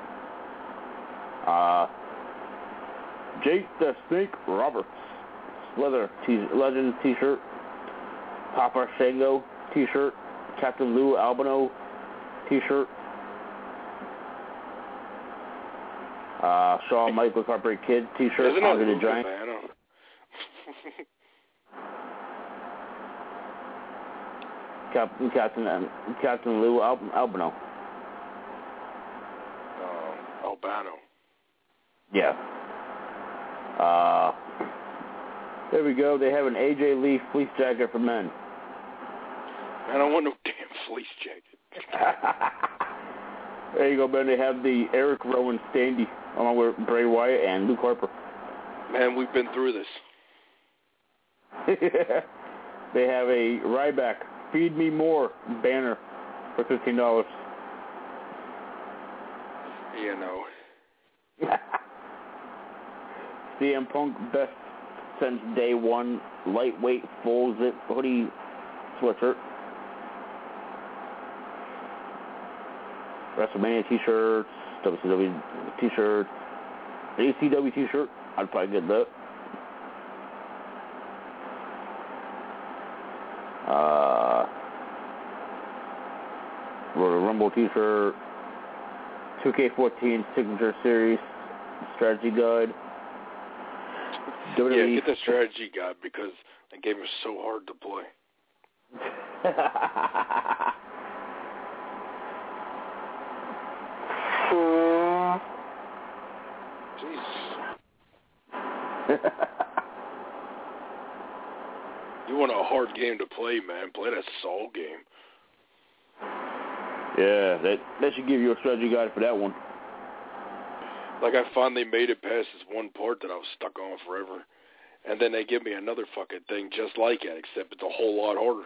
Jake the Snake Roberts Legend T-shirt. Papa Shango T-shirt. Captain Lou Albano T-shirt. Shawn Michaels Heartbreak Kid T-shirt. Andre the Giant. Captain Lou Albano. Albano. Yeah. There we go. They have an AJ Lee fleece jacket for men. I don't want no damn fleece jacket. There you go, Ben. They have the Eric Rowan standee along with Bray Wyatt and Luke Harper. Man, we've been through this. They have a Ryback Feed Me More banner for $15. You know. CM Punk best since day one lightweight full zip hoodie sweatshirt. WrestleMania t-shirts, WCW t-shirts, ACW t-shirt. I'd probably get that. Royal Rumble t-shirt, 2K14 Signature Series Strategy Guide. Yeah, get the strategy guide because the game is so hard to play. You want a hard game to play, man? Play that Saul game. Yeah, that should give you a strategy guide for that one. Like, I finally made it past this one part that I was stuck on forever. And then they give me another fucking thing just like it, except it's a whole lot harder.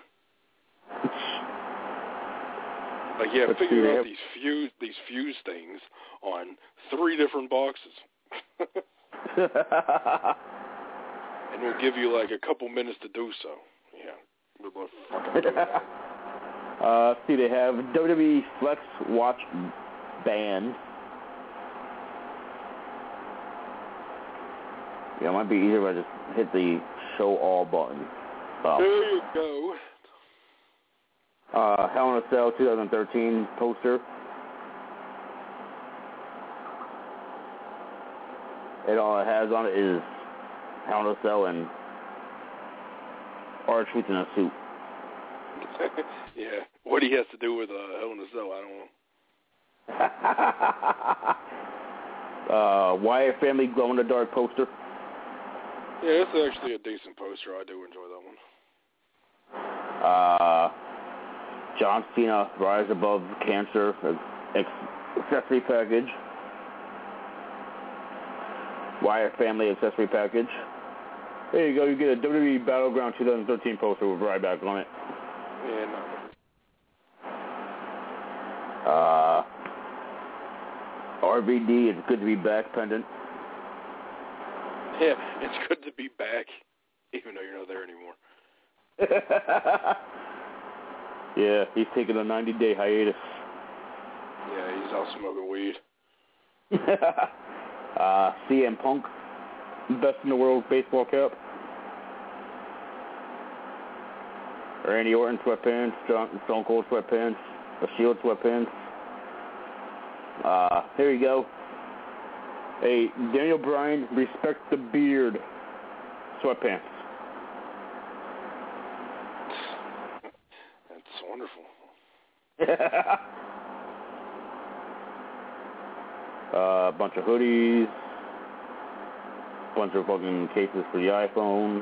Like, yeah, figure out these fuse things on 3 different boxes. And we'll give you, like, a couple minutes to do so. Yeah. We'll fucking do that. See, they have WWE Flex Watch Band. Yeah, it might be easier if I just hit the show all button. There you go. Hell in a Cell 2013 poster. And all it has on it is Hell in a Cell and R-Truth in a suit. Yeah. What he has to do with Hell in a Cell, I don't know. Wyatt Family Glow in the Dark poster. Yeah, it's actually a decent poster. I do enjoy that one. John Cena Rise Above Cancer accessory package. Wyatt Family accessory package. There you go. You get a WWE Battleground 2013 poster with Ryback on it. Yeah, no. RVD, it's good to be back pendant. Yeah, it's good to be back, even though you're not there anymore. Yeah, he's taking a 90-day hiatus. Yeah, he's out smoking weed. CM Punk, best in the world baseball cap. Randy Orton sweatpants, Stone Cold sweatpants, the Shield sweatpants. Here you go. Hey, Daniel Bryan, respect the beard sweatpants. That's wonderful. A bunch of hoodies, bunch of fucking cases for the iPhone.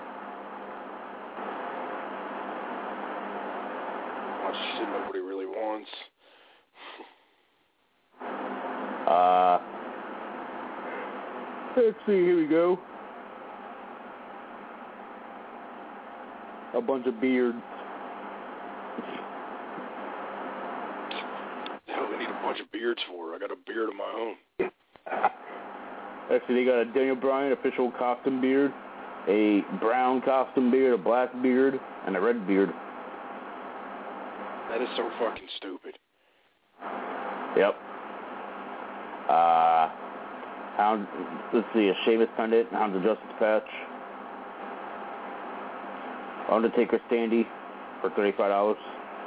Much shit nobody really wants. Let's see, here we go. A bunch of beards. The hell they need a bunch of beards for? I got a beard of my own. Actually, they got a Daniel Bryan official costume beard, a brown costume beard, a black beard, and a red beard. That is so fucking stupid. Yep. Let's see, a Sheamus pendant, Hounds of Justice patch. Undertaker standee for $35.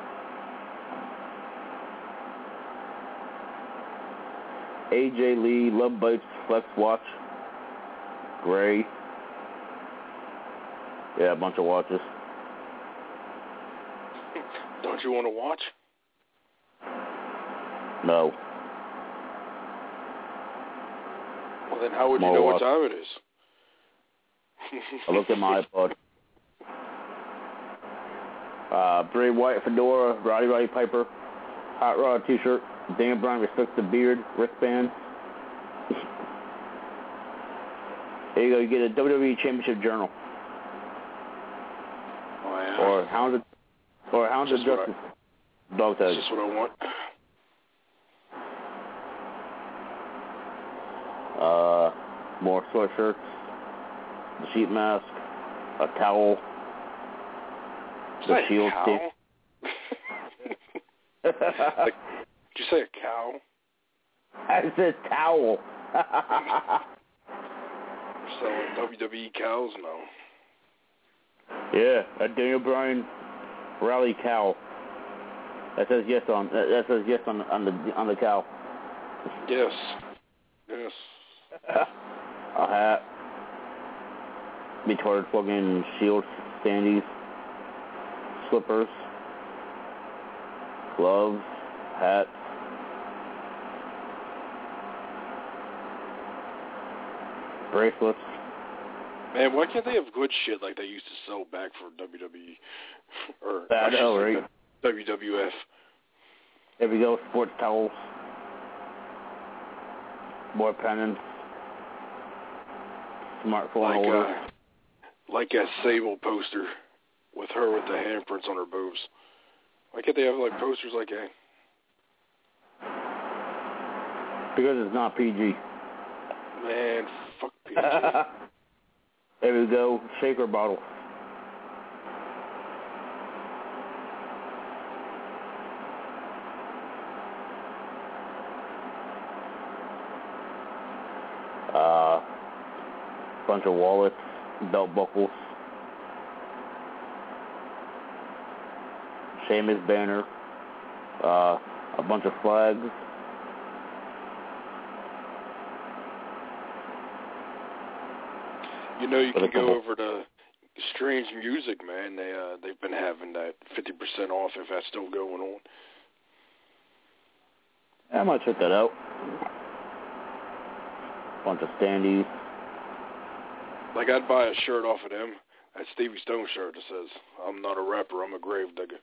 AJ Lee Love Bites Flex watch. Gray. Yeah, a bunch of watches. Don't you want to watch? No. Well, then how would you know what time it is? I looked at my iPod. Bray Wyatt fedora, Roddy Piper, Hot Rod t-shirt, Daniel Bryan respects the beard, wristband. There you go, you get a WWE Championship Journal. Oh, yeah. Or Hounds of Justice dog tag. That's just what I want. More sweatshirts, the sheet mask, a towel, the Shield stick. Did you say a cow? I said towel. Selling WWE cows? No. Yeah, a Daniel Bryan rally cow. That says yes on the cow. Yes. Yes. A hat. Retarded fucking Shield standees. Slippers. Gloves. Hats. Bracelets. Man, why can't they have good shit like they used to sell back for WWE? Or I know, right? WWF. There we go, sports towels. More pennants. Smartphone holder. Like a Sable poster with her with the handprints on her boobs. Why can't they have like posters like that? Because it's not PG. Man, fuck PG. There we go, shaker bottle. Bunch of wallets, belt buckles, Sheamus banner, a bunch of flags. You know, you can go over to Strange Music, man. They've been having that 50% off if that's still going on. I might check that out. Bunch of standees. Like, I'd buy a shirt off of them. That Stevie Stone shirt that says, "I'm not a rapper, I'm a grave digger."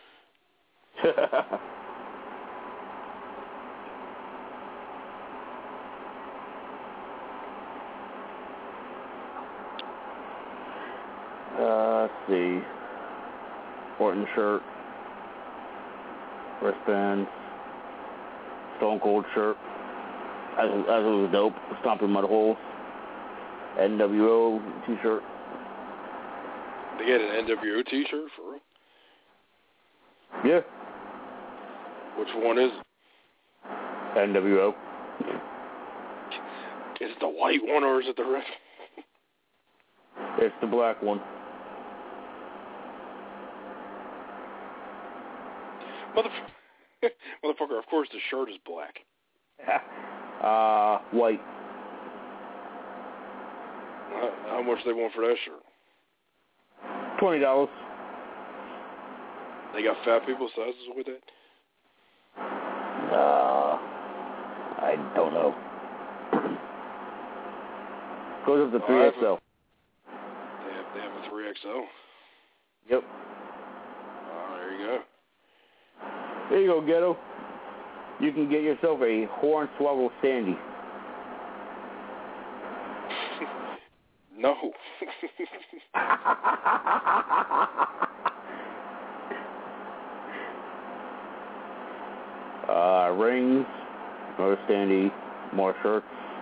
Let's see. Orton shirt. Wristbands. Stone Cold shirt. As it was dope. Stomping Mud Holes. NWO t-shirt. They get an NWO t-shirt for real? Yeah. Which one is it? NWO. Is it the white one or is it the red? It's the black one. Motherfucker, of course the shirt is black. White. How much they want for that shirt? $20. They got fat people sizes with it? I don't know. Goes up to 3XL. They have a 3XL? Yep. There you go. There you go, Ghetto. You can get yourself a Hornswoggle Sandy. No. Rings, more standee, more shirts.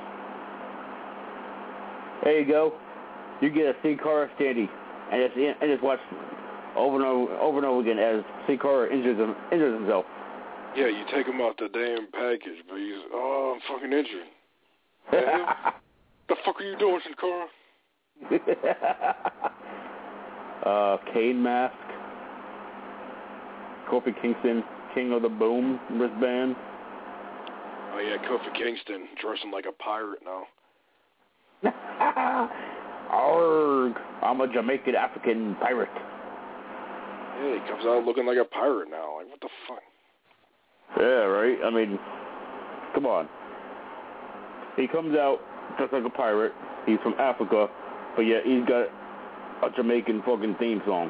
There you go. You get a Sin Cara standee, and just watch over and over again as Sin Cara injures himself. Yeah, you take him out the damn package, but he's, I'm fucking injured. The fuck are you doing, Sin Cara? Kane mask. Kofi Kingston, King of the Boom wristband. Oh yeah, Kofi Kingston dressing like a pirate now. Arrgh, I'm a Jamaican African pirate. Yeah, he comes out looking like a pirate now. Like, what the fuck? Yeah, right? I mean, come on. He comes out just like a pirate. He's from Africa, but yet he's got a Jamaican fucking theme song.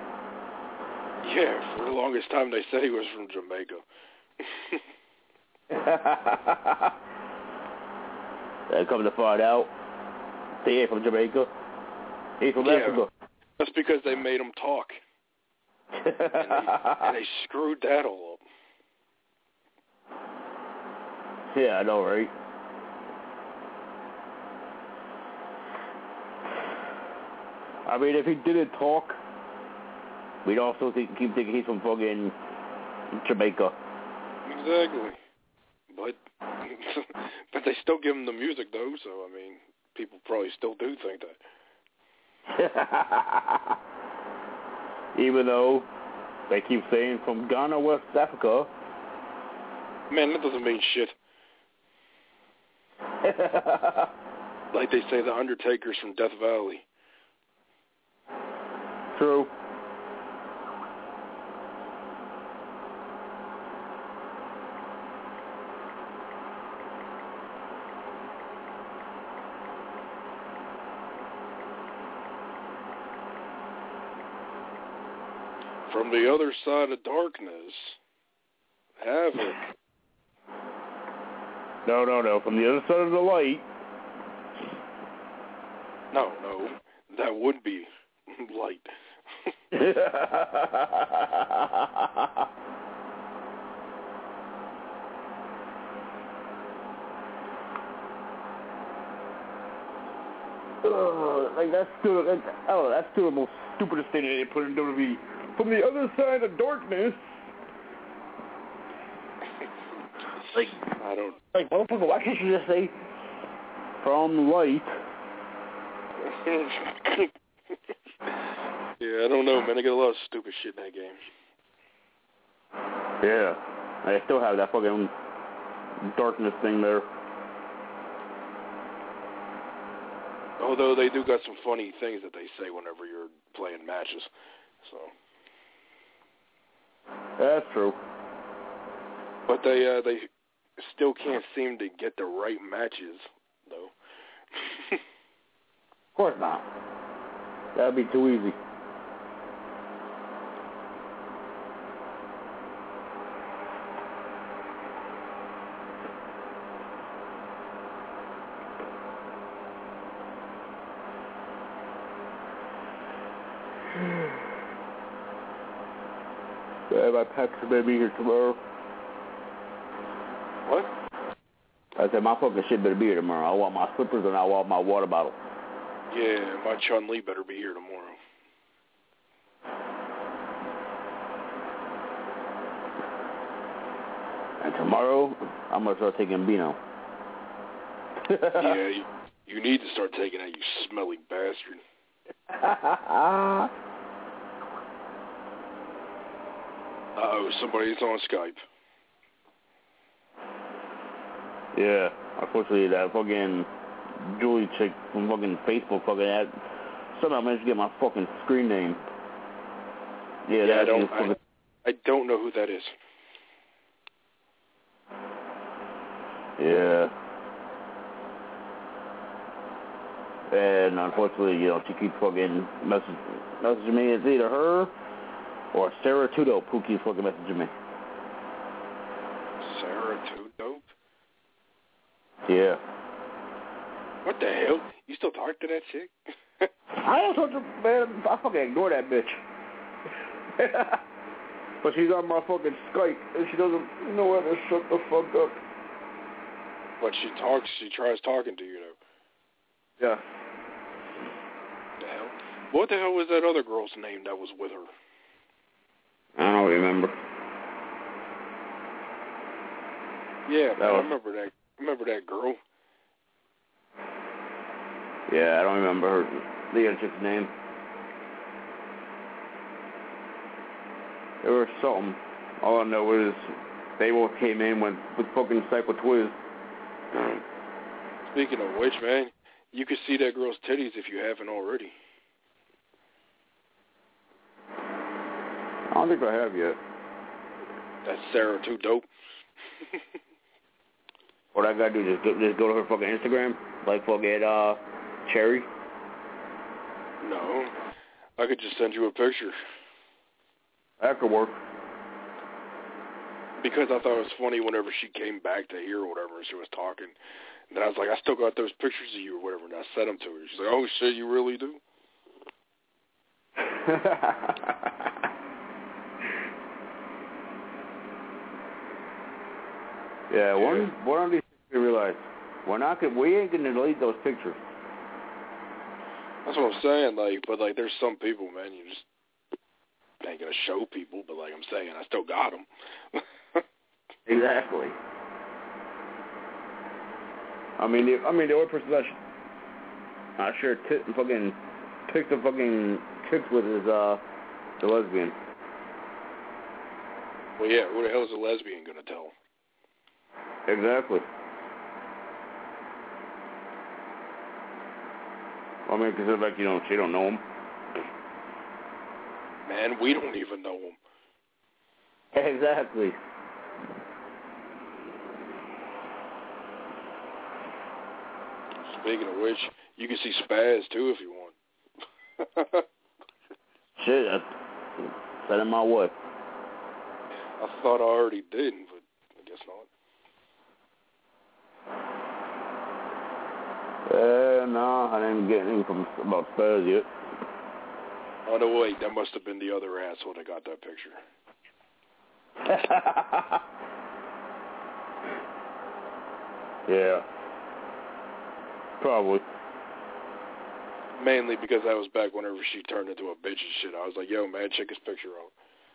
Yeah, for the longest time they said he was from Jamaica. Come to find out, he ain't from Jamaica. He's from Africa. That's because they made him talk. and they screwed that all up. Yeah, I know, right? I mean, if he didn't talk, we'd also keep thinking he's from fucking Jamaica. Exactly. But but they still give him the music, though, so, I mean, people probably still do think that. Even though they keep saying from Ghana, West Africa. Man, that doesn't mean shit. Like they say the Undertaker's from Death Valley. True. From the other side of darkness, Havoc. No. From the other side of the light. No. That would be light. That's still the most stupidest thing they put in WWE. From the other side of darkness. I don't. Motherfucker, why can't you just say from light? Yeah, I don't know, man. They got a lot of stupid shit in that game. Yeah, they still have that fucking darkness thing there. Although they do got some funny things that they say whenever you're playing matches. So. That's true. But they still can't seem to get the right matches, though. Of course not. That'd be too easy. Yeah, my pets may be here tomorrow. What? I said my fucking shit better be here tomorrow. I want my slippers and I want my water bottle. Yeah, my Chun-Li better be here tomorrow. And tomorrow, I'm going to start taking Beano. Yeah, you need to start taking that, you smelly bastard. Uh-oh, somebody's on Skype. Yeah, unfortunately, that fucking Julie chick from fucking Facebook fucking had somehow managed to get my fucking screen name. Yeah, I that I don't know who that is. Yeah. And unfortunately, you know, she keeps fucking messaging me. It's either her or Sarah Tudo who keeps fucking messaging me. Sarah Tudo? Yeah. What the hell? You still talk to that chick? I don't talk to man. I fucking ignore that bitch. But she's on my fucking Skype and she doesn't know how to shut the fuck up. But she tries talking to you though. Yeah. The hell? What the hell was that other girl's name that was with her? I don't remember. Yeah, man, I remember that girl. Yeah, I don't remember the other chick's name. There was something. All I know is they both came in with fucking Psycho Twiz. Speaking of which, man, you could see that girl's titties if you haven't already. I don't think I have yet. That's Sarah Too Dope. What I gotta do, just go to her fucking Instagram, like fucking Cherry. No, I could just send you a picture. That could work. Because I thought it was funny whenever she came back to here or whatever, and she was talking. And then I was like, I still got those pictures of you or whatever, and I sent them to her. She's like, oh shit, you really do? Yeah, one of these things we realize, we ain't gonna delete those pictures. That's what I'm saying, but there's some people, man, you just ain't gonna show people, but like I'm saying, I still got them. Exactly. I mean, the only person that I share fucking pics of fucking chicks with is the lesbian. Well, yeah, who the hell is a lesbian gonna tell? Exactly. I mean, because it's like, you know, she don't know him. Man, we don't even know him. Exactly. Speaking of which, you can see Spaz, too, if you want. Shit, send him my way. I thought I already did, but I guess not. No, I didn't get anything from about Spaz yet. Oh, no, wait, that must have been the other asshole that got that picture. Yeah. Probably. Mainly because that was back whenever she turned into a bitch and shit. I was like, yo, man, check his picture out.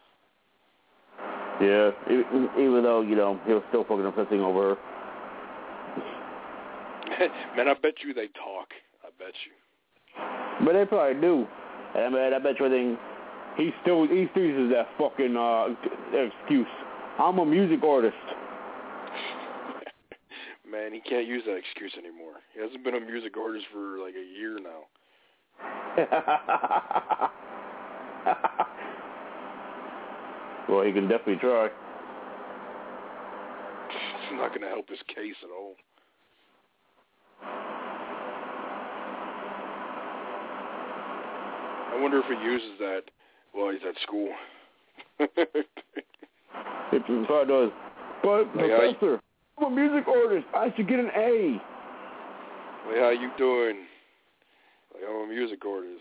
Yeah, even though, you know, he was still fucking obsessing over her. Man, I bet you they talk. I bet you. But they probably do. And I bet you anything, he still uses that fucking excuse. I'm a music artist. Man, he can't use that excuse anymore. He hasn't been a music artist for like a year now. Well, he can definitely try. It's not going to help his case at all. I wonder if he uses that while he's at school. It probably does. But, Professor, I'm a music artist. I should get an A. Like, how you doing? Like, I'm a music artist.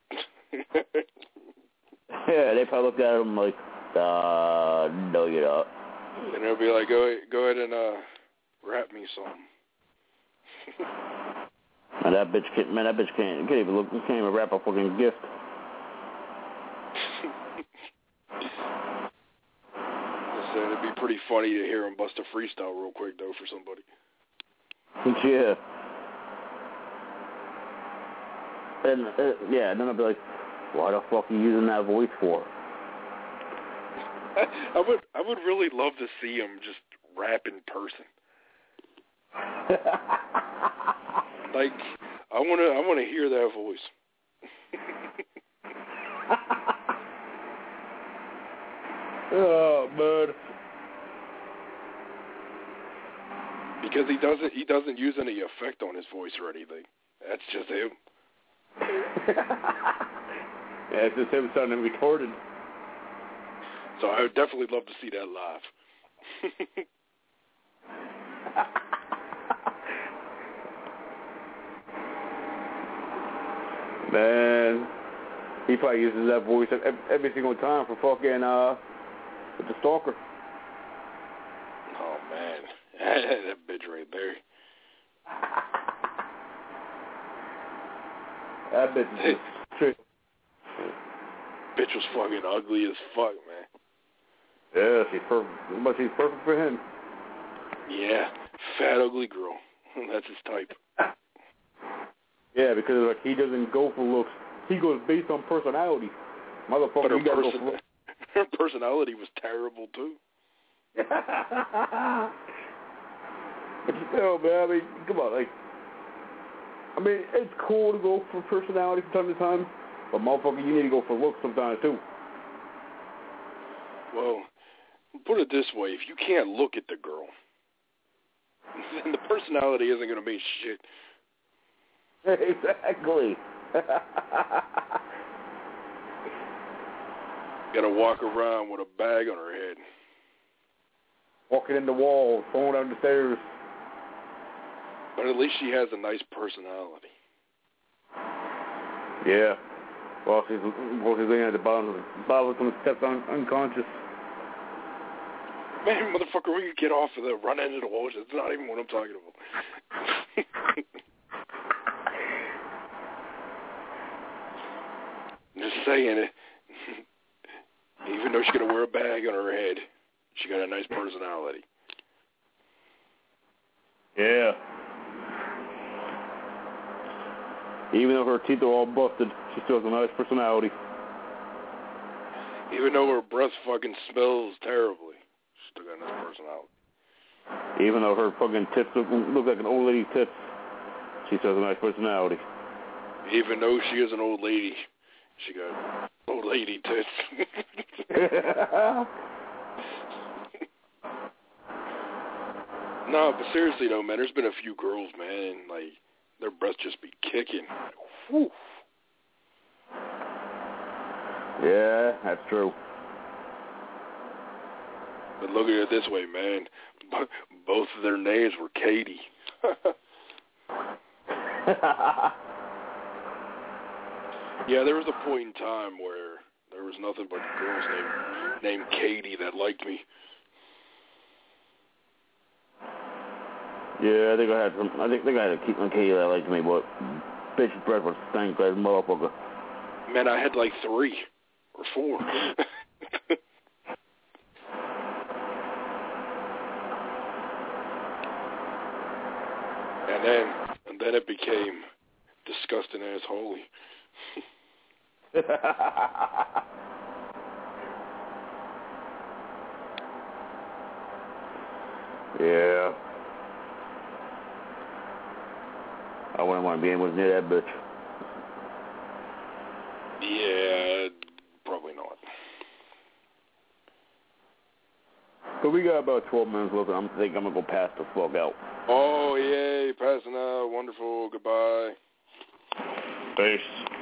Yeah, they probably look at him like, no, you're not. And they'll be like, go ahead and rap me something. Man, that bitch can't even rap a fucking gift. It'd be pretty funny to hear him bust a freestyle real quick, though, for somebody. Yeah. And, then I'll be like, why the fuck are you using that voice for? I would really love to see him just rap in person. Like, I want to hear that voice. Oh man. Because he doesn't use any effect on his voice or anything. That's just him. Yeah, it's just him sounding recorded. So I would definitely love to see that live. Man, he probably uses that voice every single time for fucking with the stalker. Oh man, that bitch right there. That bitch is just bitch was fucking ugly as fuck, man. Yeah, she's perfect. But she's perfect for him. Yeah, fat ugly girl. That's his type. Yeah, because like he doesn't go for looks. He goes based on personality. Motherfucker, but you gotta go for her personality was terrible too. But still, man, I mean, come on, like, I mean, it's cool to go for personality from time to time, but motherfucker, you need to go for looks sometimes too. Well, put it this way: if you can't look at the girl, then the personality isn't going to mean shit. Exactly. Got to walk around with a bag on her head. Walking in the wall, falling down the stairs. But at least she has a nice personality. Yeah. Well, she's laying at the bottom of the steps unconscious. Man, motherfucker, we could get off of the run into the wall. That's not even what I'm talking about. Just saying it. Even though she's going to wear a bag on her head, she got a nice personality. Yeah. Even though her teeth are all busted, she still has a nice personality. Even though her breath fucking smells terribly, she still got a nice personality. Even though her fucking tits look like an old lady's tits, she still has a nice personality. Even though she is an old lady, she got old lady tits. No, but seriously though, man, there's been a few girls, man, and like their breasts just be kicking. Whew. Yeah, that's true. But look at it this way, man. Both of their names were Katie. Yeah, there was a point in time where there was nothing but girls named Katie that liked me. Yeah, I think I had to keep my Katie that liked me, but bitch's breath was stank like a motherfucker. Man, I had like 3 or 4. And then it became disgusting as holy. Yeah. I wouldn't want to be able to near that bitch. Yeah, probably not. But we got about 12 minutes left, and I'm thinking I'm going to go pass the fuck out. Oh, yay, passing out. Wonderful. Goodbye. Peace.